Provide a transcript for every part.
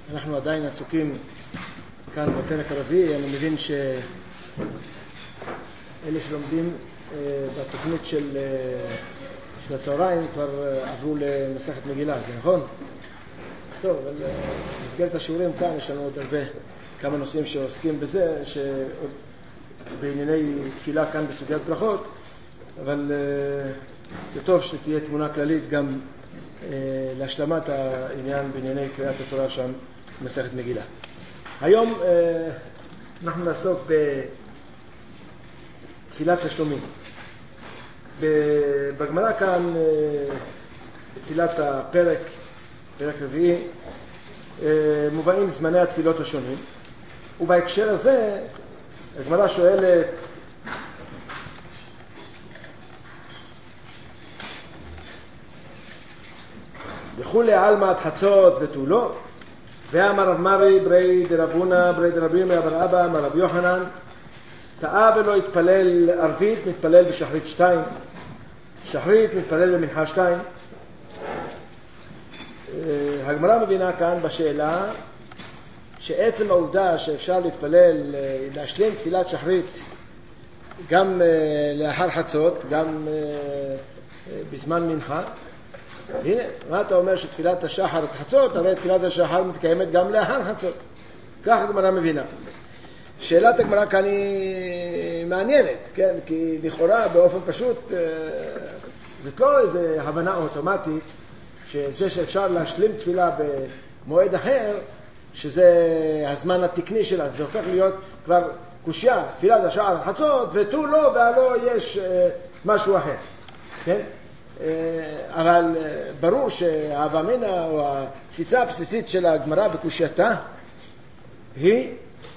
אנחנו עדיין עסוקים כאן בפרק הרביעי. אני מבין שאלה שלומדים בתוכנית של הצהריים כבר עברו למסכת מגילה, זה נכון? טוב, אבל במסגרת השיעורים כאן יש לנו עוד כמה נושאים שעוסקים בזה, בענייני תפילה כאן בסוגיית ברכות, אבל זה טוב שתהיה תמונה כללית גם להשלמת העניין בענייני קריאת התורה שם במסכת מגילה. היום אנחנו נעסוק בתפילת תשלומים. בגמרא כאן, בתחילת הפרק, פרק רביעי, מובאים זמני התפילות השונים, ובהקשר הזה הגמרא שואלת וכולי עלמא עד חצות ותו לא, ואמר רב מרי ברי דרבונה ברי דרבים אבר אבא אמר רב יוחנן, טעה ולא התפלל ערבית, מתפלל בשחרית 2, שחרית מתפלל במנחה 2. הגמרא מבינה כאן בשאלה שעצם העובדה שאפשר להתפלל, להשלים תפילת שחרית גם לאחר חצות, גם בזמן מנחה. הנה, מה אתה אומר שתפילת השחר את חצות? הרי תפילת השחר מתקיימת גם לאחר חצות. כך הגמרא מבינה. שאלת הגמרא כאן היא מעניינת, כן? כי לכאורה באופן פשוט זאת לא איזו הבנה אוטומטית שזה שאפשר להשלים תפילה במועד אחר, שזה הזמן התקני שלה, זה הופך להיות כבר קושיה, תפילת השחר חצות ותו לא, והלא יש משהו אחר, כן? אבל ברור שההווה אמינא או התפיסה הבסיסית של הגמרא בקושייתה היא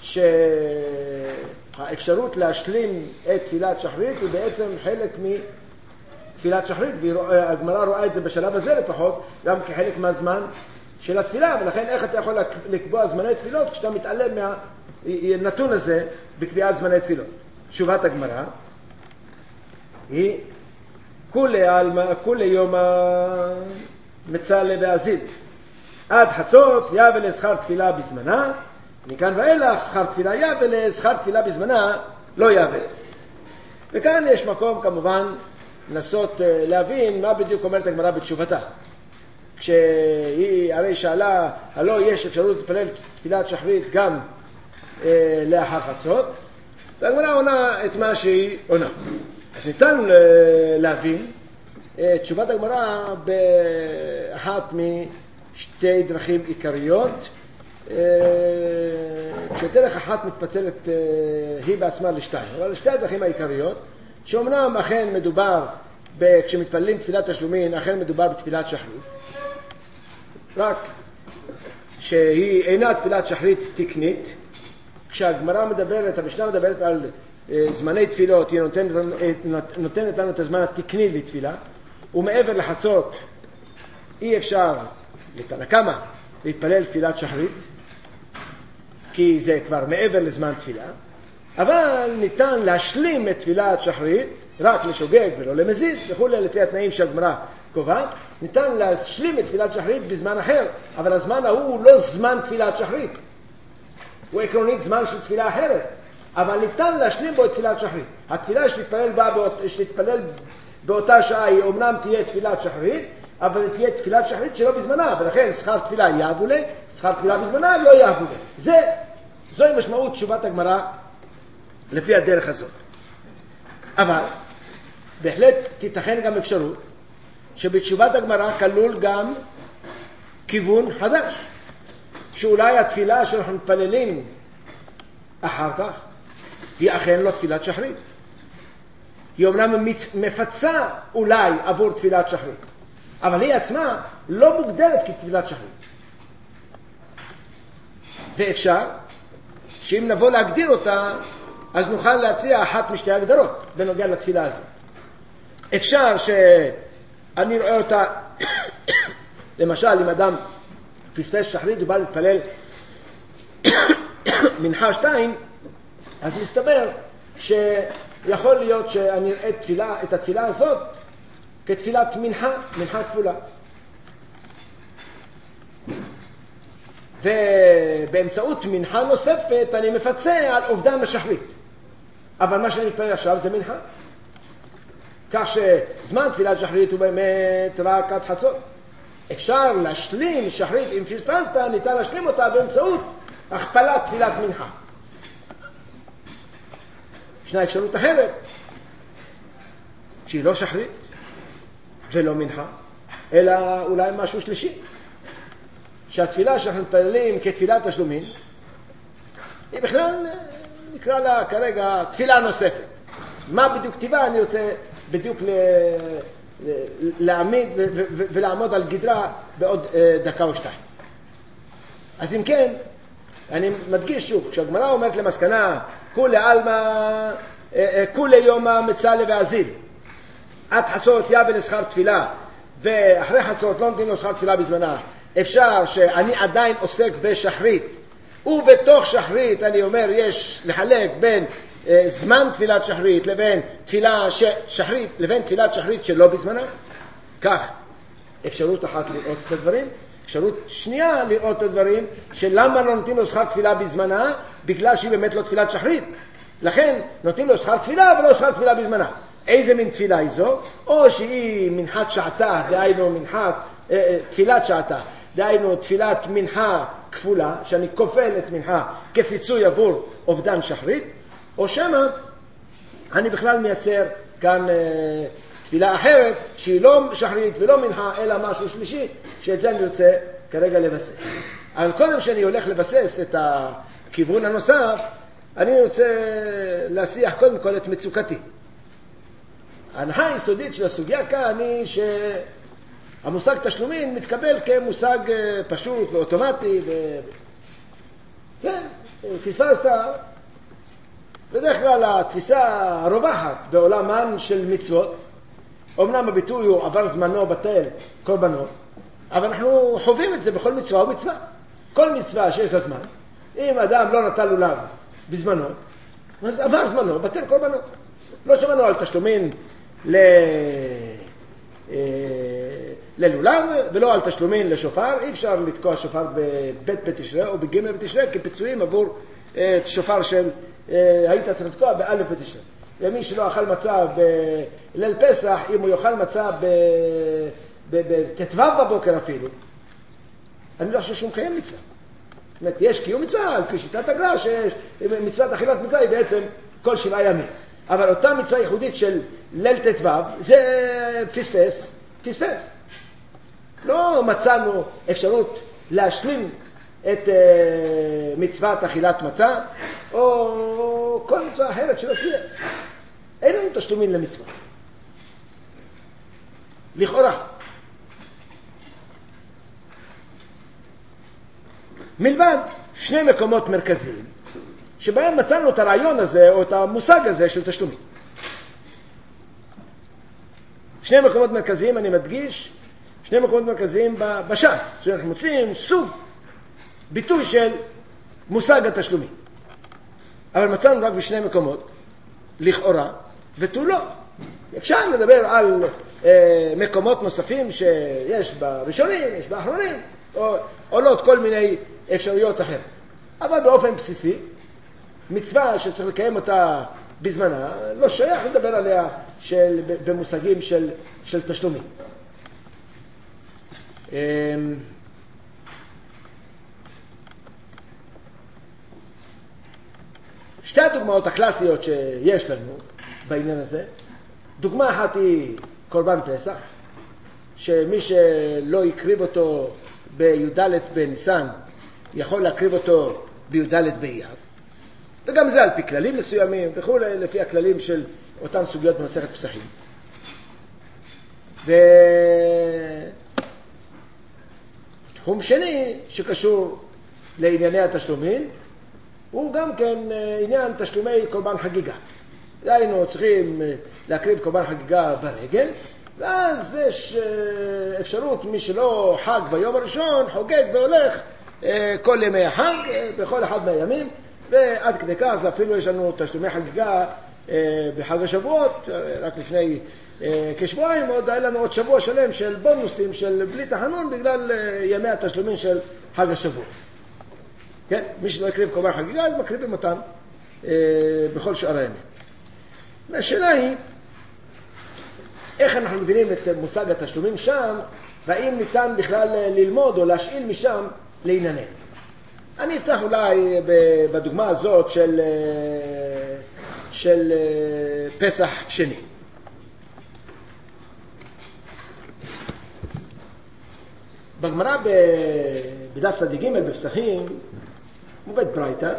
שהאפשרות להשלים את תפילת שחרית היא בעצם חלק מתפילת שחרית, והגמרא רואה את זה בשלב הזה לפחות גם כחלק מהזמן של התפילה, ולכן איך אתה יכול לקבוע זמני תפילות כשאתה מתעלם מהנתון הזה בקביעת זמני תפילות? תשובת הגמרא היא כולי יום מצלה ואזיל עד חצות יבל שכר תפילה בזמנה, מכאן ואילך שכר תפילה יבל, שכר תפילה בזמנה לא יבל. וכאן יש מקום כמובן לנסות להבין מה בדיוק אומרת הגמרא בתשובתה, כשהיא הרי שאלה הלא יש אפשרות להתפלל תפילת שחרית גם לאחר חצות, והגמרא עונה את מה שהיא עונה. אז ניתן להבין תשובת הגמרא באחת משתי דרכים עיקריות, כשדרך אחת מתפצלת היא בעצמה לשתיים, אבל שתי הדרכים העיקריות, שאומנם אכן מדובר, כשמתפללים תפילת תשלומין, אכן מדובר בתפילת שחרית, רק שהיא אינה תפילת שחרית תקנית. כשהגמרא מדברת, המשנה מדברת על זמני תפילות, היא נותנת לנו את הזמן התקני לתפילה, ומעבר לחצות אי אפשר לתנא קמא להתפלל תפילת שחרית, כי זה כבר מעבר לזמן תפילה, אבל ניתן להשלים את תפילת שחרית רק לשוגג ולא למזיד וכו', לפי התנאים שהגמרא קובעת. ניתן להשלים את תפילת שחרית בזמן אחר, אבל הזמן ההוא הוא לא זמן תפילת שחרית, הוא עקרונית זמן של תפילה אחרת, אבל ניתן להשלים בו את תפילת שחרית. התפילה שתתפלל באותה שעה היא אומנם תהיה תפילת שחרית, אבל תהיה תפילת שחרית שלא בזמנה, ולכן שכר תפילה יעבולה, שכר תפילה בזמנה לא יעבולה. זוהי משמעות תשובת הגמרא לפי הדרך הזאת. אבל בהחלט תיתכן גם אפשרות שבתשובת הגמרא כלול גם כיוון חדש, שאולי התפילה שאנחנו מתפללים אחר כך היא אכן לא תפילת שחרית, היא אומנם מפצה אולי עבור תפילת שחרית, אבל היא עצמה לא מוגדרת כתפילת שחרית. ואפשר שאם נבוא להגדיר אותה, אז נוכל להציע אחת משתי הגדרות בנוגע לתפילה הזאת. אפשר שאני רואה אותה למשל אם אדם פספס שחרית ובא להתפלל מנחה 2, אז מסתבר שיכול להיות שאני אראה את התפילה הזאת כתפילת מנחה כפולה. ובאמצעות מנחה נוספת אני מפצה על אובדן השחרית. אבל מה שאני מתפלל עכשיו זה מנחה. כך שזמן תפילת שחרית הוא באמת רק עד חצות. אפשר להשלים שחרית, אם פספסת, ניתן להשלים אותה באמצעות הכפלת תפילת מנחה. ישנה אפשרות אחרת, שהיא לא שחרית ולא מנחה, אלא אולי משהו שלישי. שהתפילה שאנחנו מתפללים כתפילת תשלומים, היא בכלל נקרא לה כרגע תפילה נוספת. מה בדיוק כתיבה? אני רוצה בדיוק להעמיד ולעמוד על גדרה בעוד דקה או שתיים. אז אם כן, אני מדגיש שוב, כשהגמרא אומרת למסקנה, כולי עלמא, כולי יומא מצלה ועזיל, עד חצות יבל לשכר תפילה, ואחרי חצות לא נותנים לו שכר תפילה בזמנה, אפשר שאני עדיין עוסק בשחרית, ובתוך שחרית אני אומר יש לחלק בין זמן תפילת שחרית לבין תפילת שחרית שלא בזמנה. כך אפשרות אחת לראות את הדברים. אפשרות שנייה לראות את הדברים שלמה לא נותנים לו שכר תפילה בזמנה, בגלל שהיא באמת לא תפילת שחרית, לכן נותנים לו שכר תפילה ולא שכר תפילה בזמנה. איזה מין תפילה היא זו? או שהיא מנחת שעתה, דהיינו תפילת שעתה, דהיינו תפילת מנחה כפולה, שאני כופל את מנחה כפיצוי עבור אובדן שחרית, או שמה אני בכלל מייצר כאן תפילה אחרת שהיא לא שחרית ולא מנחה אלא משהו שלישי, שאת זה אני רוצה כרגע לבסס. אבל קודם שאני הולך לבסס את הכיוון הנוסף, אני רוצה להשיח קודם כל את מצוקתי. ההנחה היסודית של הסוגיה כאן היא שהמושג תשלומים מתקבל כמושג פשוט ואוטומטי כן, פספסת. בדרך כלל התפיסה הרווחת בעולמן של מצוות, אמנם הביטוי הוא עבר זמנו בטל קורבנות, אבל אנחנו חווים את זה בכל מצווה ומצווה. כל מצווה שיש לה זמן, אם אדם לא נטל לולב בזמנו, אז עבר זמנו בטל קורבנות. לא שמענו על תשלומים ללולב ולא על תשלומים לשופר. אי אפשר לתקוע שופר בבית בתשרי או בג' בתשרי כפיצויים עבור שופר של היית צריך לתקוע באלף בתשרי. ומי שלא אכל מצה בליל פסח, אם הוא יאכל מצה בט"ו בבוקר אפילו, אני לא חושב שהוא מקיים מצווה. זאת אומרת, יש קיום מצווה, על פי שיטת הגר"א, שיש מצוות אכילת מצה היא בעצם כל 7 ימים. אבל אותה מצווה ייחודית של ליל ט"ו, זה פספס. לא מצאנו אפשרות להשלים את מצוות אכילת מצה, או כל מצווה אחרת שלא תהיה. אין לנו תשלומים למצווה. לכאורה. מלבד 2 מקומות מרכזיים, שבהם מצאנו את הרעיון הזה, או את המושג הזה של תשלומים. 2 מקומות מרכזיים, אני מדגיש, 2 מקומות מרכזיים בש"ס, שאנחנו מוצאים סוג ביטוי של מושג התשלומים. אבל מצאנו רק ב2 מקומות, לכאורה, ותו לא. אפשר לדבר על מקומות נוספים שיש בראשונים, יש באחרונים, או עולות כל מיני אפשרויות אחרות. אבל באופן בסיסי, מצווה שצריך לקיים אותה בזמנה, לא שייך לדבר עליה במושגים של תשלומים. שתי הדוגמאות הקלאסיות שיש לנו בעניין הזה, דוגמה אחת היא קורבן פסח, שמי שלא יקריב אותו בי"ד בניסן, יכול להקריב אותו בי"ד באייר. וגם זה על פי כללים מסוימים וכו', לפי הכללים של אותן סוגיות במסכת פסחים. ותחום שני שקשור לענייני התשלומים, הוא גם כן עניין תשלומי קורבן חגיגה. דהיינו צריכים להקריב קורבן חגיגה ברגל, ואז יש אפשרות, מי שלא חג ביום הראשון, חוגג והולך כל ימי החג, בכל אחד מהימים, ועד כדי כך, אפילו יש לנו תשלומי חגיגה בחג השבועות, רק לפני כשבועיים, עוד היה לנו עוד שבוע שלם של בונוסים של בלי תחנון, בגלל ימי התשלומים של חג השבועות. כן? מי שלא יקריב קורבן חגיגה, אז מקריבים אותם בכל שאר הימים. והשאלה היא, איך אנחנו מבינים את מושג התשלומים שם, והאם ניתן בכלל ללמוד או להשאיל משם לענייננו. אני אפתח אולי בדוגמה הזאת של פסח שני. בגמרא בדף צדיק ג' בפסחים מובאת ברייתא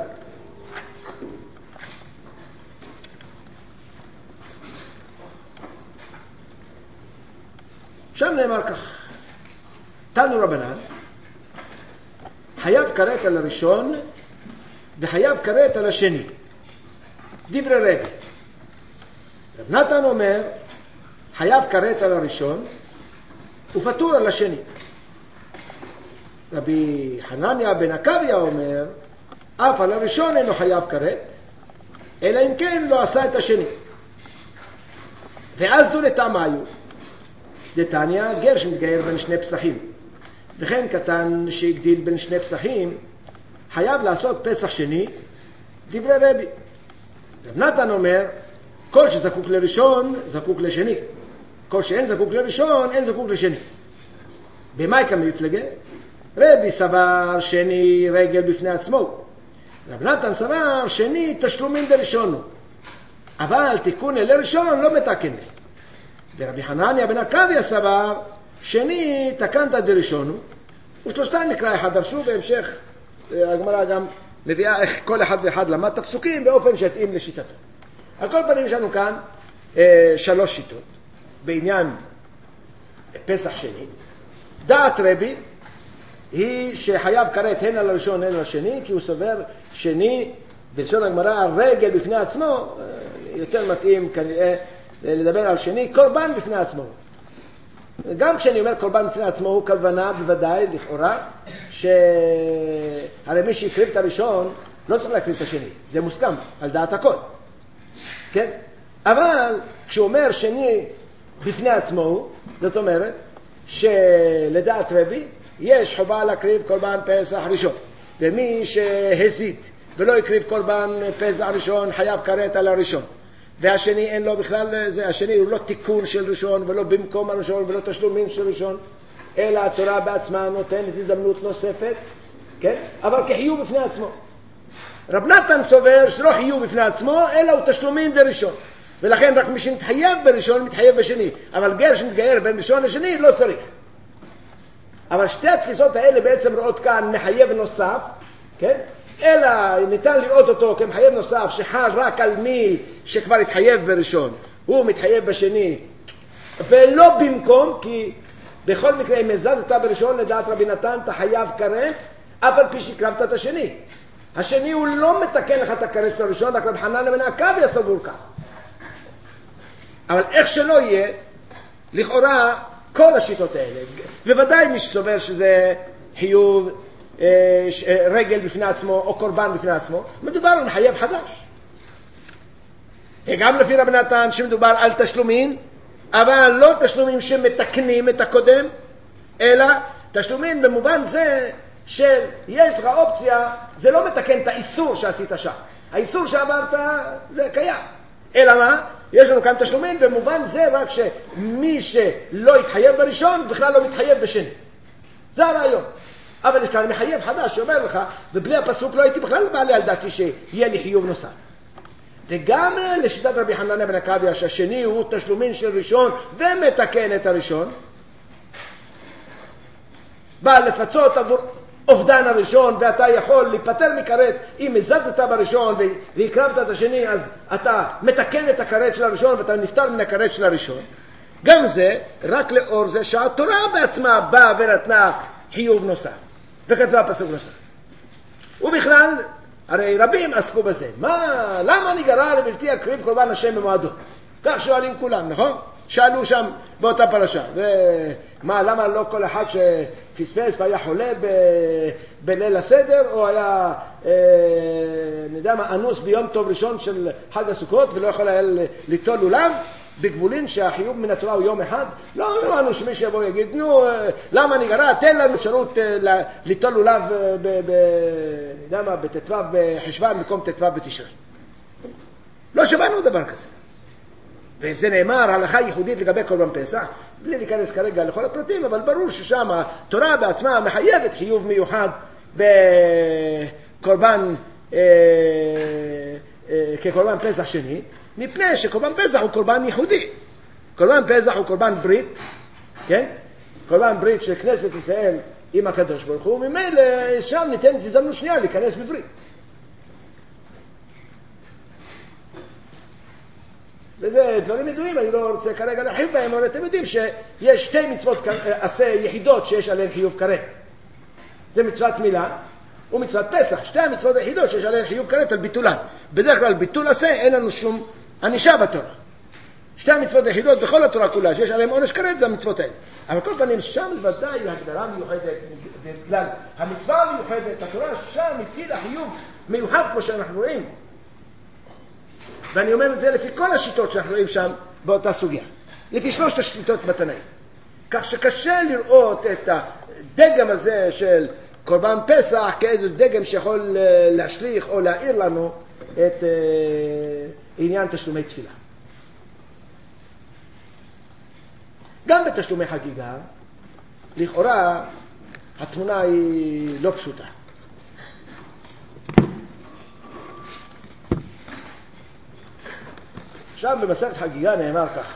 שם נאמר כך: תנו רבנן, חייב כרת על הראשון וחייב כרת על השני. דברי רבי. רב נתן אומר חייב כרת על הראשון ופטור על השני. רבי חנניה בן עקביה אומר אף על הראשון אינו חייב כרת, אלא אם כן לא עשה את השני. ואז דו לטעמיו דתניא, גר שמתגייר בין שני פסחים וכן קטן שהגדיל בין שני פסחים חייב לעשות פסח שני. דברי רבי. רב נתן אומר כל שזקוק לראשון זקוק לשני, כל שאין זקוק לראשון אין זקוק לשני. במאי כמתלגה? רבי סבר שני רגל בפני עצמו, רב נתן סבר שני תשלומים דראשון, אבל תיקון לראשון לא מתקן. ורבי חנניה בן עקביה סבר שני תקנת דראשון, ושלושתיים נקרא אחד דרשו. בהמשך הגמרא גם מביאה איך כל אחד ואחד למד את הפסוקים באופן שהתאים לשיטתו. על כל פנים יש לנו כאן שלוש שיטות בעניין פסח שני. דעת רבי היא שחייב כרת הן על הראשון הן על השני, כי הוא סובר שני בלשון הגמרא רגל בפני עצמו, יותר מתאים כנראה לדבר על שני קורבן בפני עצמו. גם כשאני אומר קורבן בפני עצמו הוא כוונה בוודאי לכאורה שהרי מי שהקריב את הראשון לא צריך להקריב את השני, זה מוסכם על דעת הכל, כן? אבל כשהוא אומר שני בפני עצמו, זאת אומרת שלדעת רבי יש חובה להקריב קורבן פסח ראשון, ומי שהסית ולא יקריב קורבן פסח ראשון חייב כרת על הראשון, והשני אין לו בכלל זה, השני הוא לא תיקון של ראשון ולא במקום הראשון ולא תשלומים של ראשון, אלא התורה בעצמה נותנת הזדמנות נוספת, כן? אבל כחיוב בפני עצמו. רב נתן סובר שלא חיוב בפני עצמו אלא הוא תשלומים דראשון, ולכן רק מי שמתחייב בראשון מתחייב בשני, אבל גר שמתגייר בין ראשון לשני לא צריך. אבל שתי התפיסות האלה בעצם רואות כאן מחייב נוסף, כן? אלא ניתן לראות אותו כמחייב נוסף שחל רק על מי שכבר התחייב בראשון, הוא מתחייב בשני ולא במקום, כי בכל מקרה אם הזזת בראשון לדעת רבי נתן אתה חייב כרת אף על פי שהקרבת את השני. השני הוא לא מתקן לך את הכרת של הראשון, רק רבי חנניה בן עקביה סבור כך. אבל איך שלא יהיה, לכאורה כל השיטות האלה, בוודאי מי שסובר שזה חיוב רגל בפני עצמו או קורבן בפני עצמו, מדובר על מחייב חדש. גם לפי רבי נתן שמדובר על תשלומים, אבל לא תשלומים שמתקנים את הקודם, אלא תשלומים במובן זה שיש לך אופציה, זה לא מתקן את האיסור שעשית שם, האיסור שעברת זה קיים, אלא מה? יש לנו כאן תשלומים במובן זה רק שמי שלא התחייב בראשון בכלל לא מתחייב בשני, זה הרעיון. אבל יש כאן מחייב חדש שאומר לך, ובלי הפסוק לא הייתי בכלל בעלי על דעתי שיהיה לי חיוב נוסף. וגם לשיטת רבי חנניה בן עקביה שהשני הוא תשלומים של ראשון ומתקן את הראשון, בא לפצות עבור אובדן הראשון, ואתה יכול להיפטר מכרת אם הזזת בראשון והקרבת את השני, אז אתה מתקן את הכרת של הראשון ואתה נפטר מן הכרת של הראשון. גם זה רק לאור זה שהתורה בעצמה באה ונתנה חיוב נוסף וכתבה פסוק נוסף. ובכלל הרי רבים עסקו בזה, למה אני גרע לבלתי אקריב קורבן השם במועדו? כך שואלים כולם, נכון? שאלו שם באותה פרשה. ומה, למה לא כל אחד שפספס והיה חולה בליל הסדר, או היה, נדע מה, אנוס ביום טוב ראשון של חג הסוכות, ולא יכול היה ליטול לולב, בגבולין שהחיוב מן התורה הוא יום אחד? לא אמרנו שמי שיבוא יגיד, נו, למה נגרע? תן לנו אפשרות ליטול לולב נדע מה, בט"ו בחשוון במקום ט"ו בתשרי. לא שמענו דבר כזה. וזה נאמר הלכה ייחודית לגבי קורבן פסח, בלי להיכנס כרגע לכל הפרטים, אבל ברור ששם התורה בעצמה מחייבת חיוב מיוחד בקורבן, כקורבן פסח שני, מפני שקורבן פסח הוא קורבן ייחודי. קורבן פסח הוא קורבן ברית, כן? קורבן ברית של כנסת ישראל עם הקדוש ברוך הוא, וממילא שם ניתנת הזדמנות שנייה להיכנס בברית. וזה דברים ידועים, אני לא רוצה כרגע להרחיב בהם, אבל אתם יודעים שיש שתי מצוות עשה יחידות שיש עליהן חיוב כרת. זה מצוות מילה ומצוות פסח, שתי המצוות היחידות שיש עליהן חיוב כרת על ביטולן. בדרך כלל ביטול עשה אין לנו שום ענישה בתורה. שתי המצוות היחידות בכל התורה כולה שיש עליהן עונש כרת זה המצוות האלה. אבל כל פנים שם ודאי הגדרה מיוחדת, בכלל המצווה המיוחדת, התורה שם הטילה חיוב מיוחד כמו שאנחנו רואים. ואני אומר את זה לפי כל השיטות שאנחנו רואים שם באותה סוגיה. לפי שלושת השיטות בתנאים. כך שקשה לראות את הדגם הזה של קורבן פסח כאיזה דגם שיכול להשליך או להעיר לנו את עניין תשלומי תפילה. גם בתשלומי חגיגה, לכאורה התמונה היא לא פשוטה. עכשיו במסכת חגיגה נאמר כך: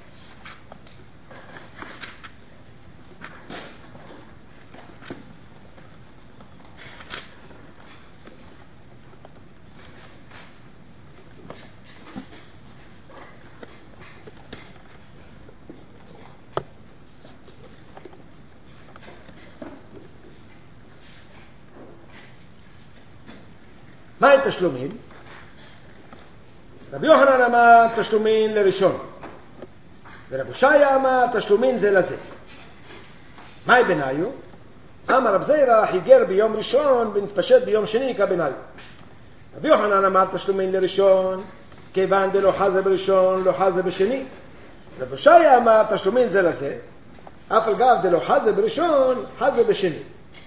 מה הם תשלומים? רבי יוחנן אמר תשלומין לראשון, ורבי שיה אמר תשלומין זה לזה. מהי בניו? אמר רב זירא חיגר ביום ראשון ונתפשט ביום שני כבניו. רבי יוחנן אמר תשלומין לראשון, כיוון דלא חזה בראשון לא חזה בשני. רבי שיה אמר תשלומין זה לזה, אף על גב דלא חזה בראשון חזה בשני.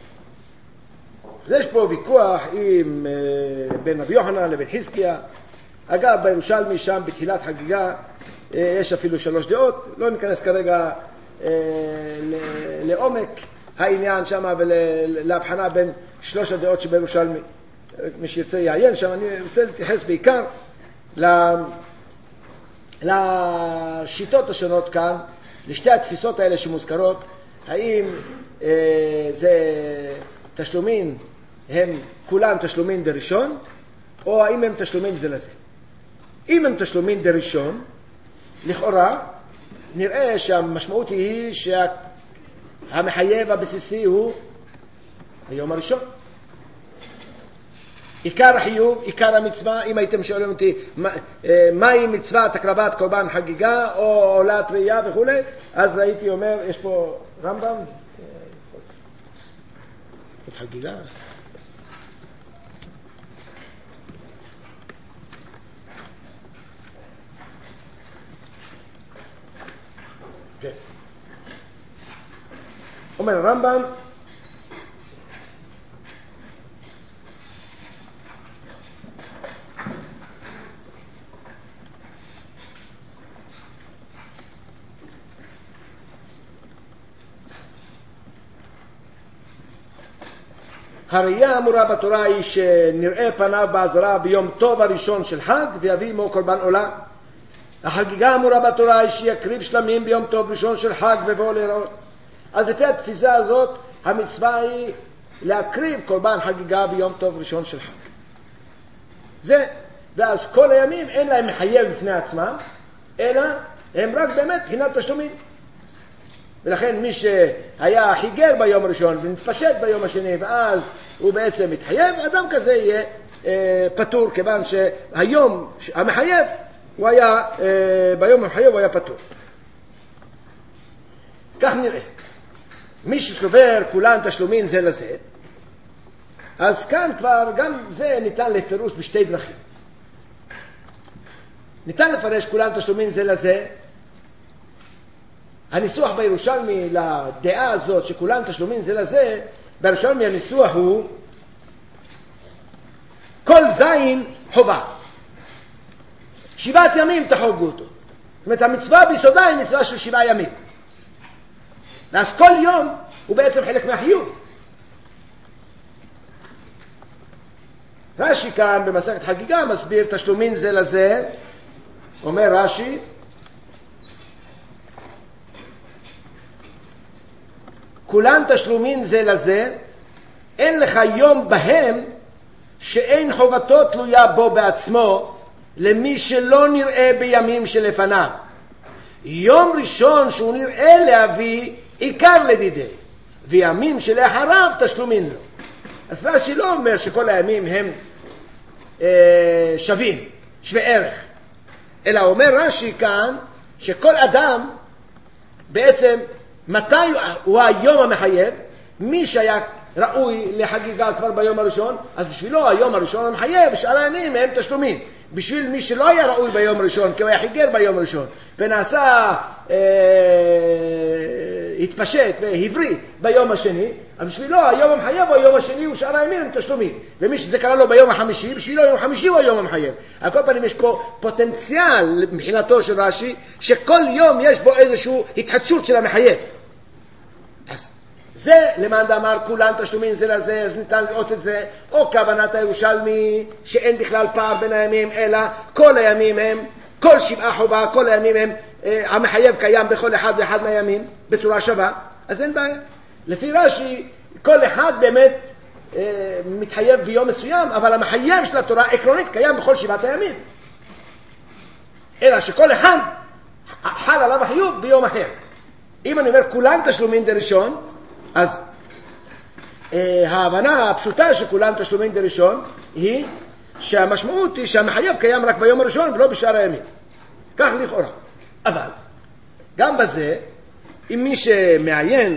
אז יש פה ויכוח בין רבי יוחנן לבין חזקיה. אגב, בירושלמי שם בתחילת חגיגה יש אפילו 3 דעות, לא ניכנס כרגע לעומק העניין שם ולהבחנה בין 3 הדעות שבירושלמי. מי שירצה יעיין שם, אני רוצה להתייחס בעיקר לשיטות השונות כאן, לשתי התפיסות האלה שמוזכרות, האם זה תשלומים הם כולם תשלומים דראשון, או האם הם תשלומים זה לזה. אם הם תשלומים דראשון, לכאורה נראה שהמשמעות היא שהמחייב הבסיסי הוא היום הראשון. עיקר החיוב, עיקר המצווה, אם הייתם שואלים אותי מהי מצוות הקרבת קורבן חגיגה או עולת ראייה וכו', אז הייתי אומר, יש פה רמב"ם, חגיגה. אומר הרמב"ם, הראייה האמורה בתורה היא שנראה פניו בעזרה ביום טוב הראשון של חג ויביא עמו קורבן עולה. החגיגה האמורה בתורה היא שיקריב שלמים ביום טוב ראשון של חג ובוא לראות. אז לפי התפיסה הזאת המצווה היא להקריב קורבן חגיגה ביום טוב ראשון של חג. זה, ואז כל הימים אין להם מחייב בפני עצמם, אלא הם רק באמת בחינת תשלומים. ולכן מי שהיה חיגר ביום הראשון ונתפשט ביום השני ואז הוא בעצם מתחייב, אדם כזה יהיה פטור, כיוון שהיום המחייב הוא היה, ביום המחייב הוא היה פטור. כך נראה. מי שסובר כולן תשלומים זה לזה, אז כאן כבר גם זה ניתן לפירוש בשתי דרכים. ניתן לפרש כולן תשלומים זה לזה. הניסוח בירושלמי לדעה הזאת שכולן תשלומים זה לזה, בירושלמי הניסוח הוא כל זין חובה. 7 ימים תחוגו אותו. זאת אומרת, המצווה ביסודה היא מצווה של 7 ימים. ואז כל יום הוא בעצם חלק מהחיוב. רש"י כאן במסכת חגיגה מסביר תשלומים זה לזה. אומר רש"י, כולן תשלומים זה לזה, אין לך יום בהם שאין חובתו תלויה בו בעצמו, למי שלא נראה בימים שלפניו. יום ראשון שהוא נראה להביא עיקר לדידי, וימים שלאחריו תשלומים לו. אז רש"י לא אומר שכל הימים הם שווים, שווה ערך, אלא אומר רש"י כאן שכל אדם בעצם מתי הוא היום המחייב. מי שהיה ראוי לחגיגה כבר ביום הראשון, אז בשבילו היום הראשון המחייב, שאר הימים הם תשלומים. בשביל מי שלא היה ראוי ביום הראשון, כי הוא היה חיגר ביום הראשון, ונעשה התפשט והבריא ביום השני, אז בשבילו היום המחייב הוא היום השני, ושאר הימים הם תשלומים. ומי שזה קרה לו ביום החמישי, בשבילו יום חמישי הוא היום המחייב. על כל פנים יש פה פוטנציאל מבחינתו של רש"י, שכל יום יש בו איזושהי התחדשות של המחייב. אז זה למען דאמר כולן תשלומים זה לזה, אז ניתן לראות את זה, או כוונת הירושלמי שאין בכלל פער בין הימים, אלא כל הימים הם, כל 7 חובה, כל הימים הם, המחייב קיים בכל אחד ואחד מהימים בצורה שווה, אז אין בעיה. לפי רש"י כל אחד באמת מתחייב ביום מסוים, אבל המחייב של התורה עקרונית קיים בכל 7 הימים, אלא שכל אחד חל עליו החיוב ביום אחר. אם אני אומר כולן תשלומים דראשון, אז ההבנה הפשוטה שכולן תשלומים דראשון היא שהמשמעות היא שהמחייב קיים רק ביום הראשון ולא בשאר הימים. כך לכאורה. אבל גם בזה, אם מי שמעיין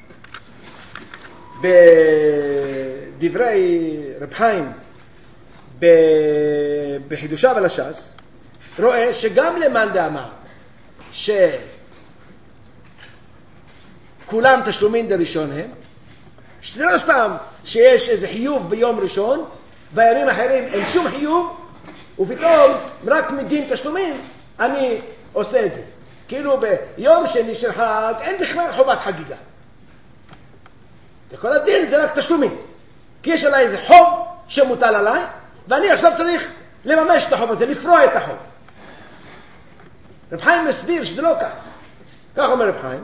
בדברי רב חיים בחידושיו על הש"ס, רואה שגם למאן דאמר כולם תשלומים דראשון הם, שזה לא סתם שיש איזה חיוב ביום ראשון, בימים אחרים אין שום חיוב, ופתאום רק מדין תשלומים אני עושה את זה. כאילו ביום שני של חג אין בכלל חובת חגיגה. וכל הדין זה רק תשלומים. כי יש עליי איזה חוב שמוטל עליי, ואני עכשיו צריך לממש את החוב הזה, לפרוע את החוב. רב חיים מסביר שזה לא כך. כך אומר רב חיים.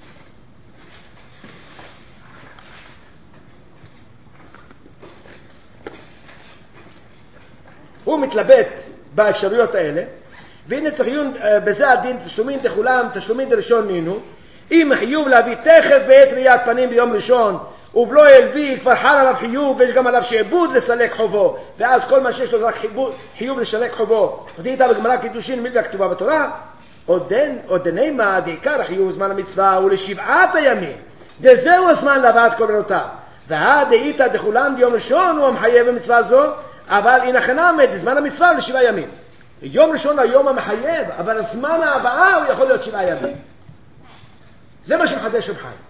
הוא מתלבט באפשרויות האלה, והנה צריך עיון בזה הדין תשלומים דכולם, תשלומים דראשון נינו, אם חיוב להביא תכף בעת ראיית פנים ביום ראשון, ובלא הלוויא כבר חל עליו חיוב, ויש גם עליו שעבוד לסלק חובו, ואז כל מה שיש לו זה רק חיוב לסלק חובו. ודאיתה בגמרא קידושין מילתא כתובה בתורה, עודנימה דעיקר החיוב זמן המצווה הוא ל7 הימים, דזהו הזמן להבאת קורבנותיו, והדאיתא דכולם ביום ראשון הוא המחייב במצווה זו, אבל אין החנמד, זמן המצווה הוא ל7 ימים. יום ראשון היום המחייב, אבל הזמן ההבאה הוא יכול להיות 7 ימים. זה מה שמחדש רב חיים.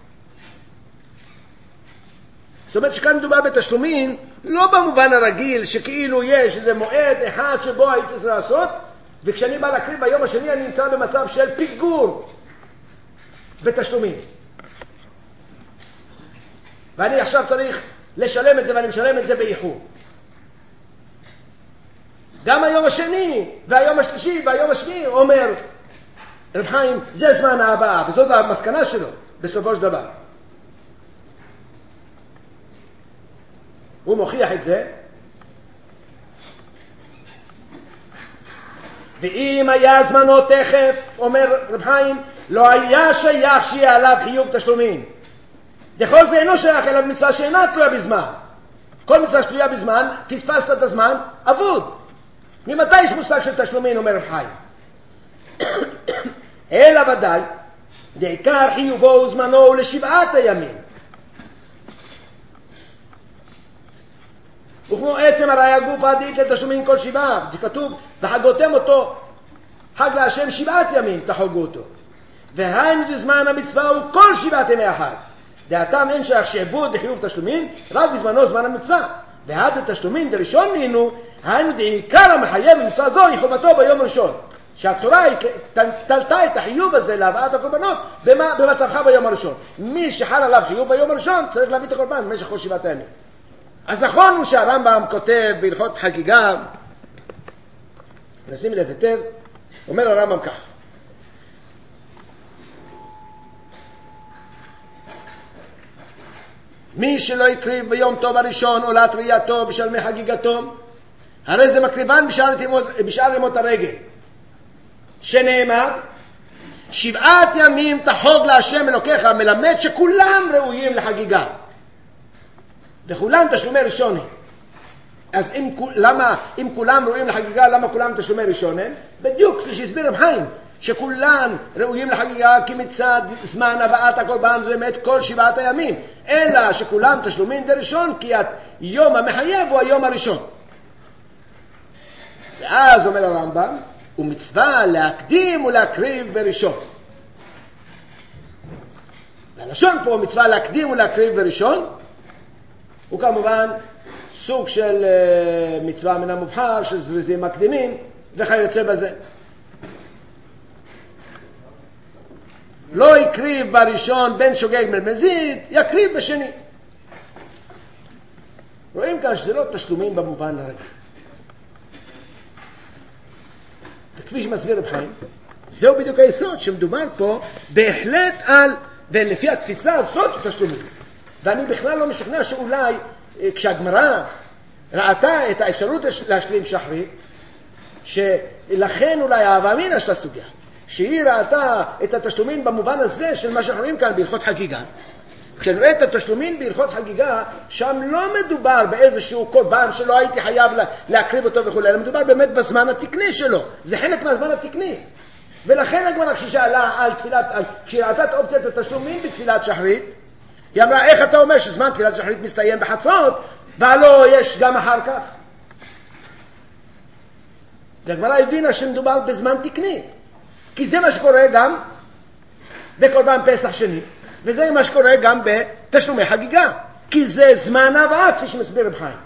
זאת אומרת שכאן מדובר בתשלומים, לא במובן הרגיל שכאילו יש איזה מועד אחד שבו הייתי צריך לעשות, וכשאני בא להקריב ביום השני אני נמצא במצב של פיגור בתשלומים. ואני עכשיו צריך לשלם את זה, ואני משלם את זה באיחור. גם היום השני והיום השלישי והיום השביעי אומר רב חיים זה זמן ההבאה, וזאת המסקנה שלו בסופו של דבר. הוא מוכיח את זה, ואם היה זמנו תכף, אומר רב חיים, לא היה שייך שיהיה עליו חיוב תשלומים. דכל זה אינו שייך אליו מצווה שאינה תלויה בזמן. כל מצווה שתלויה בזמן, תתפסת את הזמן, אבוד. ממתי יש מושג של תשלומים, אומר רב חיים? אלא ודאי, דעיקר חיובו וזמנו לשבעת הימים. וכמו עצם הראיה גופא דאית לתשלומין כל שבעה, זה כתוב וחגותם אותו חג להשם 7 ימים תחוגו אותו. והיינו דזמן המצווה הוא כל 7 ימי החג. דעתם אין שייך שעבוד וחיוב תשלומין רק בזמנו זמן המצווה. ועד התשלומין דראשון נינו, היינו דעיקר המחייב במצווה זו היא חובתו ביום הראשון. שהתורה תלתה את החיוב הזה להבאת הקורבנות במצבך ביום הראשון. מי שחל עליו חיוב ביום הראשון צריך להביא את הקורבן במשך כל 7 ימים. אז נכון הוא שהרמב"ם כותב בהלכות חגיגה, נשים לב היטב, אומר הרמב"ם כך: מי שלא יקריב ביום טוב הראשון עולת ראייתו בשלמי חגיגתו, הרי זה מקריבן בשאר ימות הרגל, שנאמר 7 ימים תחוג להשם אלוקיך, מלמד שכולם ראויים לחגיגה וכולם תשלומי ראשון. אז אם כולם ראויים לחגיגה, למה כולם תשלומי ראשון? בדיוק כפי שהסביר רב חיים, שכולם ראויים לחגיגה כי מצד זמן הבאת הקורבן זה באמת כל 7 הימים, אלא שכולם תשלומים דראשון כי היום המחייב הוא היום הראשון. ואז אומר הרמב"ם, ומצווה להקדים ולהקריב בראשון. והלשון פה מצווה להקדים ולהקריב בראשון הוא כמובן סוג של מצווה מן המובחר, של זריזים מקדימים וכיוצא בזה. לא יקריב בראשון בין שוגג מזיד, יקריב בשני. רואים כאן שזה לא תשלומים במובן הרגיל. וכפי שמסביר רב חיים, זהו בדיוק היסוד שמדובר פה בהחלט על, ולפי התפיסה הזאת תשלומים. ואני בכלל לא משכנע שאולי כשהגמרא ראתה את האפשרות להשלים שחרית, שלכן אולי האהבה אמינה של הסוגיה, שהיא ראתה את התשלומים במובן הזה של מה שאנחנו רואים כאן בהלכות חגיגה. כשנראה את התשלומים בהלכות חגיגה, שם לא מדובר באיזשהו קורבן שלא הייתי חייב להקריב אותו וכו', אלא מדובר באמת בזמן התקני שלו. זה חלק מהזמן התקני. ולכן הגמרא כששאלה על תפילת, כשהיא ראתה את אופציית התשלומים בתפילת שחרית, היא אמרה, איך אתה אומר שזמן תפילת שחרית מסתיים בחצות, והלא יש גם אחר כך? והגמרא הבינה שמדובר בזמן תקני. כי זה מה שקורה גם בקורבן פסח שני, וזה מה שקורה גם בתשלומי חגיגה. כי זה זמן הבאה, כפי שמסביר רב חיים.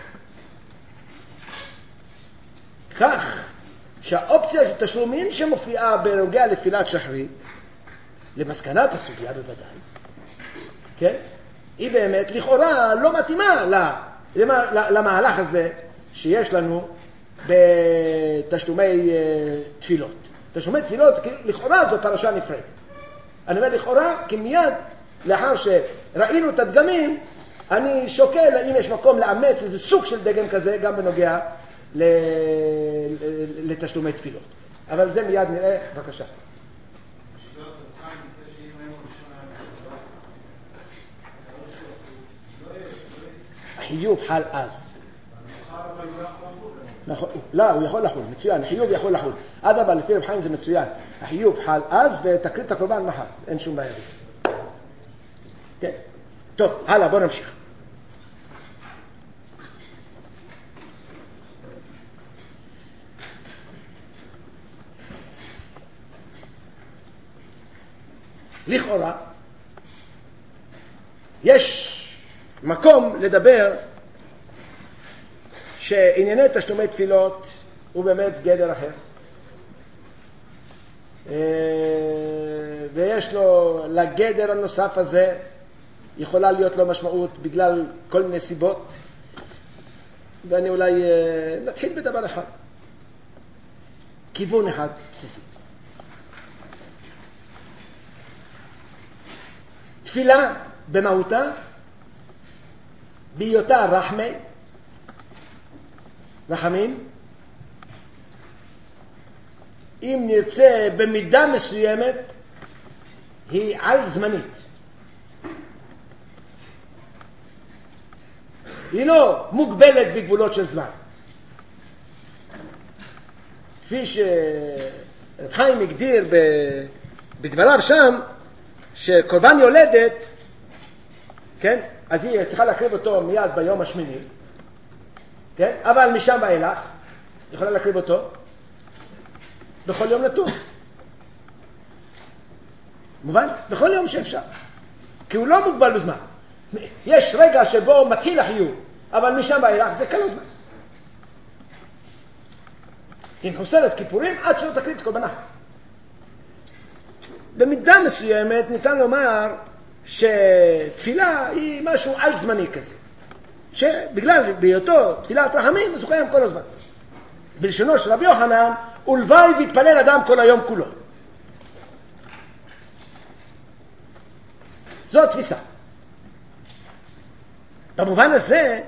כך שהאופציה של תשלומים שמופיעה בנוגע לתפילת שחרית, למסקנת הסוגיה בוודאי, כן? היא באמת לכאורה לא מתאימה למהלך הזה שיש לנו בתשלומי תפילות. תשלומי תפילות לכאורה זו פרשה נפרדת. אני אומר לכאורה כי מיד לאחר שראינו את הדגמים אני שוקל האם יש מקום לאמץ איזה סוג של דגם כזה גם בנוגע לתשלומי תפילות. אבל זה מיד נראה. בבקשה. החיוב חל אז. לא, הוא יכול לחול, מצוין, החיוב יכול לחול. עד אבל לפי רב חיים זה מצוין. החיוב חל אז ותקריב את הקורבן מחר. אין שום בעיה בזה. כן. טוב, הלאה, בוא נמשיך. לכאורה יש מקום לדבר שענייני תשלומי תפילות הוא באמת גדר אחר, ויש לו לגדר הנוסף הזה יכולה להיות לו משמעות בגלל כל מיני סיבות, ואני אולי נתחיל בדבר אחד, כיוון אחד בסיסי. תפילה במהותה בהיותה רחמים, אם נרצה במידה מסוימת היא על זמנית, היא לא מוגבלת בגבולות של זמן, כפי שרב חיים הגדיר בדבריו שם, שקורבן יולדת, כן? אז היא צריכה להקריב אותו מיד ביום השמיני, כן? אבל משם ואילך, היא יכולה להקריב אותו בכל יום נתון. מובן? בכל יום שאפשר. כי הוא לא מוגבל בזמן. יש רגע שבו מתחיל החיוב, אבל משם ואילך זה כל הזמן. היא מחוסרת כיפורים עד שלא תקריב את קורבנה. במידה מסוימת ניתן לומר שתפילה היא משהו על זמני כזה. שבגלל בהיותו תפילת רחמים, אז הוא קיים כל הזמן. בלשונו של רבי יוחנן, ולוואי והתפלל אדם כל היום כולו. זו התפיסה. במובן הזה,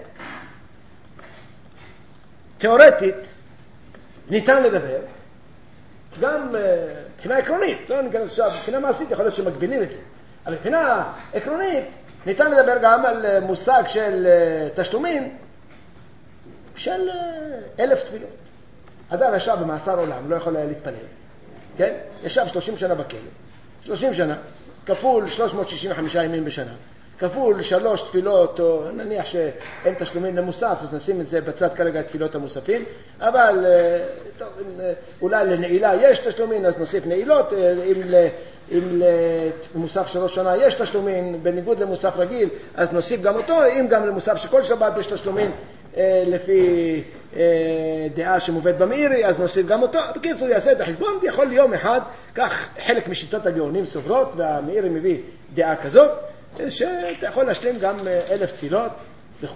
תיאורטית, ניתן לדבר, גם מבחינה עקרונית, לא ניכנס עכשיו, מבחינה מעשית יכול להיות שמגבילים את זה, אבל מבחינה עקרונית, ניתן לדבר גם על מושג של תשלומים של 1,000 תפילות. אדם ישב במאסר עולם, לא יכול היה להתפלל, כן? ישב 30 שנה בכלא, 30 שנה, כפול 365 ימים בשנה, כפול 3 תפילות, או נניח שאין תשלומים למוסף, אז נשים את זה בצד כרגע את תפילות המוספים, אבל טוב, אולי לנעילה יש תשלומים, אז נוסיף נעילות, אם למוסף 3 שנה יש תשלומים, בניגוד למוסף רגיל, אז נוסיף גם אותו, אם גם למוסף שכל שבת יש תשלומים, לפי דעה שמובאת במאירי, אז נוסיף גם אותו. בקיצור, יעשה את החשבון, יכול יום אחד, כך חלק משיטות הגאונים סוברות, והמאירי מביא דעה כזאת, שאתה יכול להשלים גם 1,000 תפילות וכו'.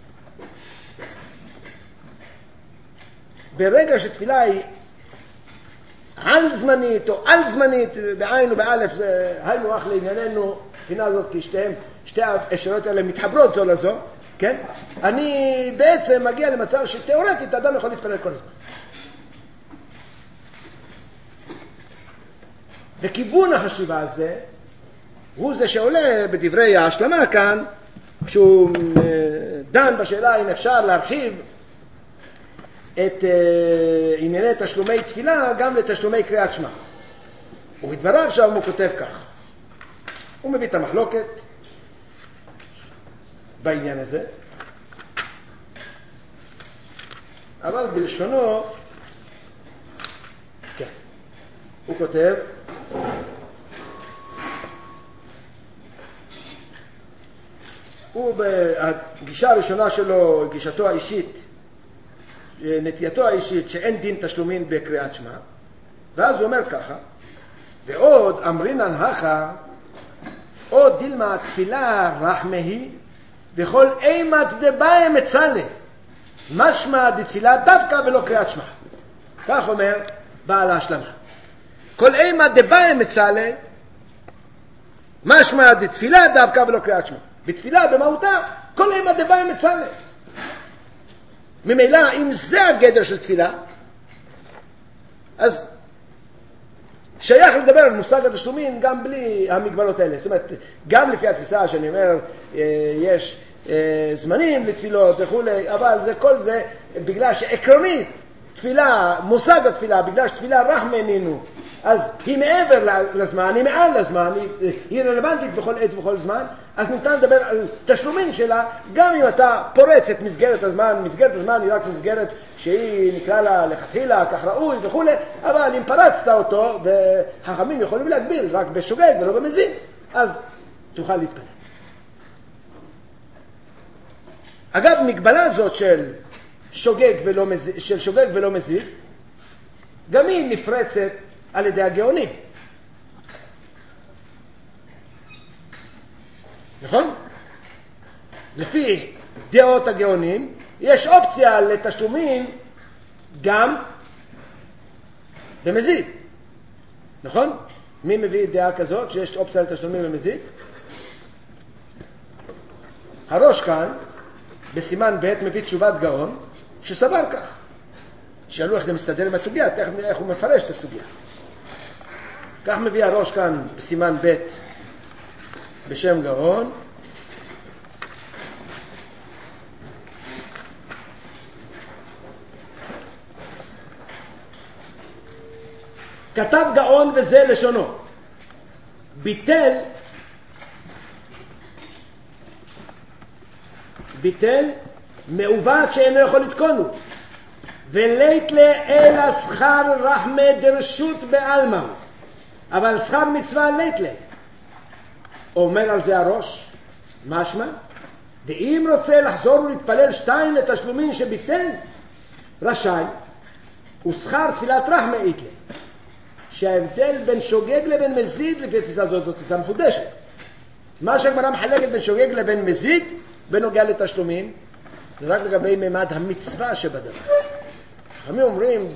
ברגע שתפילה היא על זמנית או על זמנית, בעין ובאלף, זה היינו אך לענייננו, בחינה הזאת, כי שתי האפשרויות האלה מתחברות זו לזו, כן? אני בעצם מגיע למצב שתיאורטית אדם יכול להתפלל כל הזמן. וכיוון החשיבה הזה, הוא זה שעולה בדברי ההשלמה כאן, כשהוא דן בשאלה אם אפשר להרחיב את ענייני תשלומי תפילה גם לתשלומי קריאת שמע. ובדבריו שם הוא כותב כך, הוא מביא את המחלוקת בעניין הזה, אבל בלשונו, כן, הוא כותב, הגישה הראשונה שלו, גישתו האישית, נטייתו האישית, שאין דין תשלומין בקריאת שמע, ואז הוא אומר ככה, ועוד אמרינן הכה, עוד דילמה תפילה רחמהי, וכל אימת דבאי מצלה, משמע דתפילה דווקא ולא קריאת שמע. כך אומר בעל ההשלמה. כל אימת דבאי מצלה, משמע דתפילה דווקא ולא קריאת שמע. בתפילה במהותה, כל אימת דבאי מצלה. ממילא, אם זה הגדר של תפילה, אז שייך לדבר על מושג התשלומים גם בלי המגבלות האלה. זאת אומרת, גם לפי התפיסה שאני אומר, יש זמנים לתפילות וכו', אבל זה כל זה בגלל שעקרונית תפילה, מושג התפילה, בגלל שתפילה רחמנינו, אז היא מעבר לזמן, היא מעל לזמן, היא רלוונטית בכל עת ובכל זמן, אז ניתן לדבר על תשלומים שלה, גם אם אתה פורץ את מסגרת הזמן, מסגרת הזמן היא רק מסגרת שהיא נקרא לה לכתחילה, כך ראוי וכו', אבל אם פרצת אותו, וחכמים יכולים להגביל רק בשוגג ולא במזיד, אז תוכל להתפלל. אגב, מגבלה הזאת של שוגג ולא מזיד, גם היא נפרצת על ידי הגאונים. נכון? לפי דעות הגאונים, יש אופציה לתשלומים גם במזיד. נכון? מי מביא דעה כזאת שיש אופציה לתשלומים במזיד? הראש כאן, בסימן ב' מביא תשובת גאון, שסבר כך. שאלו איך זה מסתדר עם הסוגיה, תכף נראה איך הוא מפרש את הסוגיה. כך מביא הראש כאן בסימן ב' בשם גאון. כתב גאון וזה לשונו, ביטל ביטל מעוות שאינו יכול לתקונו. ולית אלא שכר רחמי דרשות בעלמא, אבל שכר מצווה לית לה. אומר על זה הראש, משמע, ואם רוצה לחזור ולהתפלל 2 לתשלומים שביטל, רשאי, ושכר תפילת רחמי אית לה. שההבדל בין שוגג לבין מזיד לפי תפיסה זאת תפיסה מחודשת. מה שהגמרא מחלקת בין שוגג לבין מזיד בנוגע לתשלומים, זה רק לגבי ממד המצווה שבדבר. חכמים אומרים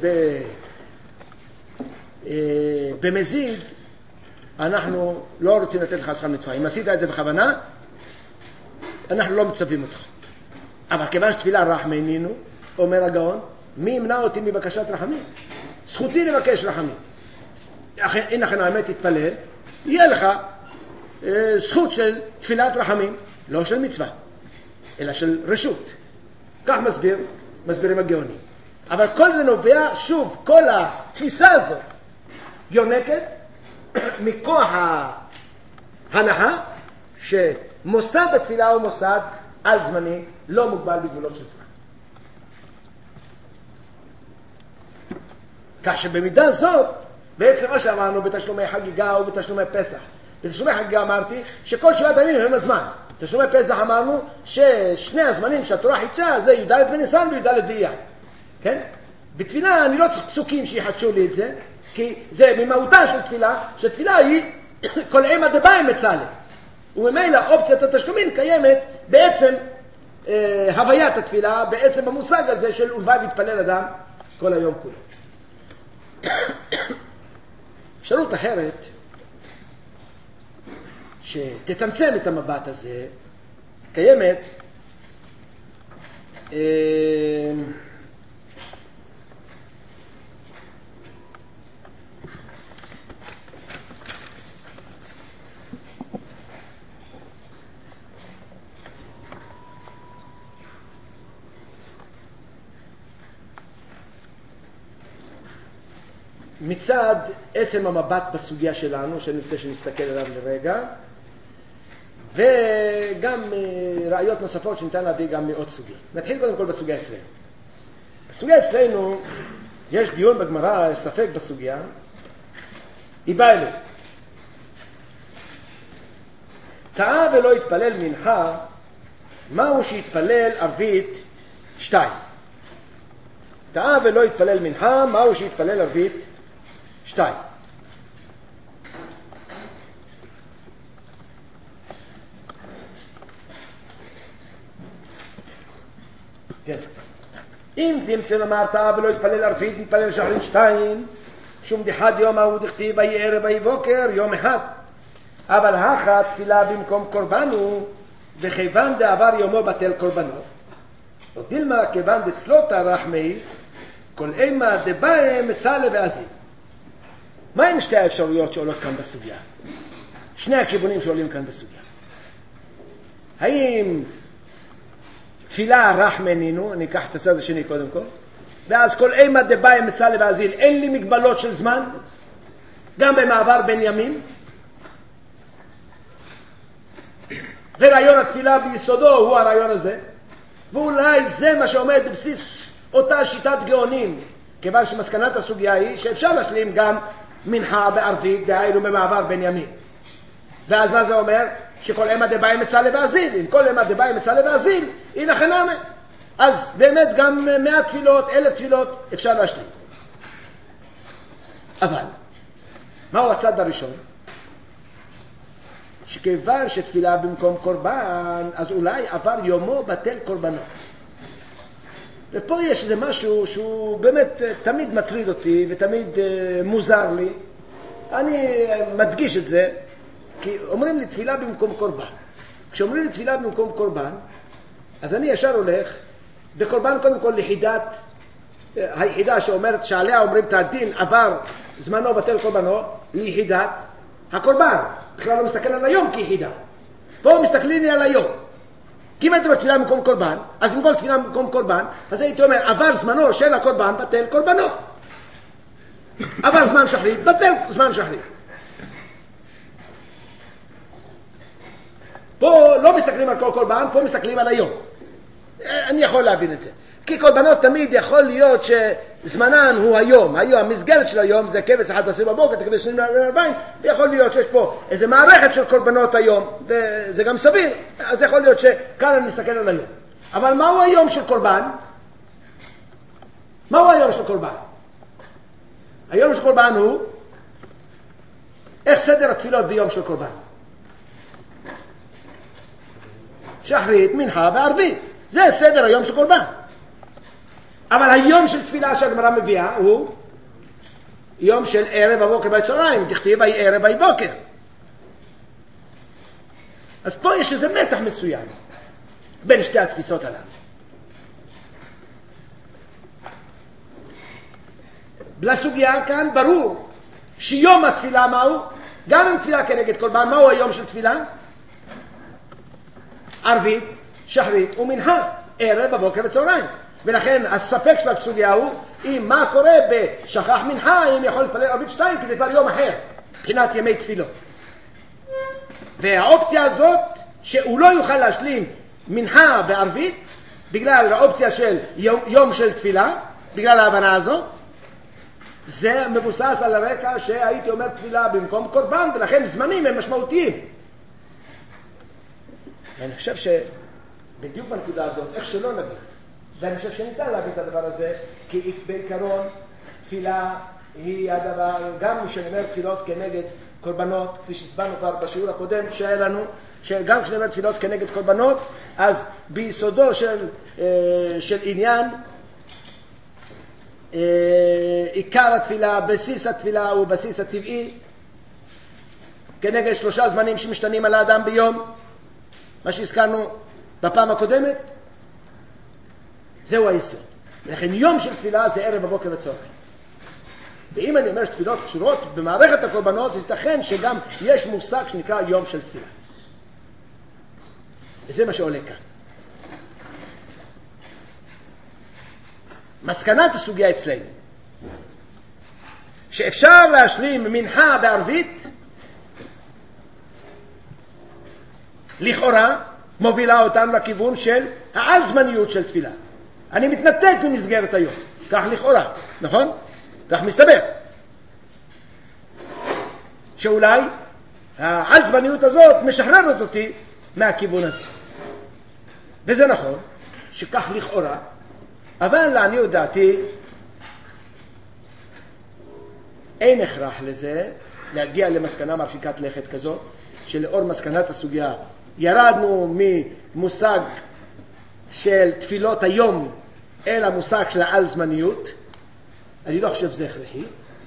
במזיד אנחנו לא רוצים לתת לך שכר מצווה. אם עשית את זה בכוונה, אנחנו לא מצווים אותך. אבל כיוון שתפילה רחמי נינו, אומר הגאון, מי ימנע אותי מבקשת רחמים? זכותי לבקש רחמים. אם לכן האמת תתפלל, יהיה לך זכות של תפילת רחמים, לא של מצווה, אלא של רשות. כך מסבירים הגאונים. אבל כל זה נובע, שוב, כל התפיסה הזאת יונקת מכוח ההנחה שמוסד התפילה הוא מוסד על זמני, לא מוגבל בגבולות של זמן. כך שבמידה זאת, בעצם מה שאמרנו בתשלומי חגיגה ובתשלומי פסח. בתשלומי חגיגה אמרתי שכל 7 ימים הם הזמן. בתשלומי פסח אמרנו ששני הזמנים שהתורה חידשה זה י"ד בניסן וי"ד באייר. כן? בתפילה אני לא צריך פסוקים שיחדשו לי את זה, כי זה ממהותה של תפילה, שתפילה היא כל אימא דביים מצלה. וממילא אופציית התשלומים קיימת בעצם הוויית התפילה, בעצם המושג הזה של ולבד יתפלל אדם כל היום כולו. אפשרות אחרת שתתמצם את המבט הזה קיימת מצד עצם המבט בסוגיה שלנו, שאני רוצה שנסתכל עליו לרגע, וגם ראיות נוספות שניתן להביא גם מעוד סוגיה. נתחיל קודם כל בסוגיה אצלנו. בסוגיה אצלנו יש דיון בגמרא, ספק בסוגיה, היא באה אלו. טעה ולא התפלל מנחה, מהו שהתפלל ערבית 2? טעה ולא התפלל מנחה, מהו שהתפלל ערבית 2? כן. אם תמצא לומר טעה ולא התפלל ערבית, מתפלל שחרית 2, שום דחד יום ההוא דכתיב ויהי ערב ויהי בוקר, יום אחד. אבל הכה תפילה במקום קורבנו, וכיוון דעבר יומו בטל קורבנו. ודילמה כיוון דצלותה רחמי, כל אימה דבאי מצלה ועזיב. מה הם שתי האפשרויות שעולות כאן בסוגיה? שני הכיוונים שעולים כאן בסוגיה. האם תפילה רחמי נינו, אני אקח את הצד השני קודם כל, ואז כל אימה דבאי מצלה ועזיב, אין לי מגבלות של זמן, גם במעבר בין ימים. ורעיון התפילה ביסודו הוא הרעיון הזה, ואולי זה מה שעומד בבסיס אותה שיטת גאונים, כיוון שמסקנת הסוגיה היא שאפשר להשלים גם מנחה בערבית, דהיינו במעבר בין ימים. ואז מה זה אומר? שכל אימה דבאי מצלה ועזיל. אם כל אימה דבאי מצלה ועזיל, הנה חנמה. אז באמת גם 100 תפילות, 1000 תפילות אפשר להשלים. אבל, מהו הצד הראשון? שכיוון שתפילה במקום קורבן, אז אולי עבר יומו בטל קורבנו. ופה יש איזה משהו שהוא באמת תמיד מטריד אותי ותמיד מוזר לי. אני מדגיש את זה, כי אומרים לי תפילה במקום קורבן. כשאומרים לי תפילה במקום קורבן, אז אני ישר הולך בקורבן קודם כל ליחידת, היחידה שאומרת שעליה אומרים את הדין עבר זמנו בטל קורבנו, ליחידת הקורבן. בכלל לא מסתכל על היום כיחידה. פה מסתכלים לי על היום. כי אם הייתי אומר תפילה במקום קורבן, אז אם כל תפילה במקום קורבן, אז הייתי אומר עבר זמנו של הקורבן בטל קורבנו. עבר זמן שחרית, בטל זמן שחרית. פה לא מסתכלים על כל קורבן, פה מסתכלים על היום. אני יכול להבין את זה. כי קורבנות תמיד יכול להיות שזמנן הוא היום. המסגרת של היום זה כבש 11 בבוקר, כבש 2 ב-40, ויכול להיות שיש פה איזו מערכת של קורבנות היום, וזה גם סביר. אז יכול להיות שכאן אני מסתכל על היום. אבל מהו היום של קורבן? מהו היום של קורבן? היום של קורבן הוא איך סדר התפילות ביום של קורבן? שחרית, מנחה וערבית. זה סדר היום של קורבן. אבל היום של תפילה שהגמרא מביאה הוא יום של ערב הבוקר בצהריים, תכתיב אי ערב אי בוקר. אז פה יש איזה מתח מסוים בין שתי התפיסות הללו. לסוגיה כאן ברור שיום התפילה מהו? גם עם תפילה כנגד קורבן, מהו היום של תפילה? ערבית, שחרית ומנחה, ערב הבוקר וצהריים. ולכן הספק של הסוגיה הוא אם מה קורה בשכח מנחה, אם יכול להתפלל ערבית 2, כי זה כבר יום אחר מבחינת ימי תפילות. והאופציה הזאת שהוא לא יוכל להשלים מנחה בערבית בגלל האופציה של יום של תפילה, בגלל ההבנה הזאת, זה מבוסס על הרקע שהייתי אומר תפילה במקום קורבן, ולכן זמנים הם משמעותיים. ואני חושב שבדיוק בנקודה הזאת, איך שלא נבין, ואני חושב שניתן להבין את הדבר הזה, כי בעיקרון תפילה היא הדבר, גם כשאני אומר תפילות כנגד קורבנות, כפי שהסברנו כבר בשיעור הקודם שהיה לנו, שגם כשאני אומר תפילות כנגד קורבנות, אז ביסודו של עניין, עיקר התפילה, בסיס התפילה הוא בסיס הטבעי, כנגד 3 זמנים שמשתנים על האדם ביום, מה שהזכרנו בפעם הקודמת, זהו היסוד. לכן יום של תפילה זה ערב הבוקר וצהריים. ואם אני אומר שתפילות קשורות במערכת הקורבנות, ייתכן שגם יש מושג שנקרא יום של תפילה. וזה מה שעולה כאן. מסקנת הסוגיה אצלנו, שאפשר להשלים מנחה בערבית, לכאורה מובילה אותנו לכיוון של העל זמניות של תפילה. אני מתנתק ממסגרת היום, כך לכאורה, נכון? כך מסתבר. שאולי העל זמניות הזאת משחררת אותי מהכיוון הזה. וזה נכון, שכך לכאורה, אבל לעניות דעתי אין הכרח לזה להגיע למסקנה מרחיקת לכת כזאת, שלאור מסקנת הסוגיה ירדנו ממושג של תפילות היום אל המושג של העל זמניות. אני לא חושב שזה הכרחי,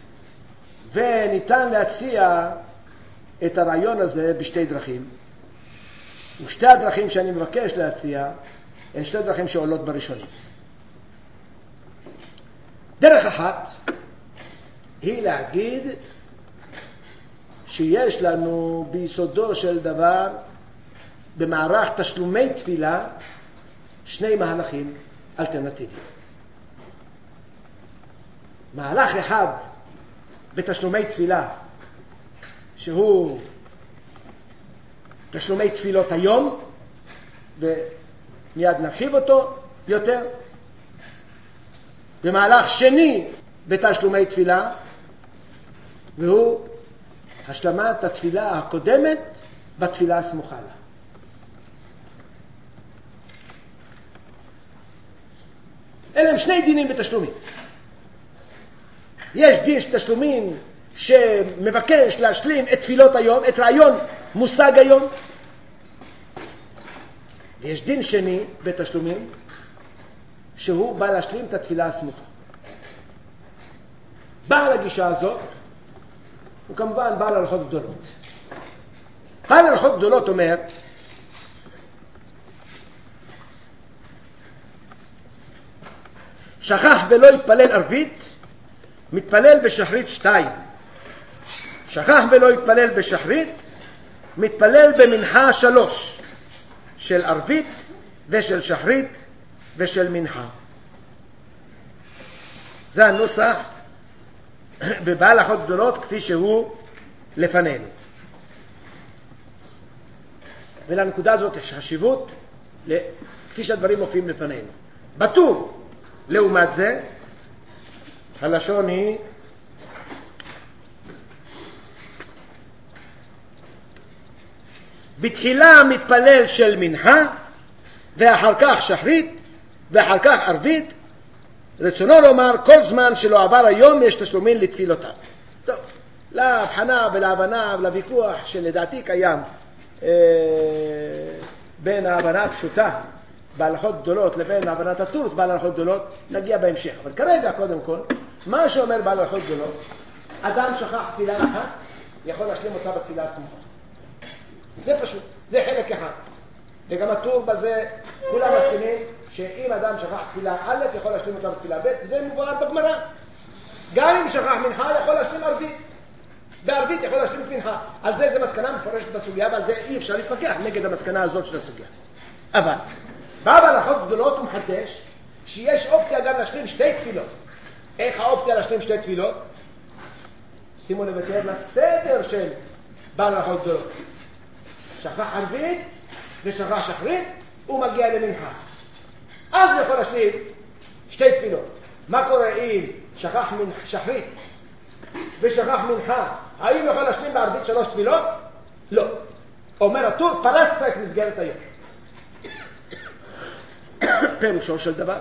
וניתן להציע את הרעיון הזה בשתי דרכים, ושתי הדרכים שאני מבקש להציע הן שתי דרכים שעולות בראשונים. דרך אחת היא להגיד שיש לנו ביסודו של דבר במערך תשלומי תפילה 2 מהלכים אלטרנטיביים. מהלך אחד בתשלומי תפילה שהוא תשלומי תפילות היום, ומיד נרחיב אותו יותר. במהלך שני בתשלומי תפילה, והוא השלמת התפילה הקודמת בתפילה הסמוכה לה. אלה הם 2 דינים בתשלומים. יש דין של תשלומים שמבקש להשלים את תפילות היום, את רעיון מושג היום. ויש דין שני בתשלומים שהוא בא להשלים את התפילה הסמוכה. בעל הגישה הזאת הוא כמובן בעל הלכות גדולות. בעל הלכות גדולות אומר שכח ולא יתפלל ערבית, מתפלל בשחרית 2. שכח ולא יתפלל בשחרית, מתפלל במנחה 3 של ערבית ושל שחרית ושל מנחה. זה הנוסח בבעל הלכות גדולות כפי שהוא לפנינו. ולנקודה הזאת יש חשיבות, כפי שהדברים מופיעים לפנינו. בטור, לעומת זה, הלשון היא בתחילה מתפלל של מנחה, ואחר כך שחרית, ואחר כך ערבית. רצונו לומר, כל זמן שלא עבר היום יש תשלומין לתפילותיו. טוב, להבחנה ולהבנה ולוויכוח שלדעתי קיים בין ההבנה הפשוטה בהלכות גדולות לבין הבנת הטור בהלכות גדולות, נגיע בהמשך. אבל כרגע, קודם כל, מה שאומר בהלכות גדולות, אדם שכח תפילה אחת, יכול להשלים אותה בתפילה הסמוכה. זה פשוט, זה חלק אחד. וגם הטור בזה, כולם מסכימים שאם אדם שכח תפילה א', יכול להשלים אותה בתפילה ב', וזה מבואר בגמרא. גם אם שכח מנחה, יכול להשלים ערבית. בערבית יכול להשלים את מנחה. על זה מסקנה מפורשת בסוגיה, ועל זה אי אפשר להתווכח נגד המסקנה הזאת של הסוגיה. אבל, בא בהלכות גדולות ומחדש, שיש אופציה גם להשלים שתי תפילות. איך האופציה להשלים שתי תפילות? שימו לב היטב לסדר של בהלכות גדולות. שכח ערבית ושכח שחרית, הוא מגיע למנחה. אז הוא יכול להשלים שתי תפילות. מה קורה אם שכח שחרית ושכח מנחה? האם יכול להשלים בערבית 3 תפילות? לא. אומר הטור, פרצת את מסגרת היום. פירושו של דבר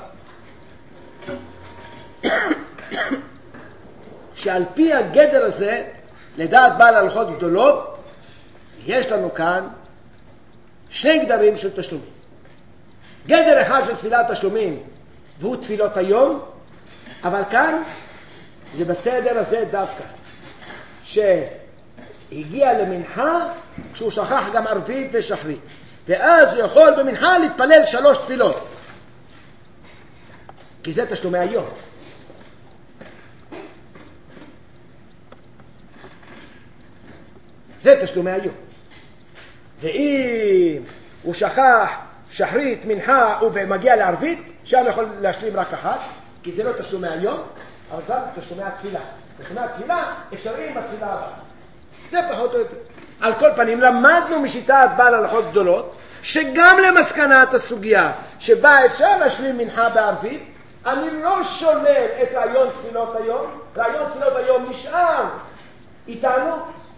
שעל פי הגדר הזה, לדעת בעל הלכות גדולות, יש לנו כאן 2 גדרים של תשלומים. גדר אחד של תפילת תשלומים והוא תפילות היום, אבל כאן זה בסדר הזה דווקא שהגיע למנחה כשהוא שכח גם ערבית ושחרית, ואז הוא יכול במנחה להתפלל 3 תפילות, כי זה תשלומי היום. זה תשלומי היום. ואם הוא שכח שחרית, מנחה ומגיע לערבית, שם יכול להשלים רק אחת, כי זה לא תשלומי היום, אבל זה תשלומי התפילה. תשלומי התפילה אפשריים בתפילה הבאה. זה פחות או יותר. על כל פנים, למדנו משיטת בעל הלכות גדולות, שגם למסקנת הסוגיה שבה אפשר להשלים מנחה בערבית, אני לא שולל את רעיון תפילות היום. רעיון תפילות היום נשאר איתנו,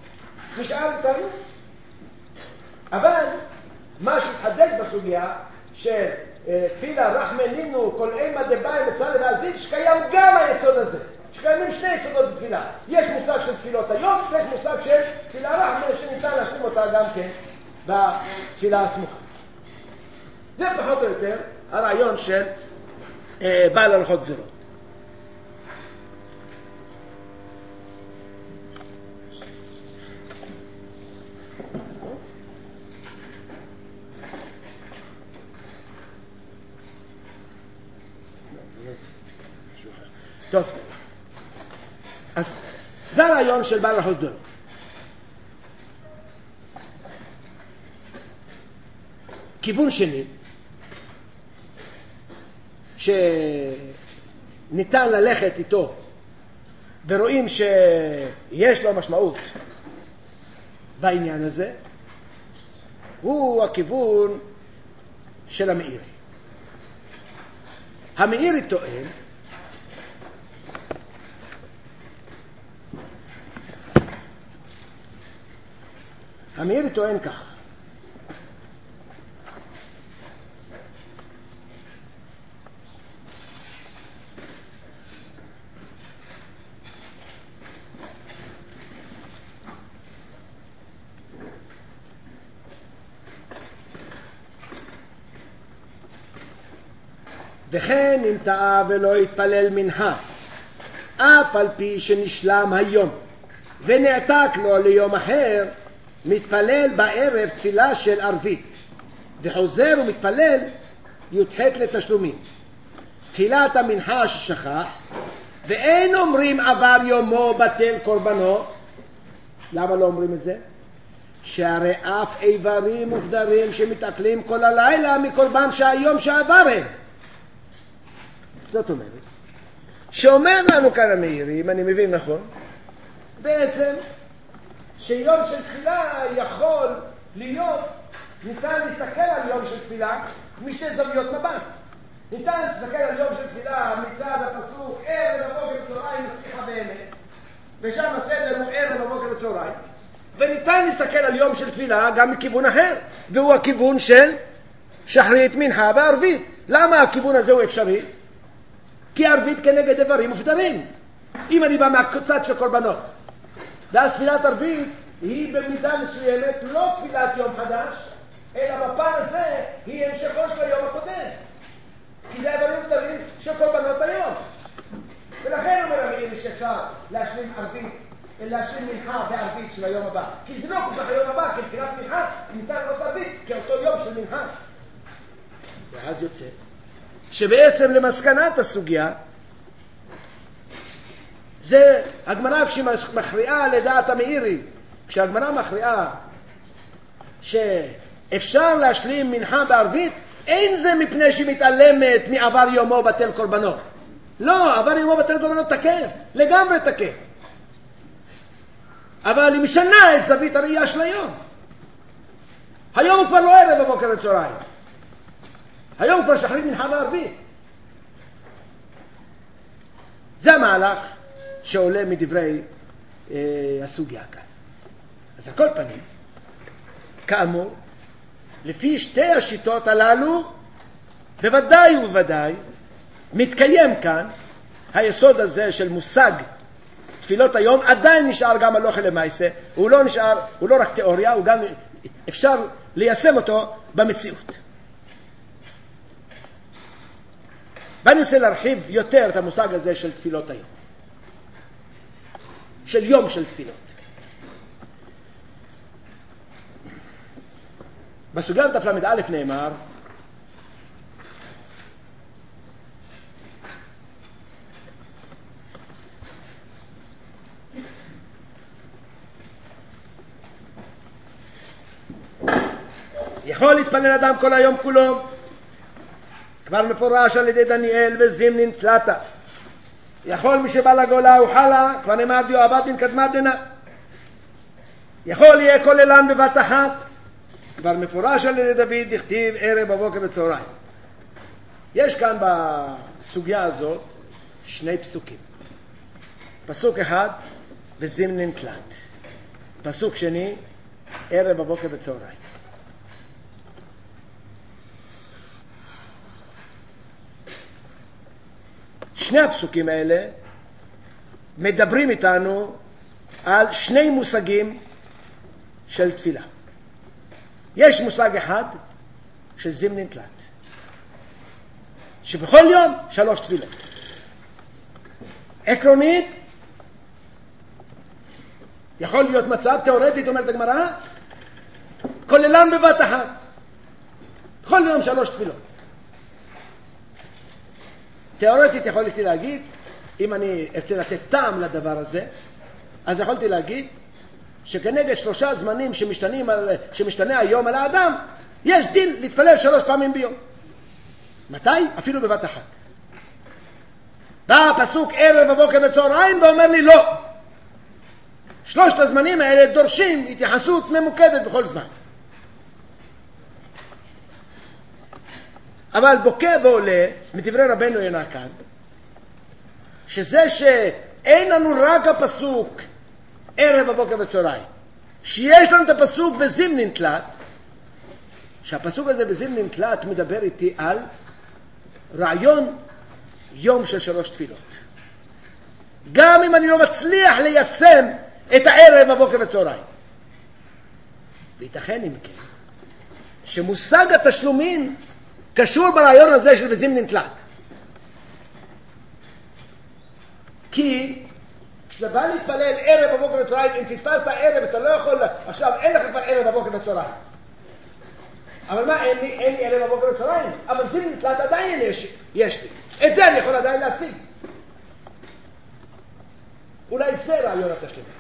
אבל מה שהתחדד בסוגיה שתפילה רחמנינו כל אימא דבאי מצא לבעזית, שקיים גם היסוד הזה, שקיימים 2 יסודות בתפילה. יש מושג של תפילות היום, ויש מושג של תפילה רחמנינו שניתן להשלים אותה גם כן בתפילה הסמוכה. זה פחות או יותר הרעיון של בעל הלכות גדולות. טוב, אז זה הרעיון של בעל הלכות גדולות. כיוון שני שניתן ללכת איתו ורואים שיש לו משמעות בעניין הזה, הוא הכיוון של המאירי. המאירי טוען המאירי טוען כך: וכן אם טעה ולא יתפלל מנחה, אף על פי שנשלם היום ונעתק לו ליום אחר, מתפלל בערב תפילה של ערבית, וחוזר ומתפלל י"ח לתשלומים. תפילת המנחה ששכח, ואין אומרים עבר יומו בטל קורבנו. למה לא אומרים את זה? שהרי אף איברים מופדרים שמתעכלים כל הלילה מקורבן שהיום שעבר הם. זאת אומרת, שאומר לנו כאן המאירי, אם אני מבין נכון, בעצם שיום של תפילה יכול להיות, ניתן להסתכל על יום של תפילה, משתי זוויות מבט. ניתן להסתכל על יום של תפילה מצד הפסוק ערב בבוקר בצהריים נשיחה באמת, ושם הסדר הוא ערב בבוקר בצהריים, וניתן להסתכל על יום של תפילה גם מכיוון אחר, והוא הכיוון של שחרית, מנחה וערבית. למה הכיוון הזה הוא אפשרי? כי ערבית כנגד איברים מופדרים. אם אני בא מהצד של קורבנות, ואז תפילת ערבית היא במידה מסוימת לא תפילת יום חדש, אלא בפן הזה היא המשכו של היום הקודם, כי זה איברים מופדרים של קורבנות היום. ולכן אומר המילים שאפשר להשלים ערבית, להשלים מנחה וערבית של היום הבא, כי זה לא כל כך היום הבא, כי תפילת מנחה ניתן לראות ערבית כאותו יום של מנחה. ואז יוצא שבעצם למסקנת הסוגיה, זה הגמרא כשמכריעה לדעת המאירי, כשהגמרא מכריעה שאפשר להשלים מנחה בערבית, אין זה מפני שהיא מתעלמת מעבר יומו בטל קורבנות. לא, עבר יומו בטל קורבנות תקף, לגמרי תקף. אבל היא משנה את זווית הראייה של היום. היום הוא כבר לא ערב בבוקר בצהריים. היום כבר שחרית מנחה בערבית. זה המהלך שעולה מדברי הסוגיה כאן. אז על כל פנים, כאמור, לפי שתי השיטות הללו, בוודאי ובוודאי, מתקיים כאן היסוד הזה של מושג תפילות היום, עדיין נשאר גם הלכה למעשה, הוא לא נשאר, הוא לא רק תיאוריה, הוא גם אפשר ליישם אותו במציאות. ואני רוצה להרחיב יותר את המושג הזה של תפילות היום, של יום של תפילות. בסוגיה תל"א נאמר יכול להתפלל אדם כל היום כולו, כבר מפורש על ידי דניאל וזימנין תלתה. יכול מי שבא לגולה וחלה, כבר נאמר דיו עבד מן קדמת דנא. יכול יהיה כוללן בבת אחת, כבר מפורש על ידי דוד דכתיב ערב בבוקר בצהריים. יש כאן בסוגיה הזאת שני פסוקים. פסוק אחד וזימנין תלת, פסוק שני ערב בבוקר בצהריים. שני הפסוקים האלה מדברים איתנו על שני מושגים של תפילה. יש מושג אחד של זימנין תלת, שבכל יום 3 תפילות. עקרונית, יכול להיות מצב, תיאורטית אומרת הגמרא, כוללן בבת אחת. כל יום 3 תפילות. תיאורטית יכולתי להגיד, אם אני ארצה לתת טעם לדבר הזה, אז יכולתי להגיד שכנגד 3 זמנים שמשתנה היום על האדם, יש דין להתפלל 3 פעמים ביום. מתי? אפילו בבת אחת. בא הפסוק ערב בבוקר בצהריים ואומר לי לא. 3 הזמנים האלה דורשים התייחסות ממוקדת בכל זמן. אבל בוקע ועולה מדברי רבנו יונה כאן, שזה שאין לנו רק הפסוק ערב בבוקר בצהריים, שיש לנו את הפסוק בזימנין תלת, שהפסוק הזה בזימנין תלת מדבר איתי על רעיון יום של 3 תפילות. גם אם אני לא מצליח ליישם את הערב בבוקר בצהריים. וייתכן אם כן שמושג התשלומין קשור ברעיון הזה של בזימנין תלת. כי כשאתה בא להתפלל ערב בבוקר בצהריים, אם תספסת ערב אתה לא יכול, עכשיו אין לך כבר ערב בבוקר בצהריים. אבל מה, אין לי ערב בבוקר בצהריים? אבל זימנין תלת עדיין יש לי. את זה אני יכול עדיין להשיג. אולי זה רעיון התשלומין.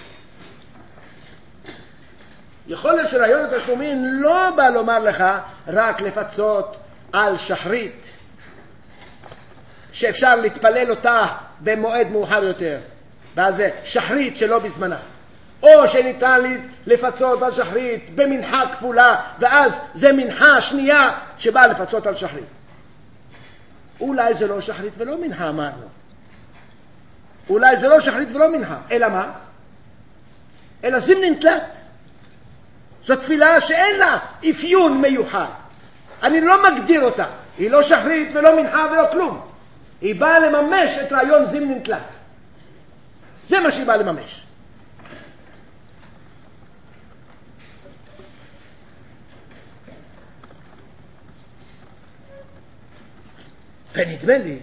יכול להיות שרעיון התשלומין לא בא לומר לך רק לפצות על שחרית, שאפשר להתפלל אותה במועד מאוחר יותר, ואז זה שחרית שלא בזמנה. או שניתן לי לפצות על שחרית במנחה כפולה, ואז זה מנחה שנייה שבאה לפצות על שחרית. אולי זה לא שחרית ולא מנחה, אמרנו. אולי זה לא שחרית ולא מנחה, אלא מה? אלא זימנין תלת. זו תפילה שאין לה אפיון מיוחד. אני לא מגדיר אותה. היא לא שחרית ולא מנחה ולא כלום. היא באה לממש את רעיון זימנין תלת. זה מה שהיא באה לממש. ונדמה לי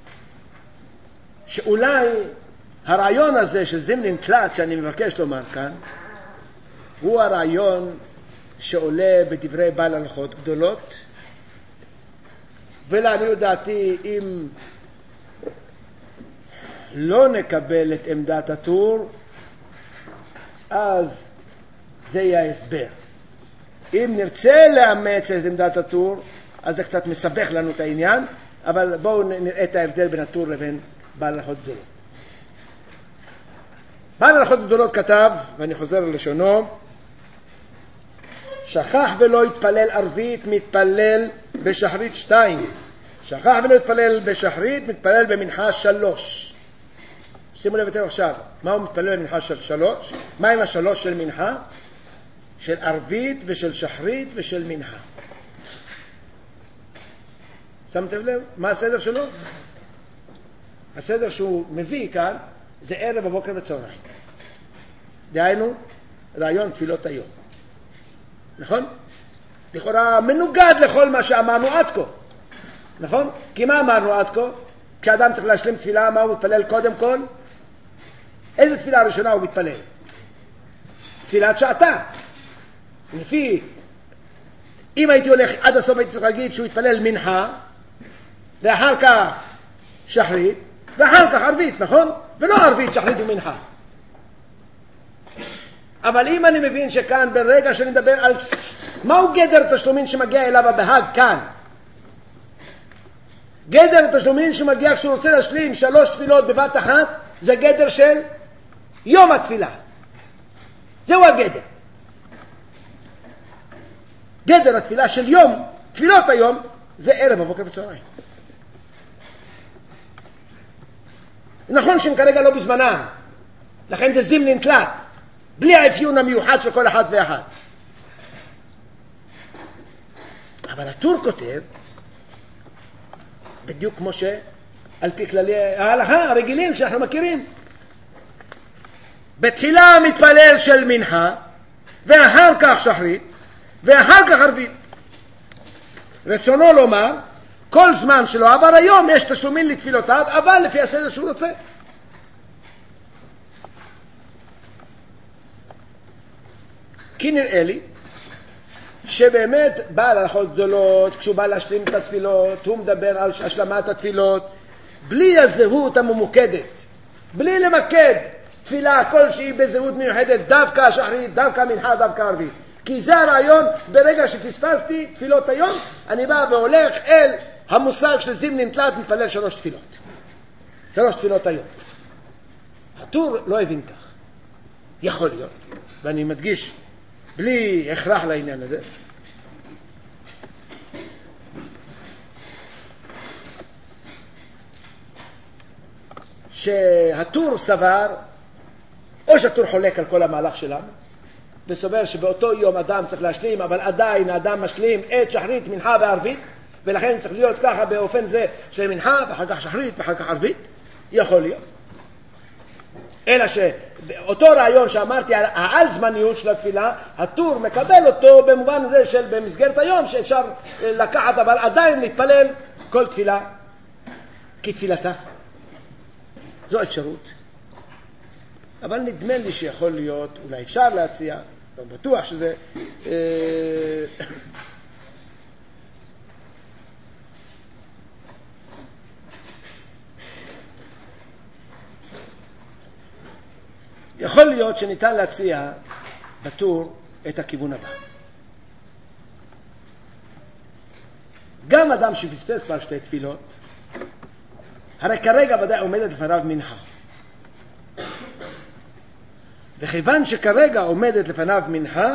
שאולי הרעיון הזה של זימנין תלת שאני מבקש לומר כאן הוא הרעיון שעולה בדברי בעל הלכות גדולות, ולעניות דעתי אם לא נקבל את עמדת הטור אז זה יהיה ההסבר. אם נרצה לאמץ את עמדת הטור אז זה קצת מסבך לנו את העניין, אבל בואו נראה את ההבדל בין הטור לבין בעל הלכות גדולות. בעל הלכות גדולות כתב, ואני חוזר ללשונו, שכח ולא התפלל ערבית מתפלל בשחרית 2, שכח ולא התפלל בשחרית מתפלל במנחה 3. שימו לב יותר עכשיו, מה הוא מתפלל במנחה של 3? מה עם השלוש של מנחה? של ערבית ושל שחרית ושל מנחה. שמתם לב? מה הסדר שלו? הסדר שהוא מביא כאן זה ערב, בבוקר וצהריים. דהיינו, רעיון תפילות היום. נכון? לכאורה מנוגד לכל מה שאמרנו עד כה. נכון? כי מה אמרנו עד כה? כשאדם צריך להשלים תפילה, מה הוא מתפלל קודם כל? איזה תפילה הראשונה הוא מתפלל? תפילת שעתה. לפי, אם הייתי הולך עד הסוף הייתי צריך להגיד שהוא יתפלל מנחה, ואחר כך שחרית, ואחר כך ערבית, נכון? ולא ערבית, שחרית ומנחה. אבל אם אני מבין שכאן ברגע שאני מדבר על מהו גדר תשלומין שמגיע אליו הבהג כאן, גדר תשלומין שמגיע כשהוא רוצה להשלים 3 תפילות בבת אחת, זה גדר של יום התפילה. זהו הגדר. גדר התפילה של יום, תפילות היום, זה ערב, בבוקר וצהריים. נכון שהם כרגע לא בזמנם, לכן זה זימנין תלת, בלי האפיון המיוחד של כל אחד ואחד. אבל הטור כותב, בדיוק כמו שעל פי כללי ההלכה הרגילים שאנחנו מכירים, בתחילה מתפלל של מנחה, ואחר כך שחרית, ואחר כך ערבית. רצונו לומר, כל זמן שלא עבר היום יש תשלומים לתפילותיו, אבל לפי הסדר שהוא רוצה. כי נראה לי שבאמת בעל הלכות גדולות, כשהוא בא להשלים את התפילות, הוא מדבר על השלמת התפילות, בלי הזהות הממוקדת, בלי למקד תפילה כלשהי בזהות מיוחדת, דווקא שחרית, דווקא מנחה, דווקא ערבית. כי זה הרעיון, ברגע שפספסתי תפילות היום, אני בא והולך אל המושג של זימנין תלת, מתפלל 3 תפילות. 3 תפילות היום. הטור לא הבין כך. יכול להיות, ואני מדגיש, בלי הכרח לעניין הזה, שהטור סבר, או שהטור חולק על כל המהלך שלנו, וסובר שבאותו יום אדם צריך להשלים, אבל עדיין האדם משלים את שחרית, מנחה וערבית, ולכן צריך להיות ככה באופן זה של מנחה, ואחר כך שחרית, ואחר כך ערבית. יכול להיות. אלא שאותו רעיון שאמרתי, העל זמניות של התפילה, הטור מקבל אותו במובן הזה של במסגרת היום שאפשר לקחת, אבל עדיין להתפלל כל תפילה כתפילתה. זו אפשרות. אבל נדמה לי שיכול להיות, אולי אפשר להציע, לא בטוח שזה יכול להיות שניתן להציע בטור את הכיוון הבא. גם אדם שפספס כבר 2 תפילות, הרי כרגע ודאי עומדת לפניו מנחה. וכיוון שכרגע עומדת לפניו מנחה,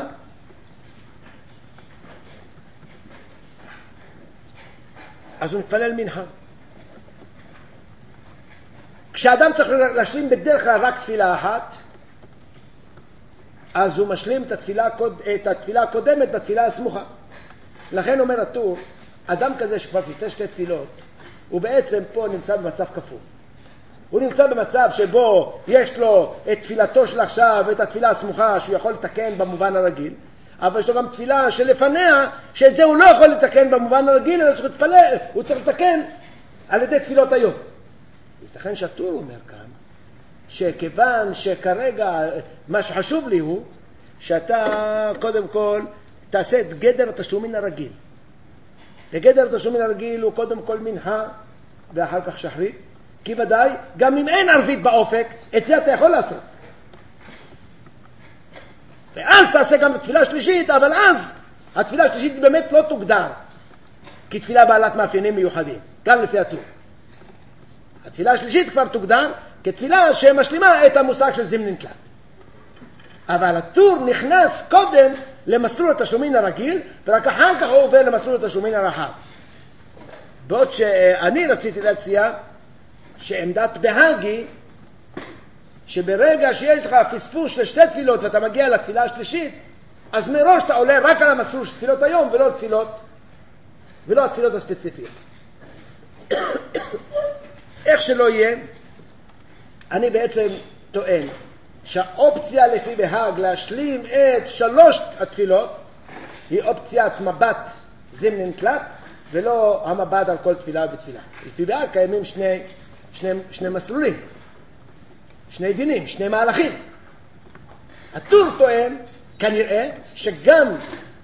אז הוא מתפלל מנחה. כשאדם צריך להשלים בדרך כלל רק תפילה אחת, אז הוא משלים את התפילה הקודמת בתפילה הסמוכה. לכן אומר הטור, אדם כזה שכבר פיתה שתי תפילות, הוא בעצם פה נמצא במצב כפול. הוא נמצא במצב שבו יש לו את תפילתו של עכשיו ואת התפילה הסמוכה שהוא יכול לתקן במובן הרגיל, אבל יש לו גם תפילה שלפניה, שאת זה הוא לא יכול לתקן במובן הרגיל, אלא צריך להתפלל, הוא צריך לתקן על ידי תפילות היום. לכן שהטור אומר כאן, שכיוון שכרגע מה שחשוב לי הוא, שאתה קודם כל תעשה את גדר התשלומין הרגיל. וגדר התשלומין הרגיל הוא קודם כל מנחה ואחר כך שחרית, כי ודאי גם אם אין ערבית באופק, את זה אתה יכול לעשות. ואז תעשה גם את התפילה השלישית, אבל אז התפילה השלישית באמת לא תוגדר כתפילה בעלת מאפיינים מיוחדים, גם לפי הטור. התפילה השלישית כבר תוגדר כתפילה שמשלימה את המושג של זמנין תלת. אבל הטור נכנס קודם למסלול התשלומין הרגיל, ורק אחר כך הוא עובר למסלול התשלומין הרחב. בעוד שאני רציתי להציע שעמדת בהגי, שברגע שיש לך פספוס של שתי תפילות ואתה מגיע לתפילה השלישית, אז מראש אתה עולה רק על המסלול של תפילות היום ולא התפילות הספציפיות. איך שלא יהיה, אני בעצם טוען שהאופציה לפי בהג להשלים את שלוש התפילות היא אופציית מבט זמנין תלת, ולא המבט על כל תפילה ותפילה. לפי בהג קיימים שני מסלולים, שני דינים, שני מהלכים. הטור טוען כנראה שגם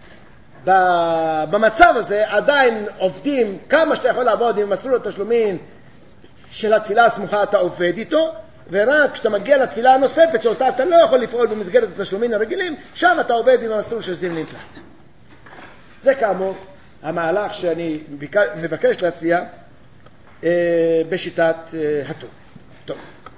במצב הזה עדיין עובדים כמה שאתה יכול לעבוד עם מסלול התשלומין של התפילה הסמוכה אתה עובד איתו, ורק כשאתה מגיע לתפילה הנוספת שאותה אתה לא יכול לפעול במסגרת התשלומין הרגילים, שם אתה עובד עם המסלול של זמנין תלת. זה כאמור המהלך שאני מבקש להציע בשיטת הטור. טוב.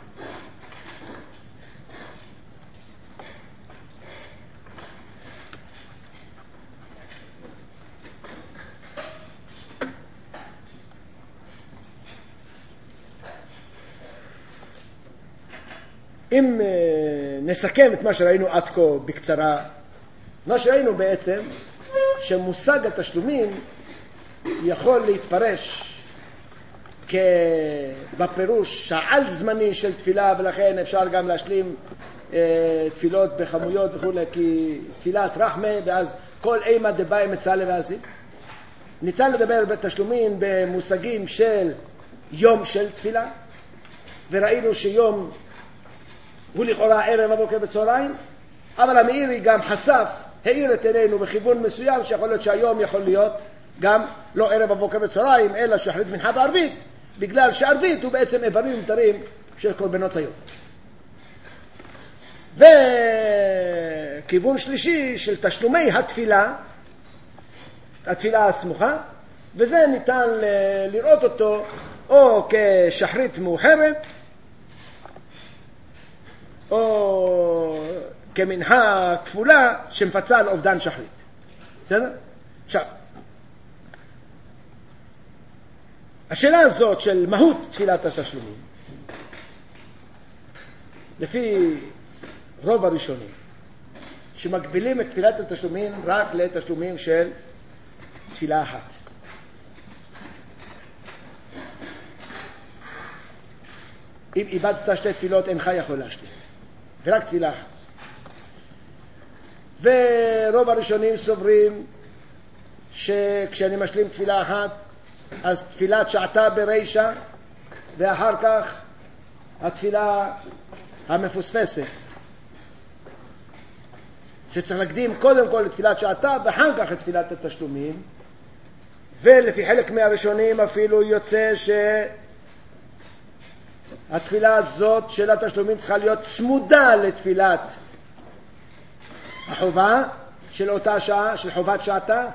אם נסכם את מה שראינו עד כה בקצרה, מה שראינו בעצם שמושג התשלומים יכול להתפרש בפירוש העל זמני של תפילה, ולכן אפשר גם להשלים תפילות בחמויות וכו', כי תפילת רחמה, ואז כל אימא דבאי מצלה ועזי. ניתן לדבר בתשלומים במושגים של יום של תפילה, וראינו שיום הוא לכאורה ערב הבוקר בצהריים, אבל המאירי גם העיר את עינינו בכיוון מסוים שיכול להיות שהיום יכול להיות גם לא ערב הבוקר בצהריים, אלא שחרית מנחה בערבית, בגלל שערבית הוא בעצם איברים מותרים של קורבנות היום. וכיוון שלישי של תשלומי התפילה הסמוכה, וזה ניתן לראות אותו או כשחרית מאוחרת, או כמנחה כפולה שמפצה על אובדן שחרית. בסדר? עכשיו, השאלה הזאת של מהות תפילת התשלומים, לפי רוב הראשונים, שמגבילים את תפילת התשלומים רק לתשלומים של תפילה אחת. אם איבדת שתי תפילות אינך יכול להשלים, ורק תפילה אחת. ורוב הראשונים סוברים שכשאני משלים תפילה אחת, אז תפילת שעתה ברישה, ואחר כך התפילה המפוספסת, שצריך להקדים קודם כל לתפילת שעתה ואחר כך את תפילת התשלומים. ולפי חלק מהראשונים אפילו יוצא שהתפילה הזאת של התשלומים צריכה להיות צמודה לתפילת החובה של אותה שעה, של חובת שעתה.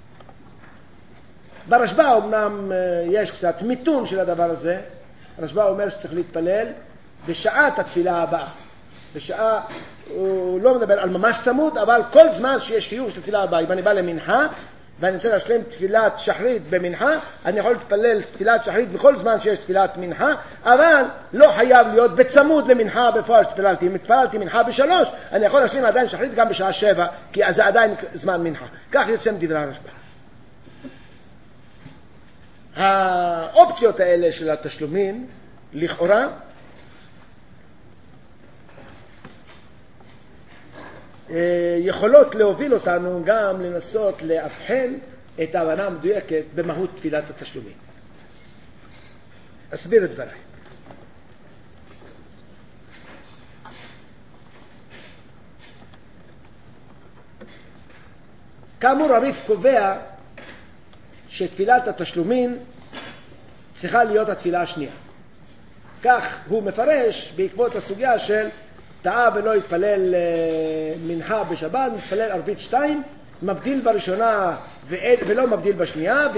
ברשב"א אמנם יש קצת מיתון של הדבר הזה. הרשב"א אומר שצריך להתפלל בשעת התפילה הבאה, בשעה, הוא לא מדבר על ממש צמוד, אבל כל זמן שיש חיוב של תפילה הבאה, אם אני בא למנחה, ואני רוצה להשלים תפילת שחרית במנחה, אני יכול להתפלל תפילת שחרית בכל זמן שיש תפילת מנחה, אבל לא חייב להיות בצמוד למנחה בפועל שתפללתי. אם התפללתי מנחה ב3, אני יכול להשלים עדיין שחרית גם בשעה 7, כי זה עדיין זמן מנחה. כך יוצא מדברי הרשב"א. האופציות האלה של התשלומים, לכאורה, יכולות להוביל אותנו גם לנסות להבחן את ההבנה המדויקת במהות תפילת התשלומים. אסביר את דבריי. כאמור, הריף קובע שתפילת התשלומים צריכה להיות התפילה השנייה. כך הוא מפרש בעקבות הסוגיה של טעה ולא התפלל מנחה בשבת, מתפלל ערבית 2, מבדיל בראשונה ולא מבדיל בשנייה,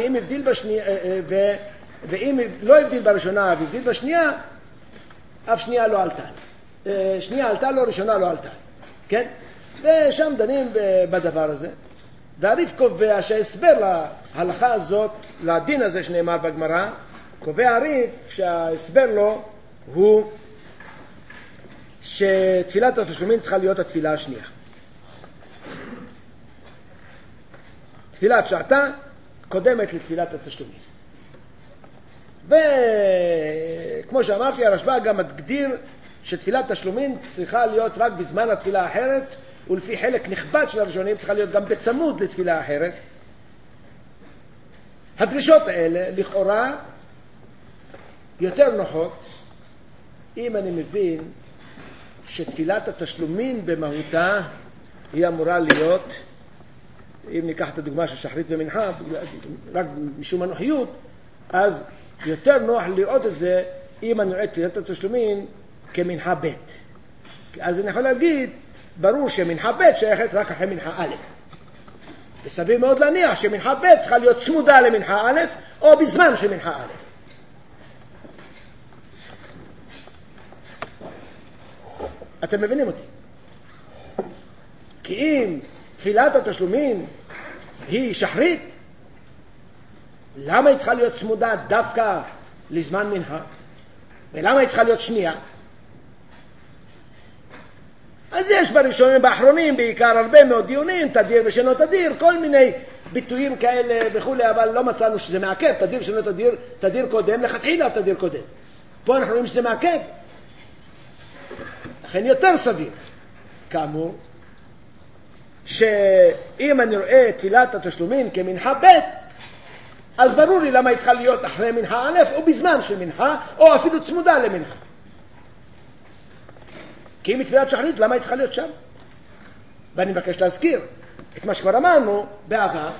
ואם לא הבדיל בראשונה והבדיל בשנייה, אף שנייה לא עלתה. שנייה עלתה לו, ראשונה לא עלתה. כן? ושם דנים בדבר הזה. והריף קובע שההסבר להלכה הזאת, לדין הזה שנאמר בגמרא, קובע הריף שההסבר לו הוא שתפילת התשלומים צריכה להיות התפילה השנייה. תפילת שעתה קודמת לתפילת התשלומים. וכמו שאמרתי, הרשב"א גם מגדיר שתפילת תשלומים צריכה להיות רק בזמן התפילה האחרת, ולפי חלק נכבד של הראשונים צריכה להיות גם בצמוד לתפילה אחרת. הדרישות האלה לכאורה יותר נוחות אם אני מבין שתפילת התשלומים במהותה היא אמורה להיות, אם ניקח את הדוגמה של שחרית ומנחה, רק משום הנוחיות, אז יותר נוח לראות את זה אם אני רואה תפילת התשלומים כמנחה ב'. אז אני יכול להגיד, ברור שמנחה ב' שייכת רק אחרי מנחה א'. וסביר מאוד להניח שמנחה ב' צריכה להיות צמודה למנחה א', או בזמן של מנחה א'. אתם מבינים אותי? כי אם תפילת התשלומים היא שחרית, למה היא צריכה להיות צמודה דווקא לזמן מנחה? ולמה היא צריכה להיות שנייה? אז יש בראשונים ובאחרונים בעיקר הרבה מאוד דיונים, תדיר ושאינו תדיר, כל מיני ביטויים כאלה וכולי, אבל לא מצאנו שזה מעכב, תדיר ושאינו תדיר, תדיר קודם, לכתחילה תדיר קודם. פה אנחנו רואים שזה מעכב. לכן יותר סביר, כאמור, שאם אני רואה תפילת התשלומים כמנחה ב', אז ברור לי למה היא צריכה להיות אחרי מנחה א', או בזמן של מנחה, או אפילו צמודה למנחה. כי אם תפילת שחרית, למה היא צריכה להיות שם? ואני מבקש להזכיר את מה שכבר אמרנו בעבר,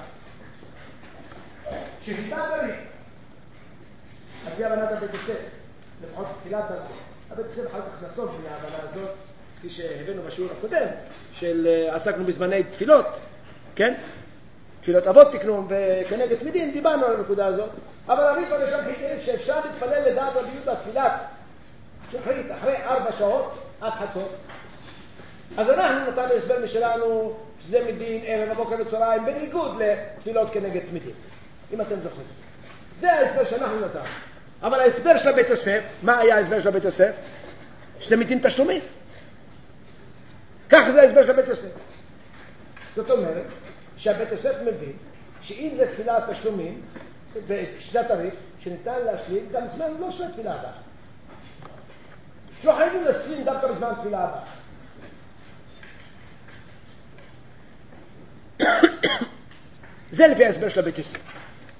שתפילת הריף, על פי הבנת הבית הספר, לפחות תפילת הבית הספר אחר כך נסוג מההבנה הזאת, כפי שהבאנו בשיעור הקודם, עסקנו בזמני תפילות, כן? תפילות אבות תקנו וכנגד תמידים, דיברנו על הנקודה הזאת, אבל הריף הראשון חיכה שאפשר להתפלל לדעת רבי יהודה תפילת שחרית אחרי 4 שעות עד חצות. אז אנחנו נתנו הסבר משלנו שזה מדין ערב הבוקר לצהריים בניגוד לתפילות כנגד תמידים, אם אתם זוכרים. זה ההסבר שאנחנו נתנו. אבל ההסבר של בית יוסף, מה היה ההסבר של בית יוסף? שזה מדין תשלומים. כך זה ההסבר של בית יוסף. זאת אומרת שהבית יוסף מבין שאם זה תפילת תשלומים בשיטת הריף, שניתן להשלים גם זמן לא של התפילה הבאה. לא חייבים להשלים דווקא בזמן התפילה הבאה. זה לפי ההסבר של הבית יוסף.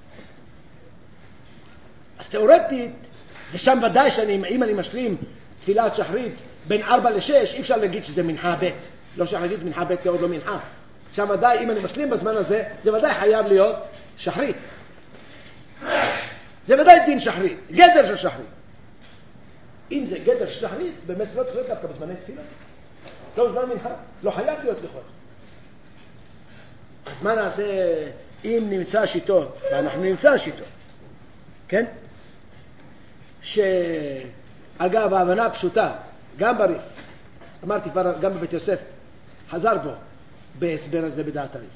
אז תיאורטית, ושם ודאי שאם אני משלים תפילת שחרית בין 4 ל-6, אי אפשר להגיד שזה מנחה ב'. לא אפשר להגיד מנחה ב' כי עוד לא מנחה. שם ודאי, אם אני משלים בזמן הזה, זה ודאי חייב להיות שחרית. זה ודאי דין שחרית, גדר של שחרית. אם זה גדר של שחרית, באמת לא צריך להיות דווקא בזמני תפילה. לא בזמן מנחה, לא חייב להיות לכל. אז מה נעשה אם נמצא שיטות, ואנחנו נמצא שיטות, כן? שאגב, ההבנה הפשוטה, גם בריף אמרתי כבר גם בבית יוסף, חזר בו בהסבר הזה בדעת הריף.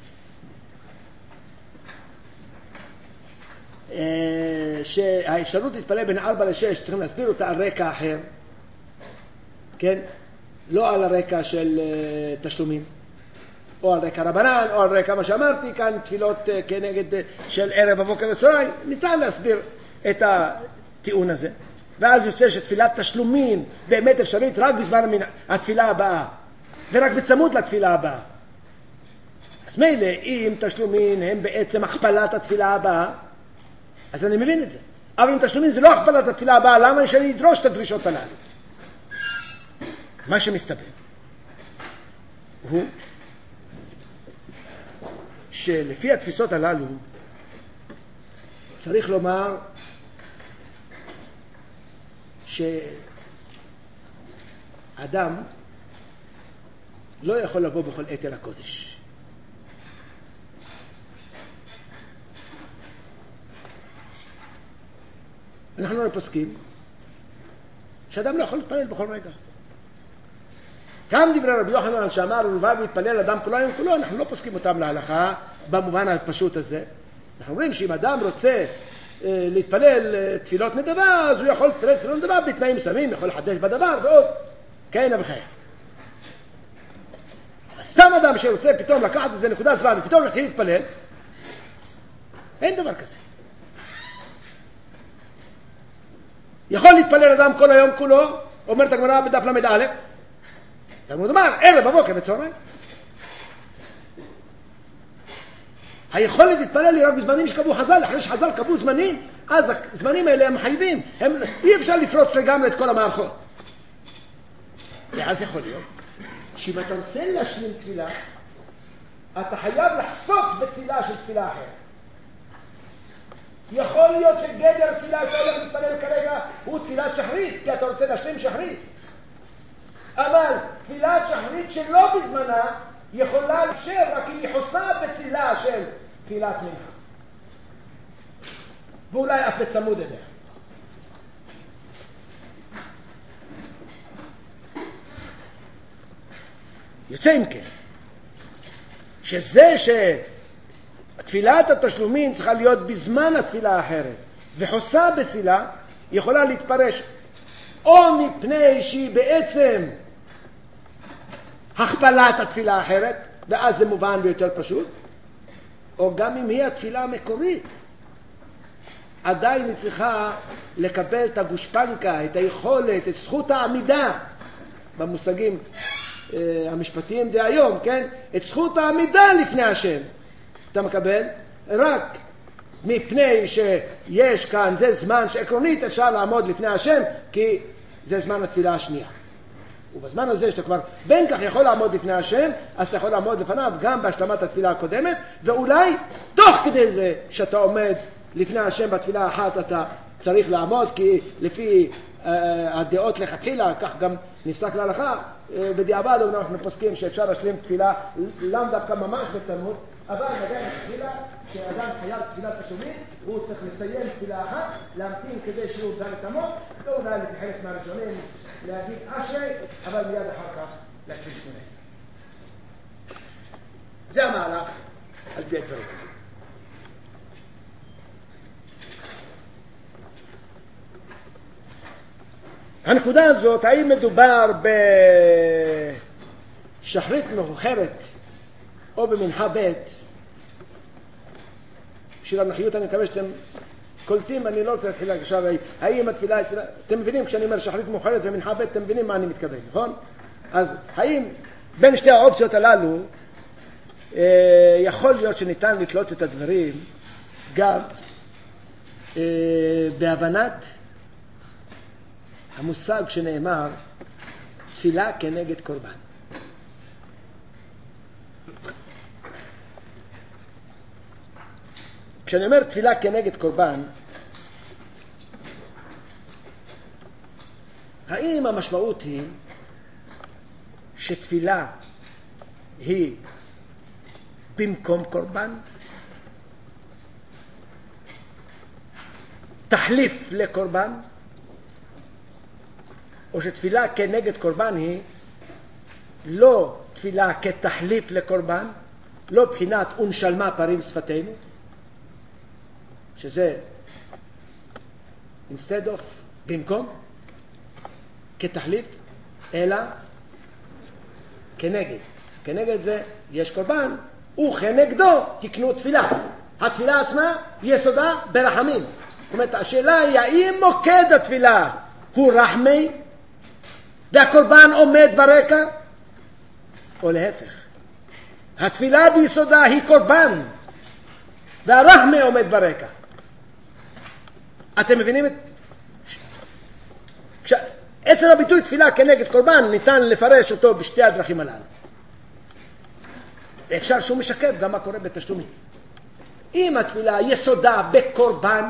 שהאפשרות להתפלל בין 4 ל-6 צריכים להסביר אותה על רקע אחר, כן? לא על הרקע של תשלומים, או על רקע רבנן, או על רקע מה שאמרתי כאן, תפילות כנגד של ערב, בבוקר וצהריים. ניתן להסביר את הטיעון הזה, ואז יוצא שתפילת תשלומים באמת אפשרית רק בזמן התפילה הבאה, ורק בצמוד לתפילה הבאה. אז מילא, אם תשלומים הם בעצם הכפלת התפילה הבאה, אז אני מבין את זה. אבל אם תשלומים זה לא הכפלת התפילה הבאה, למה שאני אדרוש את הדרישות הללו? מה שמסתבר הוא שלפי התפיסות הללו צריך לומר שאדם לא יכול לבוא בכל עת אל הקודש. אנחנו פוסקים שאדם לא יכול להתפלל בכל רגע. גם דברי רבי יוחנן שאמר ולבב להתפלל אדם כולו יום כולו, אנחנו לא פוסקים אותם להלכה במובן הפשוט הזה. אנחנו אומרים שאם אדם רוצה להתפלל תפילות נדבה, אז הוא יכול להתפלל תפילות נדבה בתנאים מסוימים, יכול לחדש בדבר ועוד כהנה וכהנה. סתם אדם שרוצה פתאום לקחת איזה נקודת זמן ופתאום להתחיל להתפלל, אין דבר כזה. יכול להתפלל אדם כל היום כולו, אומרת הגמרא בדף למד א', הוא אומר, ערב, בבוקר וצהריים. היכולת להתפלל היא רק בזמנים שקבעו חז"ל, אחרי שחז"ל קבעו זמנים, אז הזמנים האלה הם מחייבים, אי אפשר לפרוץ לגמרי את כל המערכות. ואז יכול להיות שאם אתה רוצה להשלים תפילה, אתה חייב לחסות בצילה של תפילה אחרת. יכול להיות שגדר תפילה שאתה הולך להתפלל כרגע הוא תפילת שחרית, כי אתה רוצה להשלים שחרית. אבל תפילת שחרית שלא בזמנה יכולה לאפשר רק אם היא חוסה בצילה של תפילת מנחה. ואולי אף בצמוד אליה. יוצא אם כן, שזה שתפילת התשלומים צריכה להיות בזמן התפילה האחרת, וחוסה בצילה יכולה להתפרש או מפני שהיא בעצם הכפלת התפילה האחרת, ואז זה מובן ויותר פשוט, או גם אם היא התפילה המקורית, עדיין היא צריכה לקבל את הגושפנקה, את היכולת, את זכות העמידה, במושגים המשפטיים די היום, כן? את זכות העמידה לפני השם. אתה מקבל רק מפני שיש כאן, זה זמן שעקרונית אפשר לעמוד לפני השם, כי זה זמן התפילה השנייה. ובזמן הזה שאתה כבר בין כך יכול לעמוד לפני השם, אז אתה יכול לעמוד לפניו גם בהשלמת התפילה הקודמת, ואולי תוך כדי זה שאתה עומד לפני השם בתפילה אחת אתה צריך לעמוד, כי לפי הדעות לכתחילה, כך גם נפסק להלכה, בדיעבד אנחנו פוסקים שאפשר להשלים תפילה, לאו דווקא ממש בצמוד, אבל עדיין תפילה, כשאדם חייב תפילת תשלומים, הוא צריך לסיים תפילה אחת, להמתין כדי שהוא דן את המות, ואולי לתחלק מהראשונים להגיד אשרי, אבל מיד אחר כך להתחיל 18. זה המהלך על פי הדברים. הנקודה הזאת, האם מדובר בשחרית מאוחרת או במנחה ב', בשביל המנחיות אני מקווה שאתם קולטים, אני לא רוצה להתחיל עכשיו, האם התפילה, אתם מבינים כשאני אומר שחרית מאוחרת ומנחה ב', אתם מבינים מה אני מתכוון, נכון? אז האם בין שתי האופציות הללו יכול להיות שניתן לתלות את הדברים גם בהבנת המושג שנאמר תפילה כנגד קורבן. כשאני אומר תפילה כנגד קורבן, האם המשמעות היא שתפילה היא במקום קורבן? תחליף לקורבן? או שתפילה כנגד קורבן היא לא תפילה כתחליף לקורבן, לא בחינת ונשלמה פרים שפתנו, שזה instead of, במקום, כתחליף, אלא כנגד. כנגד זה יש קורבן, וכנגדו תקנו תפילה. התפילה עצמה יסודה ברחמים. זאת אומרת, השאלה היא, האם מוקד התפילה הוא רחמי, והקורבן עומד ברקע, או להפך. התפילה ביסודה היא קורבן, והרחמי עומד ברקע. אתם מבינים את... עצם הביטוי תפילה כנגד קורבן ניתן לפרש אותו בשתי הדרכים הללו. אפשר שהוא משקף גם מה קורה בתשלומים. אם התפילה יסודה בקורבן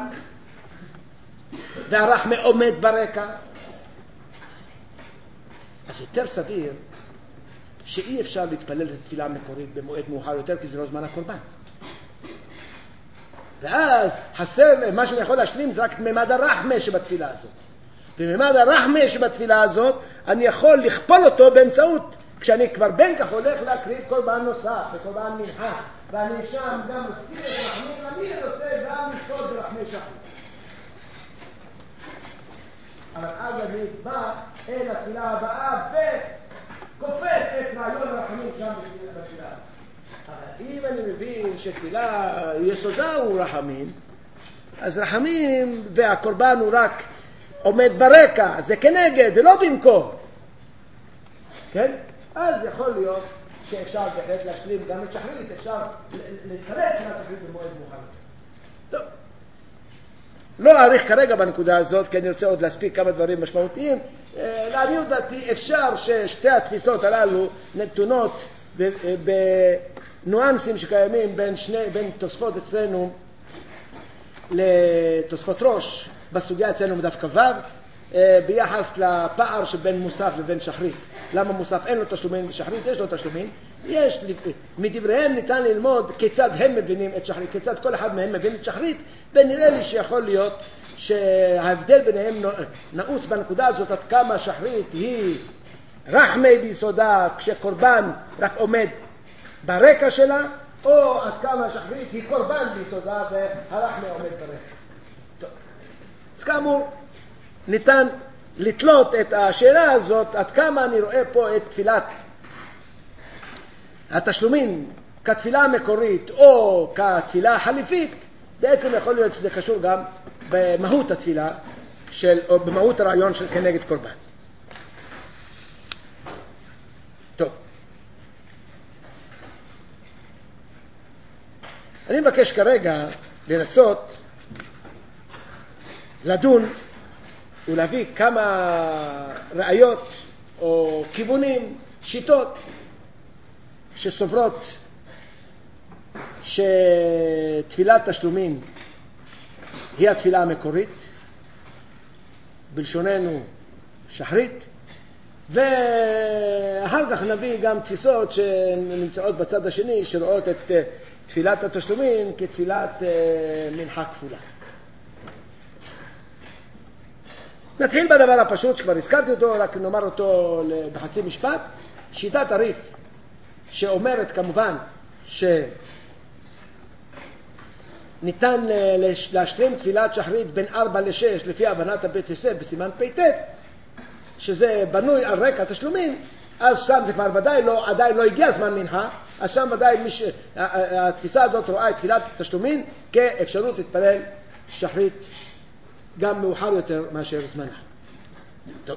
והרחמי עומד ברקע, אז יותר סביר שאי אפשר להתפלל את התפילה המקורית במועד מאוחר יותר, כי זה לא זמן הקורבן. ואז חסר, מה שאני יכול להשלים זה רק ממד הרחמי שבתפילה הזאת. וממד הרחמי שבתפילה הזאת אני יכול לכפול אותו באמצעות, כשאני כבר בין כך הולך להקריב קורבן נוסף וקורבן מנחה, ואני שם גם מסכים את רחמים, אני רוצה גם לזכות ברחמי שחר. אבל אז אני בא אל התפילה הבאה וכופת את רעיון הרחמים שם בתפילה. אבל אם אני מבין שתפילה יסודה הוא רחמים, אז רחמים והקורבן הוא רק עומד ברקע, זה כנגד ולא במקום. כן? אז יכול להיות שאפשר בהחלט להשלים גם את שחרית, אפשר להתפרק מהשחרית במועד מאוחר. טוב. לא אעריך כרגע בנקודה הזאת, כי אני רוצה עוד להספיק כמה דברים משמעותיים. לעניות דעתי אפשר ששתי התפיסות הללו נתונות בנואנסים שקיימים בין תוספות אצלנו לתוספות ראש, בסוגיה אצלנו בדף כ"ו, ביחס לפער שבין מוסף לבין שחרית. למה מוסף אין לו תשלומים ושחרית יש לו תשלומים? יש, מדבריהם ניתן ללמוד כיצד הם מבינים את שחרית, כיצד כל אחד מהם מבין את שחרית, ונראה לי שיכול להיות שההבדל ביניהם נעוץ בנקודה הזאת עד כמה שחרית היא רחמי ביסודה כשקורבן רק עומד ברקע שלה, או עד כמה שחרית היא קורבן ביסודה והרחמי עומד ברקע. טוב. אז כאמור, ניתן לתלות את השאלה הזאת עד כמה אני רואה פה את תפילת התשלומים כתפילה המקורית או כתפילה החליפית. בעצם יכול להיות שזה קשור גם במהות התפילה או במהות הרעיון של כנגד קורבן. טוב, אני מבקש כרגע לנסות לדון ולהביא כמה ראיות או כיוונים, שיטות שסוברות שתפילת תשלומים היא התפילה המקורית, בלשוננו שחרית, ואחר כך נביא גם תפיסות שנמצאות בצד השני שרואות את תפילת התשלומים כתפילת מנחה כפולה. נתחיל בדבר הפשוט שכבר הזכרתי אותו, רק נאמר אותו בחצי משפט. שיטת הריף שאומרת כמובן שניתן להשלים תפילת שחרית בין 4 ל-6 לפי הבנת הבית יוסף בסימן פ"ט, שזה בנוי על רקע תשלומים, אז שם זה כבר ודאי עדיין לא הגיע זמן מנחה, אז שם ודאי התפיסה הזאת רואה את תפילת תשלומים כאפשרות להתפלל שחרית גם מאוחר יותר מאשר זמנה. טוב.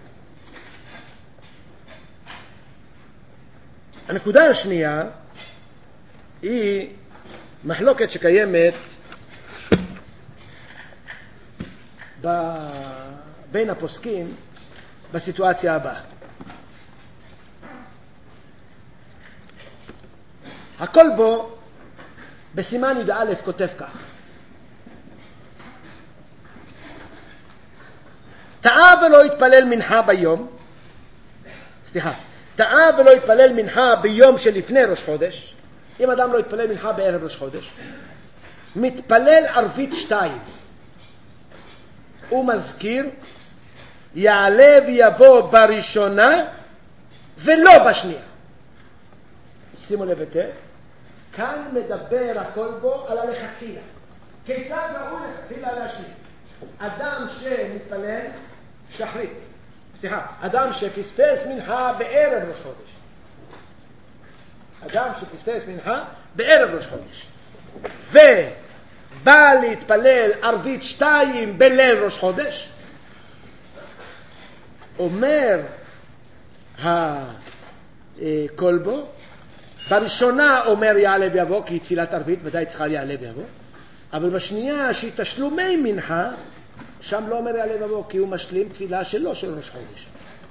הנקודה השנייה היא מחלוקת שקיימת בין הפוסקים בסיטואציה הבאה. הכל בו בסימן י"א כותב כך: טעה ולא יתפלל מנחה טעה ולא יתפלל מנחה ביום שלפני ראש חודש. אם אדם לא יתפלל מנחה בערב ראש חודש, מתפלל ערבית 2 הוא מזכיר, יעלה ויבוא בראשונה ולא בשנייה. שימו לב היטב, כאן מדבר הכל בו על הלכתחילה. כיצד ראוי לכתחילה להשלים? אדם שמתפלל שחרית, אדם שפספס מנחה בערב ראש חודש. אדם שפספס מנחה בערב ראש חודש. ובא להתפלל ערבית 2 בליל ראש חודש. אומר הכלבו, בראשונה אומר יעלה ויבוא, כי תפילת ערבית ודאי צריכה יעלה ויבוא. אבל בשנייה שהיא תשלומי מנחה, שם לא אומר יעלה ויבוא, כי הוא משלים תפילה שלו של ראש חודש.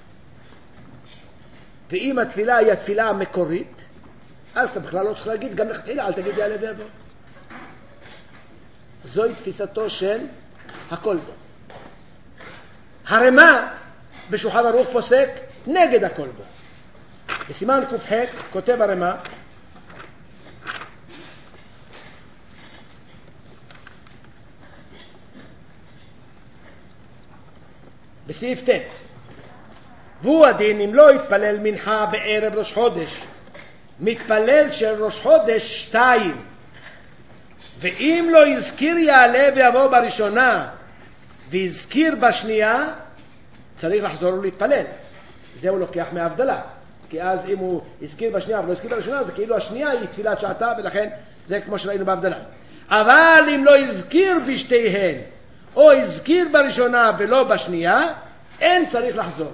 ואם התפילה היא התפילה המקורית, אז אתה בכלל לא צריך להגיד, גם לכתחילה, אל תגיד יעלה ויבוא. זוהי תפיסתו של הכלבו. הרמ"א בשולחן ערוך פוסק נגד הכלבו. בסימן ק"ח כותב הרמ"א, בסעיף ט', והוא הדין אם לא יתפלל מנחה בערב ראש חודש, מתפלל של ראש חודש 2, ואם לא יזכיר יעלה ויבוא בראשונה ויזכיר בשנייה, צריך לחזור ולהתפלל. זה הוא לוקח מההבדלה, כי אז אם הוא יזכיר בשנייה ולא יזכיר בראשונה, זה כאילו השנייה היא תפילת שעתה, ולכן זה כמו שראינו בהבדלה. אבל אם לא יזכיר בשתיהן, או יזכיר בראשונה ולא בשנייה, אין צריך לחזור.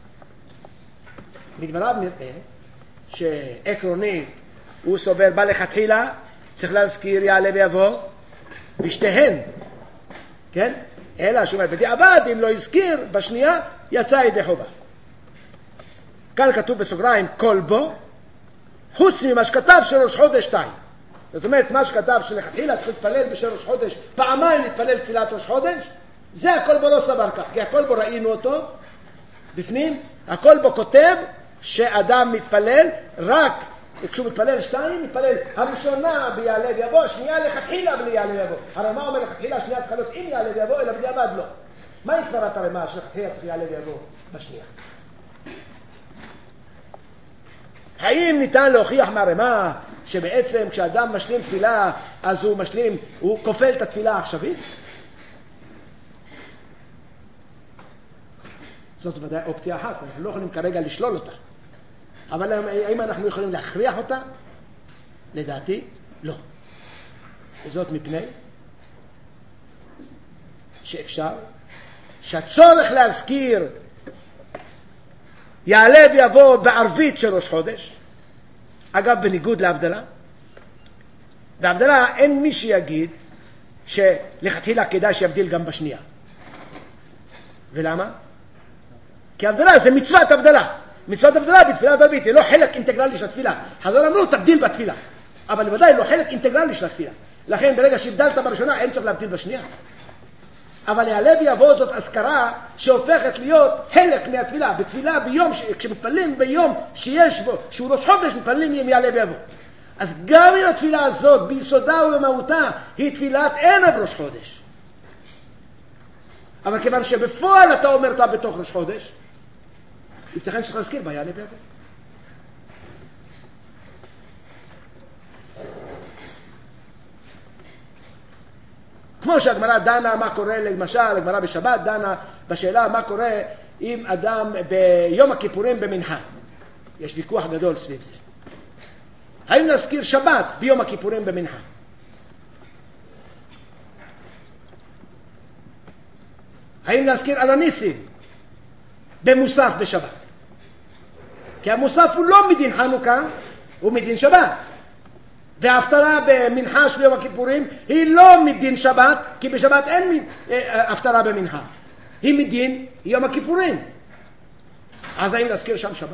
מדבריו נראה שעקרונית הוא סובר בלכתחילה צריך להזכיר יעלה ויבוא בשתיהן, כן? אלא שאומר בדיעבד אם לא יזכיר בשנייה יצא ידי חובה. כאן כתוב בסוגריים כלבו, חוץ ממה שכתב של ראש חודש 2. זאת אומרת, מה שכתב שלכתחילה צריך להתפלל בשל ראש חודש, פעמיים להתפלל תפילת ראש חודש, זה הכלבו לא סבר כך, כי הכלבו ראינו אותו בפנים. הכלבו כותב שאדם מתפלל רק כשהוא מתפלל 2, מתפלל הראשונה ביעלה ויבוא, השנייה לכתחילה בלי יעלה ויבוא. הרמ"א אומר לכתחילה השנייה צריכה להיות עם יעלה ויבוא, אלא בדיעבד לא. מהי סברת הרמ"א שלכתחילה צריך יעלה ויבוא בשנייה? האם ניתן להוכיח מהרמ"א שבעצם כשאדם משלים תפילה אז הוא משלים, הוא כופל את התפילה העכשווית? זאת ודאי אופציה אחת, אנחנו לא יכולים כרגע לשלול אותה. אבל האם אנחנו יכולים להכריח אותה? לדעתי לא. וזאת מפני שאפשר שהצורך להזכיר יעלה ויבוא בערבית של ראש חודש, אגב בניגוד להבדלה. בהבדלה אין מי שיגיד שלכתחילה כדאי שיבדיל גם בשנייה. ולמה? כי הבדלה זה מצוות הבדלה. מצוות הבדלה בתפילת ערבית היא לא חלק אינטגרלי של התפילה. חז"ל אמרו תבדיל בתפילה, אבל בוודאי לא חלק אינטגרלי של התפילה. לכן ברגע שהבדלת בראשונה אין צריך להבדיל בשנייה. אבל יעלה ויבוא זאת אזכרה שהופכת להיות חלק מהתפילה. בתפילה ביום, כשמתפללים ביום שיש בו, שהוא ראש חודש, מתפללים עם יעלה ויבוא. אז גם אם התפילה הזאת ביסודה ובמהותה היא תפילת ערב ראש חודש, אבל כיוון שבפועל אתה אומר אותה בתוך ראש חודש, ייתכן שצריך להזכיר בה יעלה ויבוא. כמו שהגמרא דנה מה קורה, למשל הגמרא בשבת דנה בשאלה מה קורה אם אדם ביום הכיפורים במנחה. יש ויכוח גדול סביב זה. האם נזכיר שבת ביום הכיפורים במנחה? האם נזכיר על הניסים במוסף בשבת? כי המוסף הוא לא מדין חנוכה, הוא מדין שבת. וההפטרה במנחה של יום הכיפורים היא לא מדין שבת, כי בשבת אין הפטרה במנחה. היא מדין יום הכיפורים. אז האם נזכיר שם שבת?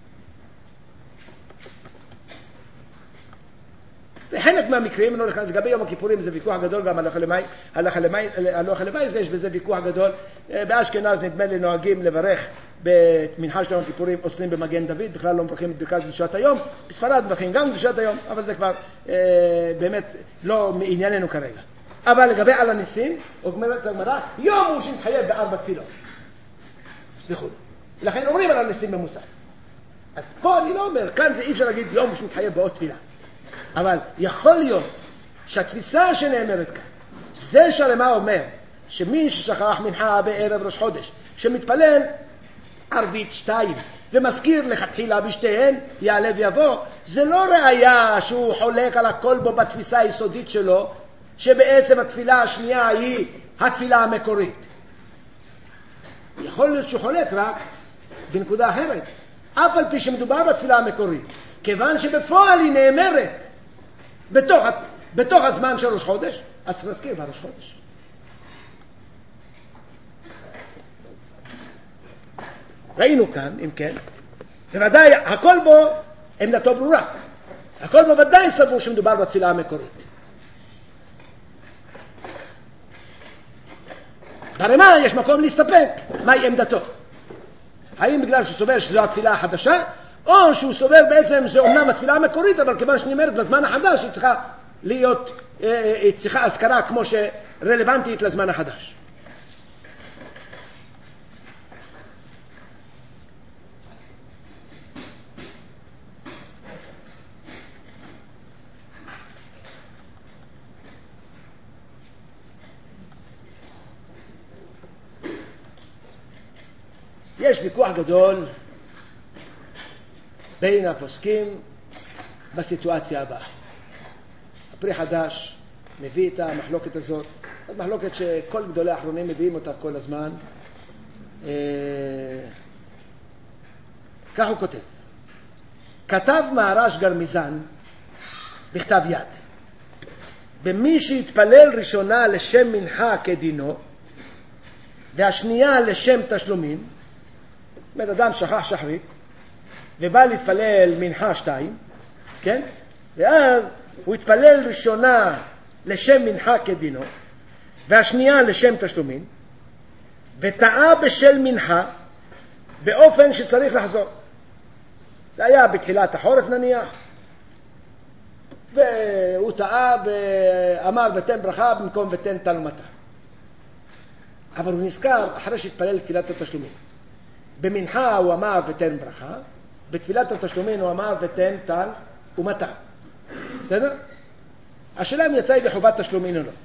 בחלק מהמקרים, לגבי יום הכיפורים זה ויכוח גדול, גם הלכה למאי יש בזה ויכוח גדול. באשכנז נדמה לי נוהגים לברך במנחה של יום הכיפורים עוצרים במגן דוד, בכלל לא מברכים את ברכת קדושת היום. בספרד מברכים גם קדושת היום, אבל זה כבר באמת לא מענייננו כרגע. אבל לגבי על הניסים, אומרת הגמרא, יום הוא שמתחייב ב4 תפילות וכו'. לכן אומרים על הניסים במוסף. אז פה אני לא אומר, כאן זה אי אפשר להגיד יום שמתחייב בעוד תפילה. אבל יכול להיות שהתפיסה שנאמרת כאן, זה שהרמ"א אומר שמי ששכח מנחה בערב ראש חודש, שמתפלל ערבית 2 ומזכיר לכתחילה בשתיהן, יעלה ויבוא, זה לא ראיה שהוא חולק על הכל בו בתפיסה היסודית שלו, שבעצם התפילה השנייה היא התפילה המקורית. יכול להיות שהוא חולק רק בנקודה אחרת, אף על פי שמדובר בתפילה המקורית, כיוון שבפועל היא נאמרת בתוך הזמן של ראש חודש, אז צריך להזכיר בראש חודש. ראינו כאן, אם כן, בוודאי הכל בו עמדתו ברורה, הכל בו ודאי סבור שמדובר בתפילה המקורית. ברמ"א יש מקום להסתפק מהי עמדתו, האם בגלל שהוא סובר שזו התפילה החדשה, או שהוא סובר בעצם זה אומנם התפילה המקורית, אבל כיוון שנאמרת בזמן החדש היא צריכה להיות, היא צריכה הזכרה כמו שרלוונטית לזמן החדש. יש ויכוח גדול בין הפוסקים בסיטואציה הבאה. הפרי חדש מביא את המחלוקת הזאת, זאת מחלוקת שכל גדולי האחרונים מביאים אותה כל הזמן. כך הוא כותב: כתב מהר"ש גרמיזן בכתב יד, במי שהתפלל ראשונה לשם מנחה כדינו והשנייה לשם תשלומים, בן אדם שכח שחרית ובא להתפלל מנחה 2, כן? ואז הוא התפלל ראשונה לשם מנחה כדינו והשנייה לשם תשלומים, וטעה בשל מנחה באופן שצריך לחזור. זה היה בתחילת החורף נניח, והוא טעה ואמר ותן ברכה במקום ותן טל ומטר, אבל הוא נזכר אחרי שהתפלל תפילת התשלומים. במנחה הוא אמר ותן ברכה, בתפילת התשלומים הוא אמר ותן טל ומטר. בסדר? השאלה אם יצא ידי חובת תשלומים או לא.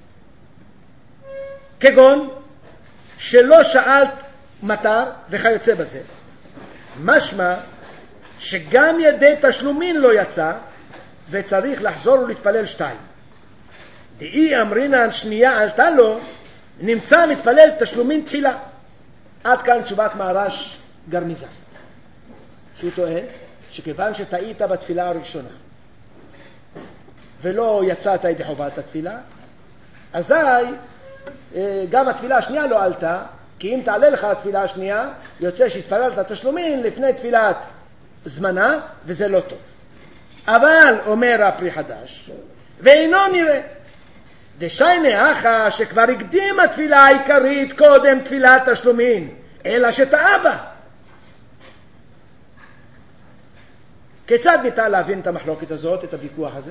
כגון שלא שאלת מטר וכיוצא בזה, משמע שגם ידי תשלומים לא יצא וצריך לחזור ולהתפלל 2. דאי אמרינן שנייה עלתה לו, נמצא מתפלל תשלומים תחילה. עד כאן תשובת מהר"ש גרמיזן, שהוא טוען שכיוון שטעית בתפילה הראשונה ולא יצאת ידי חובת התפילה, אזי גם התפילה השנייה לא עלתה, כי אם תעלה לך התפילה השנייה יוצא שהתפללת תשלומים לפני תפילת זמנה, וזה לא טוב. אבל אומר הפרי חדש, ואינו נראה דשיינה אחא שכבר הקדים התפילה העיקרית קודם תפילת תשלומים, אלא שטעה בה. כיצד ניתן להבין את המחלוקת הזאת, את הוויכוח הזה?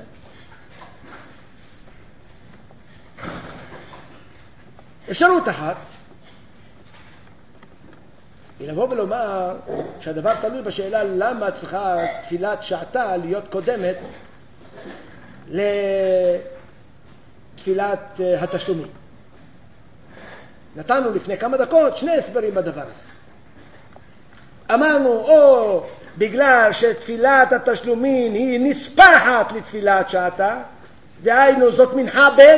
אפשרות אחת היא לבוא ולומר שהדבר תלוי בשאלה למה צריכה תפילת שעתה להיות קודמת לתפילת התשלומים. נתנו לפני כמה דקות 2 הסברים בדבר הזה. אמרנו או בגלל שתפילת התשלומים היא נספחת לתפילת שעתה, דהיינו זאת מנחה ב',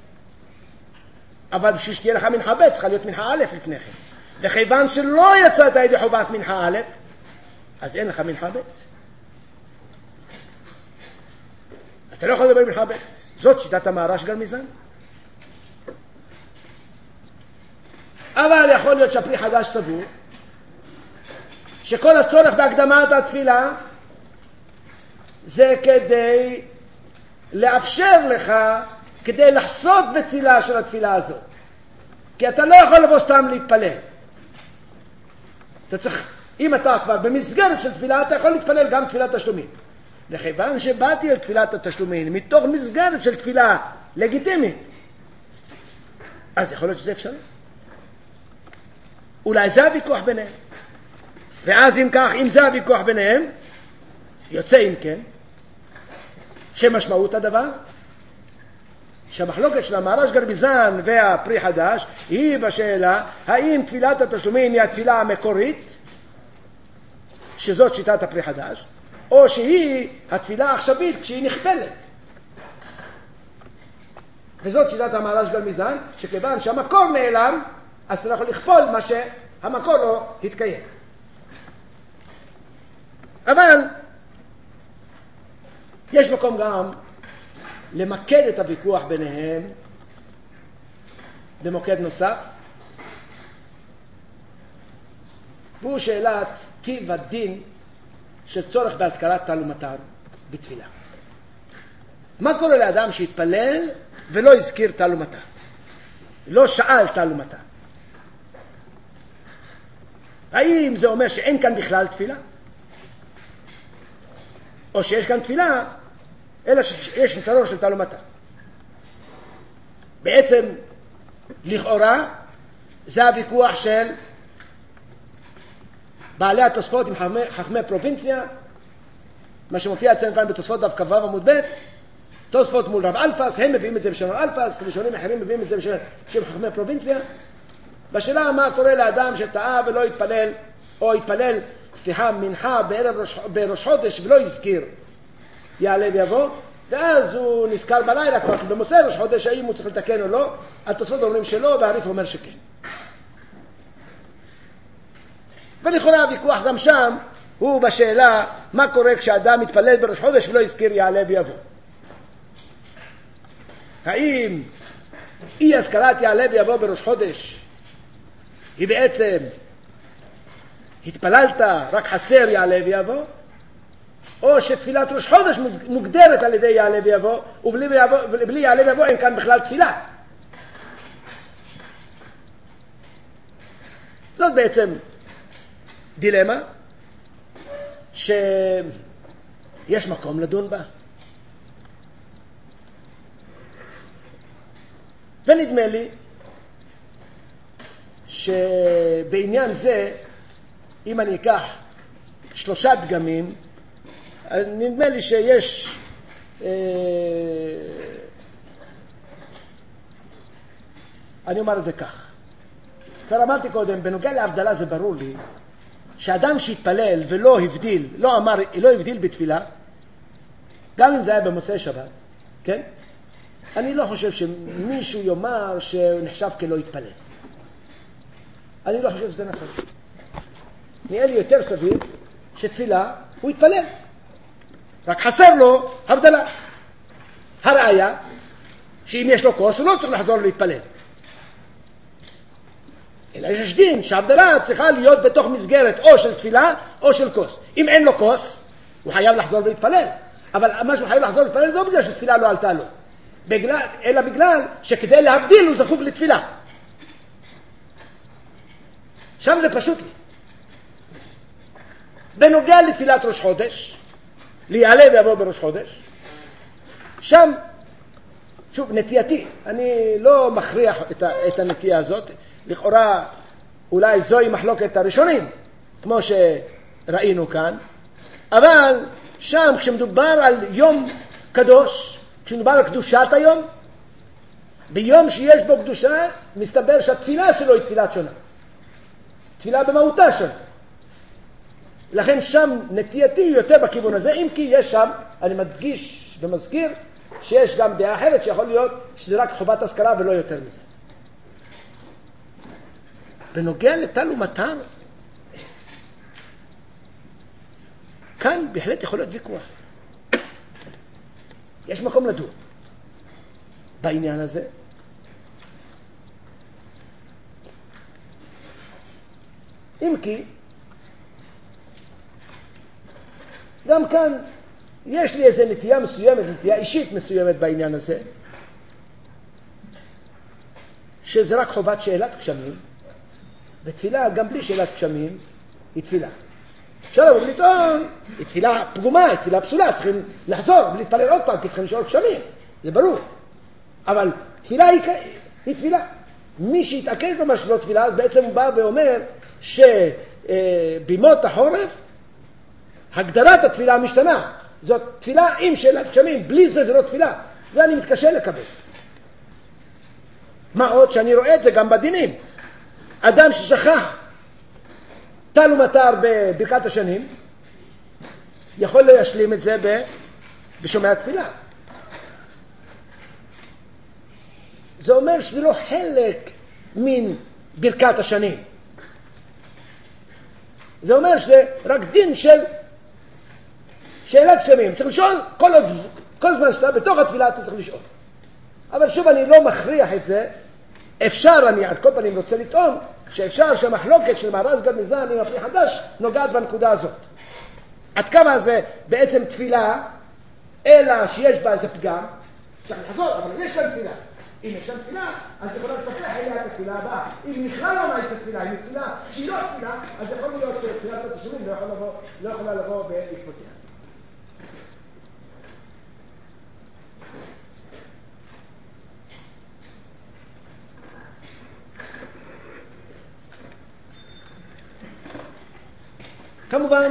אבל בשביל שתהיה לך מנחה ב' צריכה להיות מנחה א' לפני כן, וכיוון שלא יצאת ידי חובת מנחה א', אז אין לך מנחה ב'. אתה לא יכול לדבר מנחה ב'. זאת שיטת המהר"ש גרמיזן. אבל יכול להיות שהפרי חדש סבור שכל הצורך בהקדמת התפילה זה כדי לאפשר לך, כדי לחסות בצילה של התפילה הזאת, כי אתה לא יכול לבוא סתם להתפלל. אתה צריך, אם אתה כבר במסגרת של תפילה, אתה יכול להתפלל גם תפילת תשלומים. וכיוון שבאתי על תפילת התשלומים מתוך מסגרת של תפילה לגיטימית, אז יכול להיות שזה אפשרי. אולי זה הוויכוח ביניהם. ואז אם כך, אם זה הוויכוח ביניהם, יוצא אם כן, שמשמעות הדבר, שהמחלוקת של המהר"ש גרביזן והפרי חדש היא בשאלה האם תפילת התשלומים היא התפילה המקורית, שזאת שיטת הפרי חדש, או שהיא התפילה העכשווית כשהיא נכפלת. וזאת שיטת המהר"ש גרביזן, שכיוון שהמקור נעלם, אז אתה יכול לכפול מה שהמקור לא התקיים. אבל יש מקום גם למקד את הוויכוח ביניהם במוקד נוסף, והוא שאלת טיב הדין של צורך בהזכרת תל ומטר בתפילה. מה קורה לאדם שהתפלל ולא הזכיר תל ומטר, לא שאל תל ומטר? האם זה אומר שאין כאן בכלל תפילה, או שיש כאן תפילה אלא שיש חיסרון של תל ומטר? בעצם לכאורה זה הוויכוח של בעלי התוספות עם חכמי פרובינציה, מה שמופיע אצלנו כאן בתוספות דף כ"ו עמוד ב', תוספות מול רב אלפס, הם מביאים את זה בשם רב אלפס, ראשונים אחרים מביאים את זה בשם חכמי פרובינציה. בשאלה מה קורה לאדם שטעה ולא התפלל, או התפלל, מנחה בראש חודש ולא הזכיר יעלה ויבוא, ואז הוא נזכר בלילה כבר במוצאי ראש חודש האם הוא צריך לתקן או לא. התוספות אומרים שלא, והריף אומר שכן. ולכאורה הוויכוח גם שם הוא בשאלה מה קורה כשאדם מתפלל בראש חודש ולא הזכיר יעלה ויבוא. האם אי הזכרת יעלה ויבוא בראש חודש היא בעצם התפללת רק חסר יעלה ויבוא, או שתפילת ראש חודש מוגדרת על ידי יעלה ויבוא, ובלי יעלה ויבוא אין כאן בכלל תפילה? זאת בעצם דילמה שיש מקום לדון בה. ונדמה לי שבעניין זה, אם אני אקח 3 דגמים, נדמה לי שיש אני אומר את זה כך. כבר אמרתי קודם, בנוגע להבדלה זה ברור לי שאדם שהתפלל ולא הבדיל, לא הבדיל בתפילה, גם אם זה היה במוצאי שבת, כן? אני לא חושב שמישהו יאמר שהוא נחשב כלא התפלל. אני לא חושב שזה נכון. נראה לי יותר סביר שתפילה הוא התפלל, רק חסר לו הבדלה. הראיה שאם יש לו כוס הוא לא צריך לחזור להתפלל, אלא יש דין שההבדלה צריכה להיות בתוך מסגרת או של תפילה או של כוס. אם אין לו כוס הוא חייב לחזור ולהתפלל, אבל מה שהוא חייב לחזור להתפלל לא בגלל שתפילה לא עלתה לו, אלא בגלל שכדי להבדיל הוא זקוק לתפילה. שם זה פשוט לי. בנוגע לתפילת ראש חודש, ליעלה ויבוא בראש חודש, שם שוב נטייתי, אני לא מכריח את הנטייה הזאת, לכאורה אולי זוהי מחלוקת הראשונים כמו שראינו כאן, אבל שם כשמדובר על יום קדוש, כשמדובר על קדושת היום, ביום שיש בו קדושה מסתבר שהתפילה שלו היא תפילת שונה, תפילה במהותה שונה. לכן שם נטייתי יותר בכיוון הזה, אם כי יש שם, אני מדגיש ומזכיר שיש גם דעה אחרת שיכול להיות שזה רק חובת הזכרה ולא יותר מזה. בנוגע לטל ומטר, כאן בהחלט יכול להיות ויכוח. יש מקום לדון בעניין הזה. אם כי גם כאן יש לי איזו נטייה מסוימת, נטייה אישית מסוימת בעניין הזה, שזה רק חובת שאלת גשמים, ותפילה גם בלי שאלת גשמים היא תפילה. אפשר לבוא ולטעון, היא תפילה פגומה, היא תפילה פסולה, צריכים לחזור ולהתפלל עוד פעם כי צריכים לשאול גשמים, זה ברור. אבל תפילה היא תפילה. מי שיתעקש במה שלא תפילה, אז בעצם הוא בא ואומר שבימות החורף הגדרת התפילה משתנה. זאת תפילה עם שאלת גשמים, בלי זה לא תפילה. זה אני מתקשה לקבל. מה עוד שאני רואה את זה גם בדינים. אדם ששכח טל ומטר בברכת השנים, יכול להשלים את זה בשומע תפילה. זה אומר שזה לא חלק מן ברכת השנים. זה אומר שזה רק דין של שאלת גשמים. צריך לשאול כל זמן שאתה בתוך התפילה אתה צריך לשאול. אבל שוב אני לא מכריח את זה. אפשר, אני עד כל פנים רוצה לטעון שאפשר שהמחלוקת של מהר"ז גרמיזן עם הפרי חדש נוגעת בנקודה הזאת. עד כמה זה בעצם תפילה, אלא שיש בה איזה פגם, צריך לחזור, אבל יש שם תפילה. אם יש שם תפילה, אז יכולה לספח אליה את התפילה הבאה. אם נכלל לא מה יש תפילה, אם תפילה שהיא לא תפילה, אז יכול להיות שתפילת התשלומים לא יכולה לבוא בעקבותיה. כמובן,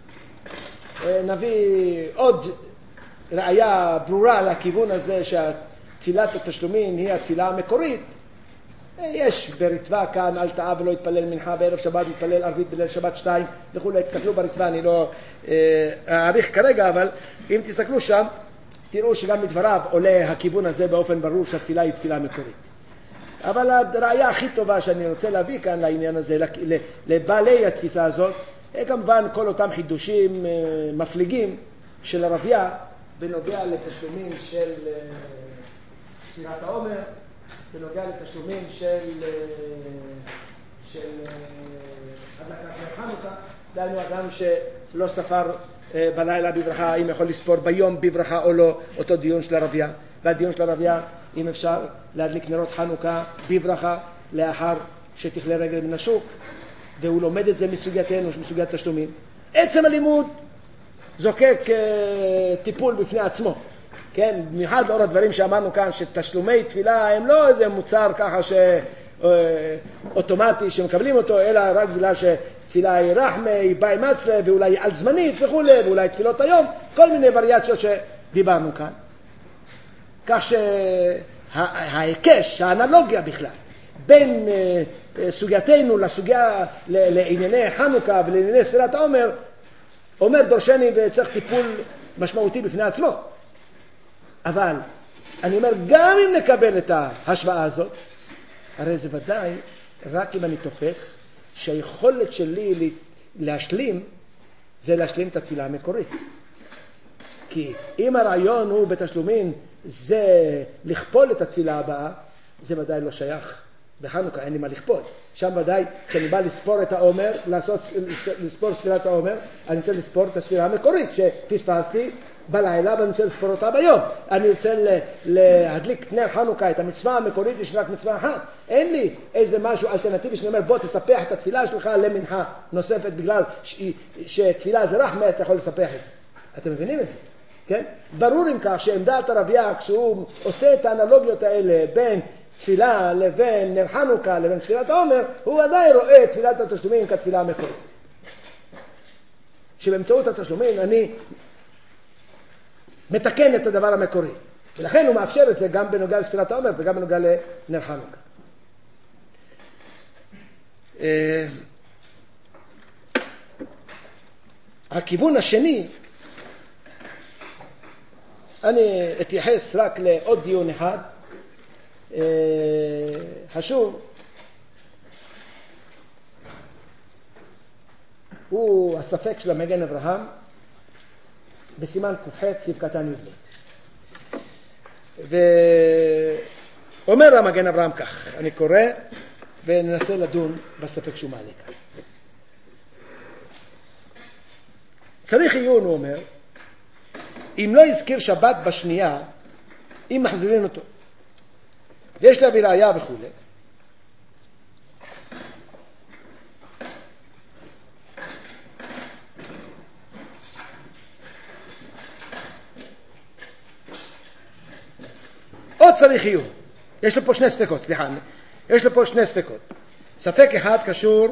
נביא עוד ראיה ברורה לכיוון הזה שהתפילת התשלומים היא התפילה המקורית. יש ברטווה כאן, אל תאה ולא יתפלל מנחה בערב שבת, יתפלל ערבית בליל שבת 2 וכו'. תסתכלו ברטווה, אני לא אעריך כרגע, אבל אם תסתכלו שם, תראו שגם מדבריו עולה הכיוון הזה באופן ברור שהתפילה היא תפילה מקורית. אבל הראיה הכי טובה שאני רוצה להביא כאן לעניין הזה, לבעלי התפיסה הזאת, כמובן כל אותם חידושים מפליגים של הרביה בנוגע לתשלומים של ספירת העומר, בנוגע לתשלומים של הדלקת חנוכה. דהיינו אדם שלא ספר בלילה בברכה, אם יכול לספור ביום בברכה או לא, אותו דיון של הרביה. והדיון של הרביה, אם אפשר להדליק נרות חנוכה בברכה לאחר שתכלה רגל מן השוק, והוא לומד את זה מסוגייתנו, מסוגיית תשלומים. עצם הלימוד זוקק טיפול בפני עצמו. כן, במיוחד לאור הדברים שאמרנו כאן, שתשלומי תפילה הם לא איזה מוצר ככה אוטומטי שמקבלים אותו, אלא רק בגלל שתפילה היא רחמה, היא באי מצלה, ואולי על זמנית וכו', ואולי תפילות היום, כל מיני וריאציות שדיברנו כאן. כך שההיקש, האנלוגיה בכלל, בין סוגייתנו לסוגיה, לענייני חנוכה ולענייני ספירת העומר, אומר דורשני וצריך טיפול משמעותי בפני עצמו. אבל אני אומר, גם אם נקבל את ההשוואה הזאת, הרי זה ודאי רק אם אני תופס שהיכולת שלי להשלים זה להשלים את התפילה המקורית. כי אם הרעיון הוא בתשלומים זה לכפול את התפילה הבאה, זה ודאי לא שייך. בחנוכה אין לי מה לכפול. שם ודאי, כשאני בא לספור את העומר, לספור ספירת העומר, אני רוצה לספור את הספירה המקורית שפספסתי בלילה, ואני רוצה לספור אותה ביום. אני רוצה להדליק נר חנוכה, את המצווה המקורית, יש רק מצווה אחת. אין לי איזה משהו אלטרנטיבי שאני אומר, בוא תספח את התפילה שלך למנחה נוספת, בגלל שתפילה זה רחמה, אז אתה יכול לספח את זה. אתם מבינים את זה? כן? ברור אם כך שעמדת הרביה, כשהוא עושה את האנלוגיות האלה בין תפילה לבין נר חנוכה לבין ספירת העומר, הוא עדיין רואה את תפילת התשלומים כתפילה המקורית. שבאמצעות התשלומים אני מתקן את הדבר המקורי. ולכן הוא מאפשר את זה גם בנוגע לספירת העומר וגם בנוגע לנר חנוכה. הכיוון השני, אני אתייחס רק לעוד דיון אחד, חשוב, הוא הספק של המגן אברהם בסימן ק"ח סעיף קטן י"ב. ואומר המגן אברהם כך, אני קורא וננסה לדון בספק שהוא מעלה כאן. צריך עיון, הוא אומר, אם לא יזכיר שבת בשנייה, אם מחזירים אותו. יש להביא ראיה וכו'. עוד צריך עיון. יש לו פה שני ספקות, סליחה. יש לו פה שני ספקות. ספק אחד קשור,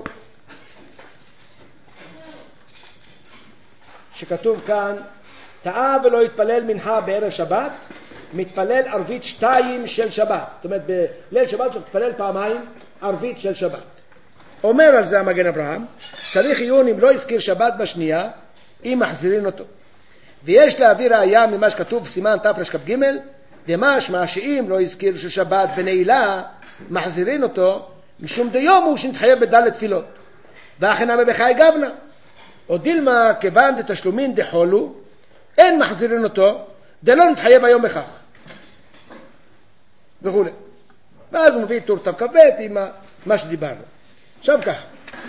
שכתוב כאן, טעה ולא יתפלל מנחה בערב שבת, מתפלל ערבית 2 של שבת. זאת אומרת, בליל שבת צריך להתפלל פעמיים ערבית של שבת. אומר על זה המגן אברהם, צריך עיון אם לא הזכיר שבת בשנייה, אם מחזירים אותו. ויש להביא ראיה ממה שכתוב בסימן תרשכ"ג, דמשמע שאם לא הזכיר ששבת בנעילה, מחזירים אותו, משום דיום הוא שנתחייב בדלת תפילות. ואכן אמר בחי גבנה. או דילמה כיוון דתשלומין דחולו, אין מחזירים אותו, דלא נתחייב היום בכך. וכו'. ואז הוא מביא טור ת"כ עם מה שדיברנו. עכשיו ככה.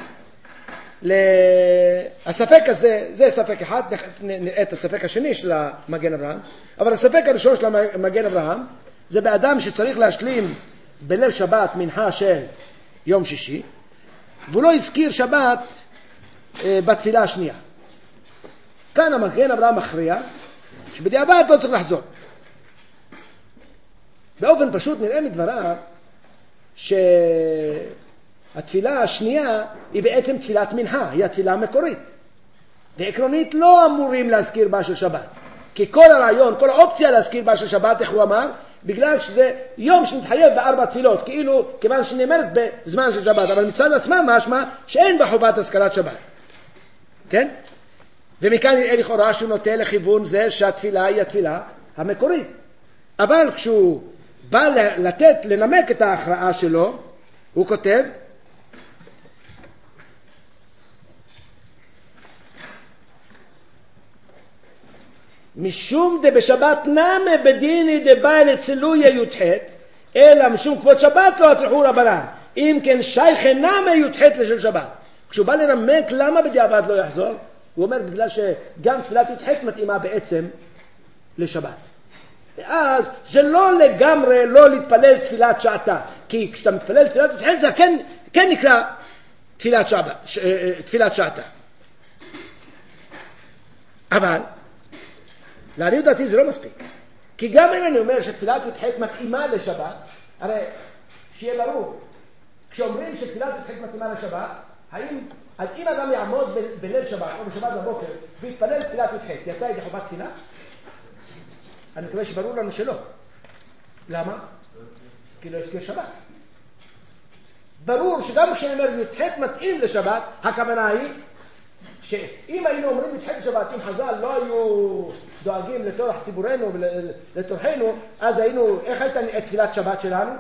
הספק הזה, זה ספק אחד, נראה את הספק השני של המגן אברהם, אבל הספק הראשון של המגן אברהם, זה באדם שצריך להשלים בליל שבת מנחה של יום שישי, והוא לא הזכיר שבת בתפילה השנייה. כאן המגן אברהם מכריע שבדיעבד לא צריך לחזור. באופן פשוט נראה מדבריו שהתפילה השנייה היא בעצם תפילת מנחה, היא התפילה המקורית. ועקרונית לא אמורים להזכיר בה של שבת. כי כל הרעיון, כל האופציה להזכיר בה של שבת, איך הוא אמר? בגלל שזה יום שנתחייב ב4 תפילות, כאילו כיוון שנאמרת בזמן של שבת, אבל מצד עצמה משמע שאין בה חובת הזכרת שבת. כן? ומכאן נראה לכאורה שהוא נוטה לכיוון זה שהתפילה היא התפילה המקורית. אבל כשהוא בא לנמק את ההכרעה שלו, הוא כותב, משום דבשבת נמה בדיני דבא לצילוי י"ח, אלא משום כבוד שבת לא הטרחו רבנן, אם כן שייכי נמה י"ח לשל שבת. כשהוא בא לנמק למה בדיעבד לא יחזור, הוא אומר בגלל שגם תפילת י"ח מתאימה בעצם לשבת. ואז זה לא לגמרי לא להתפלל תפילת שעתה, כי כשאתה מתפלל תפילת י"ח זה כן נקרא תפילת שעתה. אבל לעניות דעתי זה לא מספיק, כי גם אם אני אומר שתפילת י"ח מתאימה לשבת, הרי שיהיה ברור, כשאומרים שתפילת י"ח מתאימה לשבת, אז אם אדם יעמוד בליל שבת או בשבת בבוקר ויתפלל תפילת י"ח, יצא ידי חובת תפילה? אני מקווה שברור לנו שלא. למה? כי לא הזכיר שבת. ברור שגם כשאני אומר י"ח מתאים לשבת, הכוונה היא שאם היינו אומרים י"ח לשבת, אם חז"ל לא היו דואגים לטורח ציבורנו ולטורחנו, אז היינו, איך הייתה את תפילת שבת שלנו?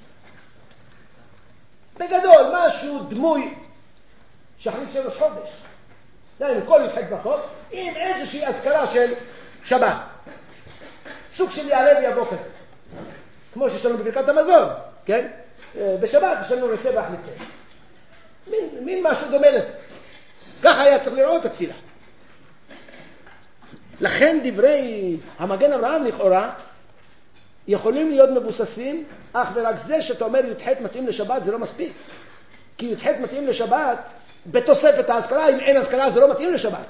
בגדול, משהו דמוי שחרית של ראש חודש. דהיינו, כל י"ח ברכות עם איזושהי אזכרה של שבת. סוג של יעלה ויבוא כזה. כמו שיש לנו בברכת המזון, כן? בשבת יש לנו רצה והחליצה. מין משהו דומה לזה. ככה היה צריך לראות את התפילה. לכן דברי המגן אברהם לכאורה יכולים להיות מבוססים, אך ורק זה שאתה אומר י"ח מתאים לשבת זה לא מספיק. כי י"ח מתאים לשבת בתוספת ההזכרה, אם אין הזכרה זה לא מתאים לשבת.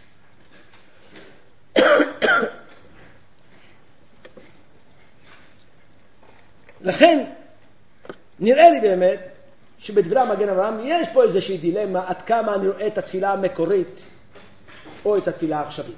לכן נראה לי באמת שבדברי המגן אברהם יש פה איזושהי דילמה עד כמה אני רואה את התפילה המקורית או את התפילה העכשווית.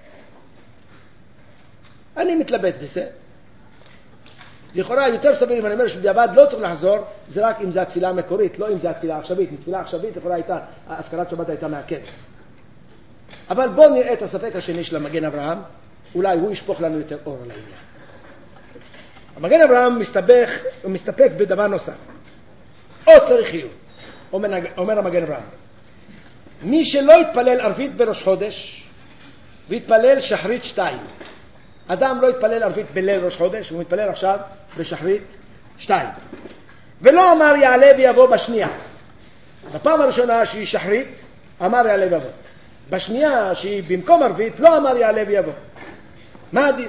אני מתלבט בזה. לכאורה יותר סביר אם אני אומר שבדיעבד לא צריך לחזור, זה רק אם זה התפילה המקורית, לא אם זה התפילה העכשווית. אם תפילה העכשווית לכאורה הייתה, הזכרת שבת הייתה מעכבת. אבל בואו נראה את הספק השני של המגן אברהם, אולי הוא ישפוך לנו יותר אור על העניין. המגן אברהם מסתפק בדבר נוסף. או צריך עיון, אומר המגן אברהם. מי שלא יתפלל ערבית בראש חודש, ויתפלל שחרית 2. אדם לא יתפלל ערבית בליל ראש חודש, הוא מתפלל עכשיו בשחרית 2. ולא אמר יעלה ויבוא בשנייה. בפעם הראשונה שהיא שחרית, אמר יעלה ויבוא. בשנייה שהיא במקום ערבית, לא אמר יעלה ויבוא. מה הדין?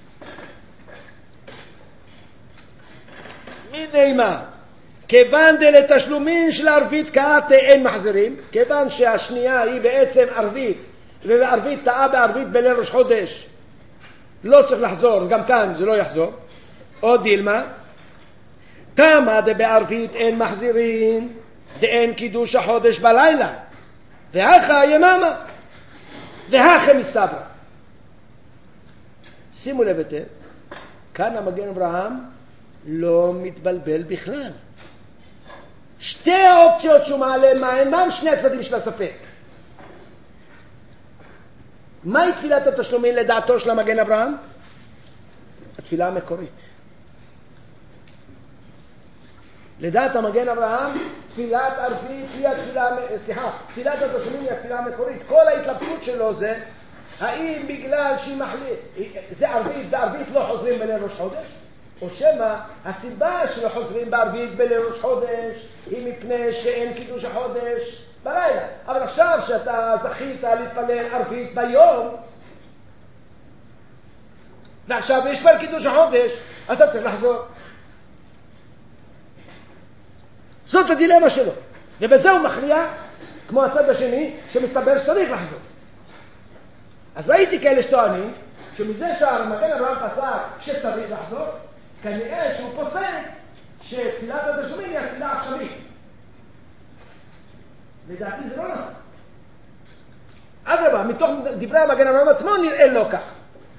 מיני מה? כיוון דלתשלומין של ערבית כעת אין מחזירים, כיוון שהשנייה היא בעצם ערבית, ולערבית טעה בערבית בליל ראש חודש, לא צריך לחזור, גם כאן זה לא יחזור. או דילמה, תמה דבערבית אין מחזירין, דאין קידוש החודש בלילה, והכה יממה, והכה מסתברא. שימו לב היטב, כאן המגן אברהם לא מתבלבל בכלל. שתי האופציות שהוא מעלה, מהם שני הצדדים של הספק. מהי תפילת התשלומים לדעתו של המגן אברהם? התפילה המקורית. לדעת המגן אברהם, תפילת ערבית היא תפילת התשלומים היא התפילה המקורית. כל ההתלבטות שלו זה, האם בגלל שהיא מחליט, זה ערבית, בערבית לא חוזרים בליל ראש חודש? או שמה, הסיבה שלא חוזרים בערבית בליל ראש חודש, היא מפני שאין קידוש החודש בלילה. אבל עכשיו שאתה זכית להתפלל ערבית ביום, ועכשיו יש כבר קידוש החודש, אתה צריך לחזור. זאת הדילמה שלו. ובזה הוא מכריע, כמו הצד השני, שמסתבר שצריך לחזור. אז ראיתי כאלה שטוענים, שמזה שהמגן אברהם פסק שצריך לחזור, כנראה שהוא פוסק שתפילת התשלומים היא התפילה העכשווית. לדעתי זה לא נכון. אדרבה, מתוך דברי המגן אברהם עצמו נראה לו כך.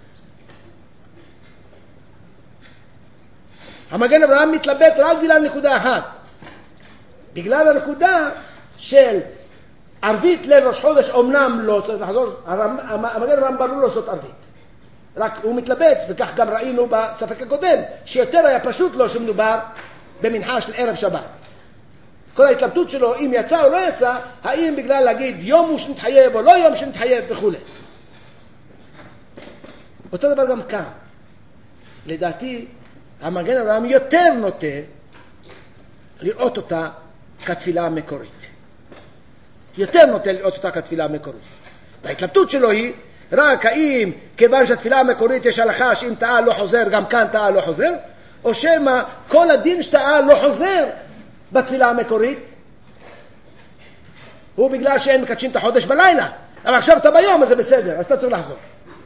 המגן אברהם מתלבט רק בגלל נקודה אחת. בגלל הנקודה של ערבית ליל ראש חודש, אומנם לא צריך לחזור, המגן אברהם ברור לא זאת ערבית. רק הוא מתלבט, וכך גם ראינו בספק הקודם, שיותר היה פשוט לו שמדובר במנחה של ערב שבת. כל ההתלבטות שלו, אם יצא או לא יצא, האם בגלל להגיד יום הוא שנתחייב או לא יום שנתחייב וכו'. אותו דבר גם כאן. לדעתי, המגן אברהם יותר נוטה לראות אותה כתפילה המקורית. יותר נוטה לראות אותה כתפילה המקורית. וההתלבטות שלו היא, רק האם כיוון שהתפילה המקורית יש הלכה שאם טעה לא חוזר, גם כאן טעה לא חוזר, או שמה כל הדין שטעה לא חוזר בתפילה המקורית, הוא בגלל שאין מקדשים את החודש בלילה, אבל עכשיו אתה ביום אז זה בסדר, אז אתה צריך לחזור.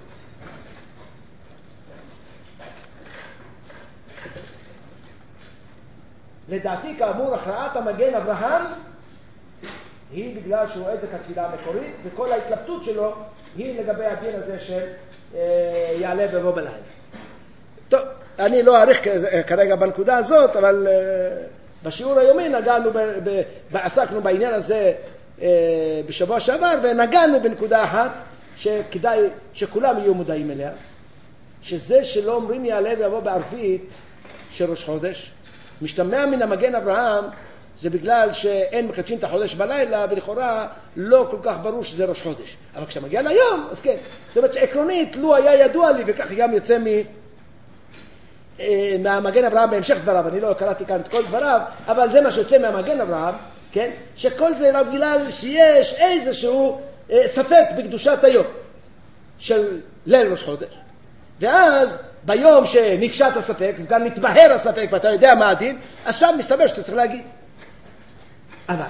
לדעתי כאמור הכרעת המגן אברהם היא בגלל שהוא רואה את זה כתפילה המקורית, וכל ההתלבטות שלו היא לגבי הדין הזה של יעלה ובוא בלילה. טוב, אני לא אעריך כרגע בנקודה הזאת, אבל בשיעור היומי נגענו, עסקנו בעניין הזה בשבוע שעבר, ונגענו בנקודה אחת שכדאי שכולם יהיו מודעים אליה, שזה שלא אומרים יעלה ויבוא בערבית של ראש חודש, משתמע מן המגן אברהם, זה בגלל שאין מקדשים את החודש בלילה, ולכאורה לא כל כך ברור שזה ראש חודש. אבל כשמגיע ליום, אז כן. זאת אומרת שעקרונית, לו היה ידוע לי, וכך גם יוצא מהמגן אברהם בהמשך דבריו, אני לא קראתי כאן את כל דבריו, אבל זה מה שיוצא מהמגן אברהם, כן? שכל זה רק בגלל שיש איזשהו ספק בקדושת היום של ליל ראש חודש. ואז ביום שנפשט הספק, וכאן מתבהר הספק, ואתה יודע מה הדין, עכשיו מסתבר שאתה צריך להגיד. אבל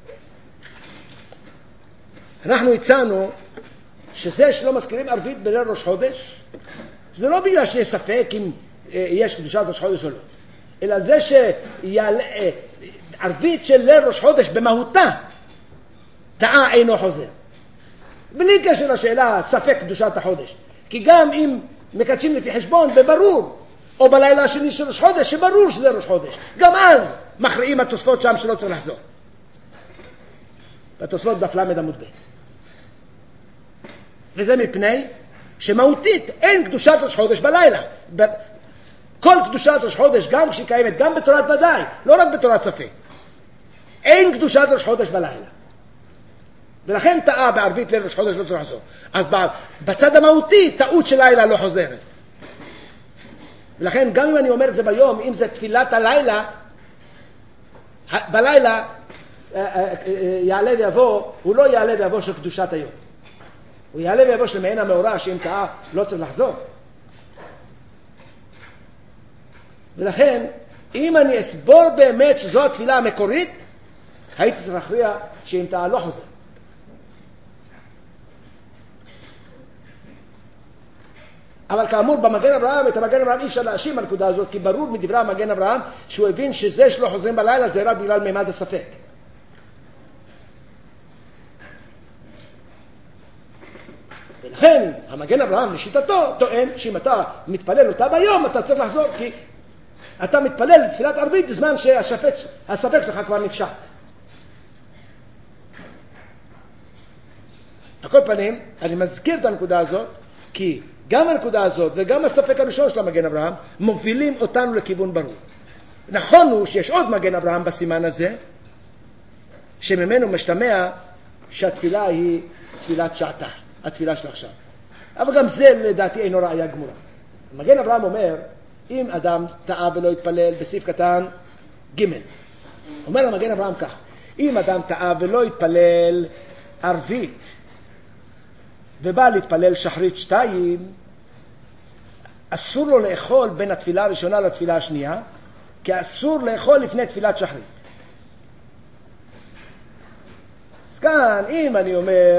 אנחנו הצענו שזה שלא מזכירים ערבית בליל ראש חודש, זה לא בגלל שיש ספק אם יש קדושת ראש חודש או לא, אלא זה שערבית של ליל ראש חודש במהותה טעה אינו חוזר, בלי קשר לשאלה ספק קדושת החודש. כי גם אם מקדשים לפי חשבון בברור, או בלילה השני של ראש חודש שברור שזה ראש חודש, גם אז מכריעים התוספות שם שלא צריך לחזור. בתוספות דף למד עמוד ב'. וזה מפני שמהותית אין קדושת ראש חודש בלילה. כל קדושת ראש חודש, גם כשהיא קיימת, גם בתורת ודאי, לא רק בתורת ספק, אין קדושת ראש חודש בלילה. ולכן טעה בערבית ליל ראש חודש לא צריך לחזור. אז בצד המהותי טעות של לילה לא חוזרת. ולכן גם אם אני אומר את זה ביום, אם זה תפילת הלילה, בלילה יעלה ויבוא, הוא לא יעלה ויבוא של קדושת היום. הוא יעלה ויבוא של מעין המאורע, שאם טעה לא צריך לחזור. ולכן, אם אני אסבור באמת שזו התפילה המקורית, הייתי צריך להכריע שאם טעה לא חוזר. אבל כאמור במגן אברהם, את המגן אברהם אי אפשר להאשים הנקודה הזאת, כי ברור מדברי המגן אברהם שהוא הבין שזה שלא חוזרים בלילה זה רק בגלל מימד הספק. ולכן המגן אברהם לשיטתו טוען שאם אתה מתפלל אותה ביום אתה צריך לחזור, כי אתה מתפלל לתפילת ערבית בזמן שהספק שלך כבר נפשט. על כל פנים, אני מזכיר את הנקודה הזאת, כי גם הנקודה הזאת וגם הספק הראשון של המגן אברהם מובילים אותנו לכיוון ברור. נכון הוא שיש עוד מגן אברהם בסימן הזה, שממנו משתמע שהתפילה היא תפילת שעתה, התפילה של עכשיו. אבל גם זה לדעתי אינו ראיה גמורה. המגן אברהם אומר, אם אדם טעה ולא יתפלל בסעיף קטן ג', אומר המגן אברהם כך, אם אדם טעה ולא יתפלל ערבית ובא להתפלל שחרית 2, אסור לו לאכול בין התפילה הראשונה לתפילה השנייה, כי אסור לאכול לפני תפילת שחרית. אז כאן, אם אני אומר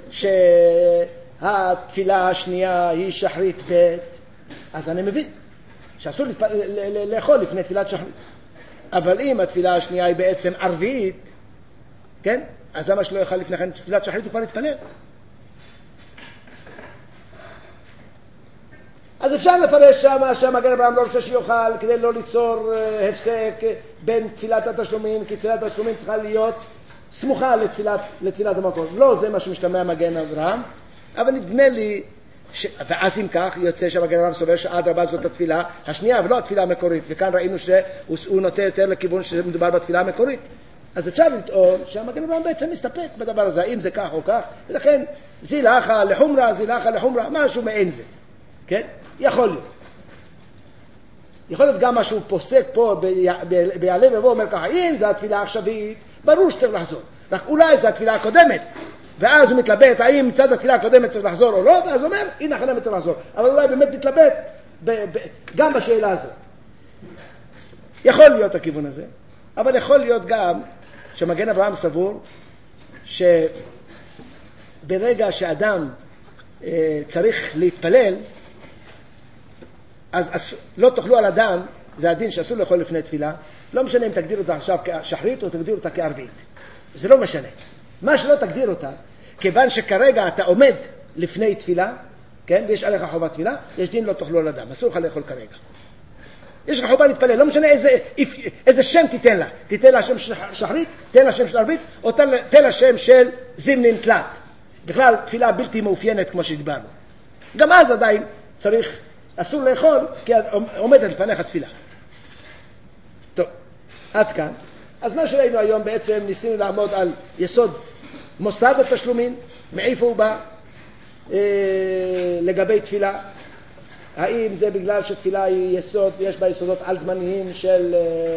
שהתפילה השנייה היא שחרית ב', אז אני מבין שאסור לאכול לפני תפילת שחרית. אבל אם התפילה השנייה היא בעצם ערבית, כן? אז למה שלא יאכל לפני תפילת שחרית וכבר להתפלל? אז אפשר לפרש שמה שהמגן אברהם לא רוצה שיאכל כדי לא ליצור הפסק בין תפילת התשלומים, כי תפילת התשלומים צריכה להיות סמוכה לתפילת המקור. לא זה מה שמשתמע מגן אברהם, אבל נדמה לי ואז אם כך יוצא שהמגן אברהם סובר שאדרבה זאת התפילה השנייה ולא התפילה המקורית, וכאן ראינו שהוא נוטה יותר לכיוון שמדובר בתפילה המקורית. אז אפשר לטעון שהמגן אברהם בעצם מסתפק בדבר הזה, האם זה כך או כך, ולכן זילחה לחומרה, משהו מעין זה, כן? יכול להיות. יכול להיות גם מה שהוא פוסק פה ביעלה ובוא אומר ככה, אם זה התפילה העכשווית, ברור שצריך לחזור. רק אולי זה התפילה הקודמת, ואז הוא מתלבט האם מצד התפילה הקודמת צריך לחזור או לא, ואז הוא אומר, הנה אחרי צריך לחזור. אבל אולי באמת מתלבט גם בשאלה הזאת. יכול להיות הכיוון הזה, אבל יכול להיות גם שמגן אברהם סבור שברגע שאדם צריך להתפלל, אז לא תאכלו על אדם, זה הדין שאסור לאכול לפני תפילה, לא משנה אם תגדיר אותה עכשיו כשחרית או תגדיר אותה כערבית. זה לא משנה. מה שלא תגדיר אותה, כיוון שכרגע אתה עומד לפני תפילה, כן? ויש עליך חובת תפילה, יש דין לא תאכלו על אדם, אסור לך לאכול כרגע. יש לך חובה להתפלל, לא משנה איזה שם תיתן לה. תיתן לה שם שחרית, תן לה שם של ערבית, או תן לה שם של זמנין תלת. בכלל תפילה בלתי מאופיינת כמו שדיברנו. גם אז עדיין צריך, אסור לאכול, כי עומדת לפניך תפילה. טוב, עד כאן. אז מה שראינו היום בעצם ניסינו לעמוד על יסוד מוסד התשלומים, מאיפה הוא בא לגבי תפילה. האם זה בגלל שתפילה היא יסוד, יש בה יסודות על זמניים של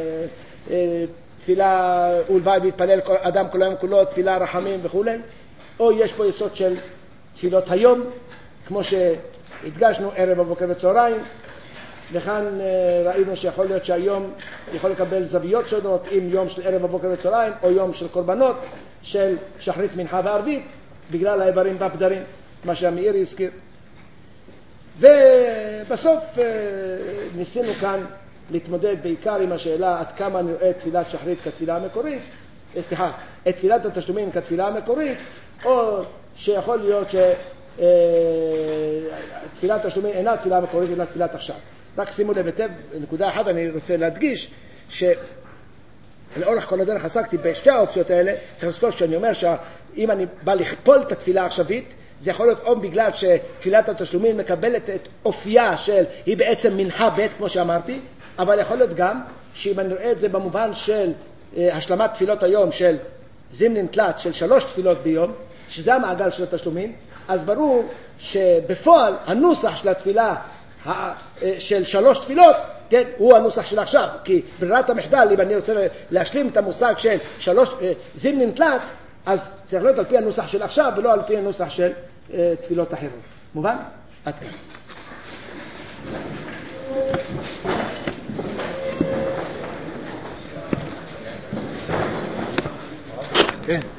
תפילה ולוואי והתפלל אדם כל היום כולו, תפילה רחמים וכו', או יש פה יסוד של תפילות היום, כמו שהדגשנו ערב הבוקר וצהריים, וכאן ראינו שיכול להיות שהיום יכול לקבל זוויות שונות, אם יום של ערב הבוקר וצהריים, או יום של קורבנות, של שחרית מנחה וערבית, בגלל האיברים והפדרים, מה שהמאיר הזכיר. ובסוף ניסינו כאן להתמודד בעיקר עם השאלה עד כמה נראה תפילת שחרית כתפילה המקורית, את תפילת התשלומים כתפילה המקורית, או שיכול להיות שתפילת התשלומים אינה תפילה המקורית אלא תפילת עכשיו. רק שימו לב היטב, נקודה אחת אני רוצה להדגיש, שלאורך כל הדרך עסקתי בשתי האופציות האלה. צריך לזכור שאני אומר שאם אני בא לכפול את התפילה העכשווית, זה יכול להיות או בגלל שתפילת התשלומים מקבלת את אופייה של, היא בעצם מנחה ב' כמו שאמרתי, אבל יכול להיות גם שאם אני רואה את זה במובן של השלמת תפילות היום, של זמנין תלת, של 3 תפילות ביום, שזה המעגל של התשלומים, אז ברור שבפועל הנוסח של התפילה של 3 תפילות, כן, הוא הנוסח של עכשיו, כי ברירת המחדל, אם אני רוצה להשלים את המושג של 3 זמנין תלת, אז צריך להיות על פי הנוסח של עכשיו, ולא על פי הנוסח של תפילות אחרות. מובן? עד כאן. כן.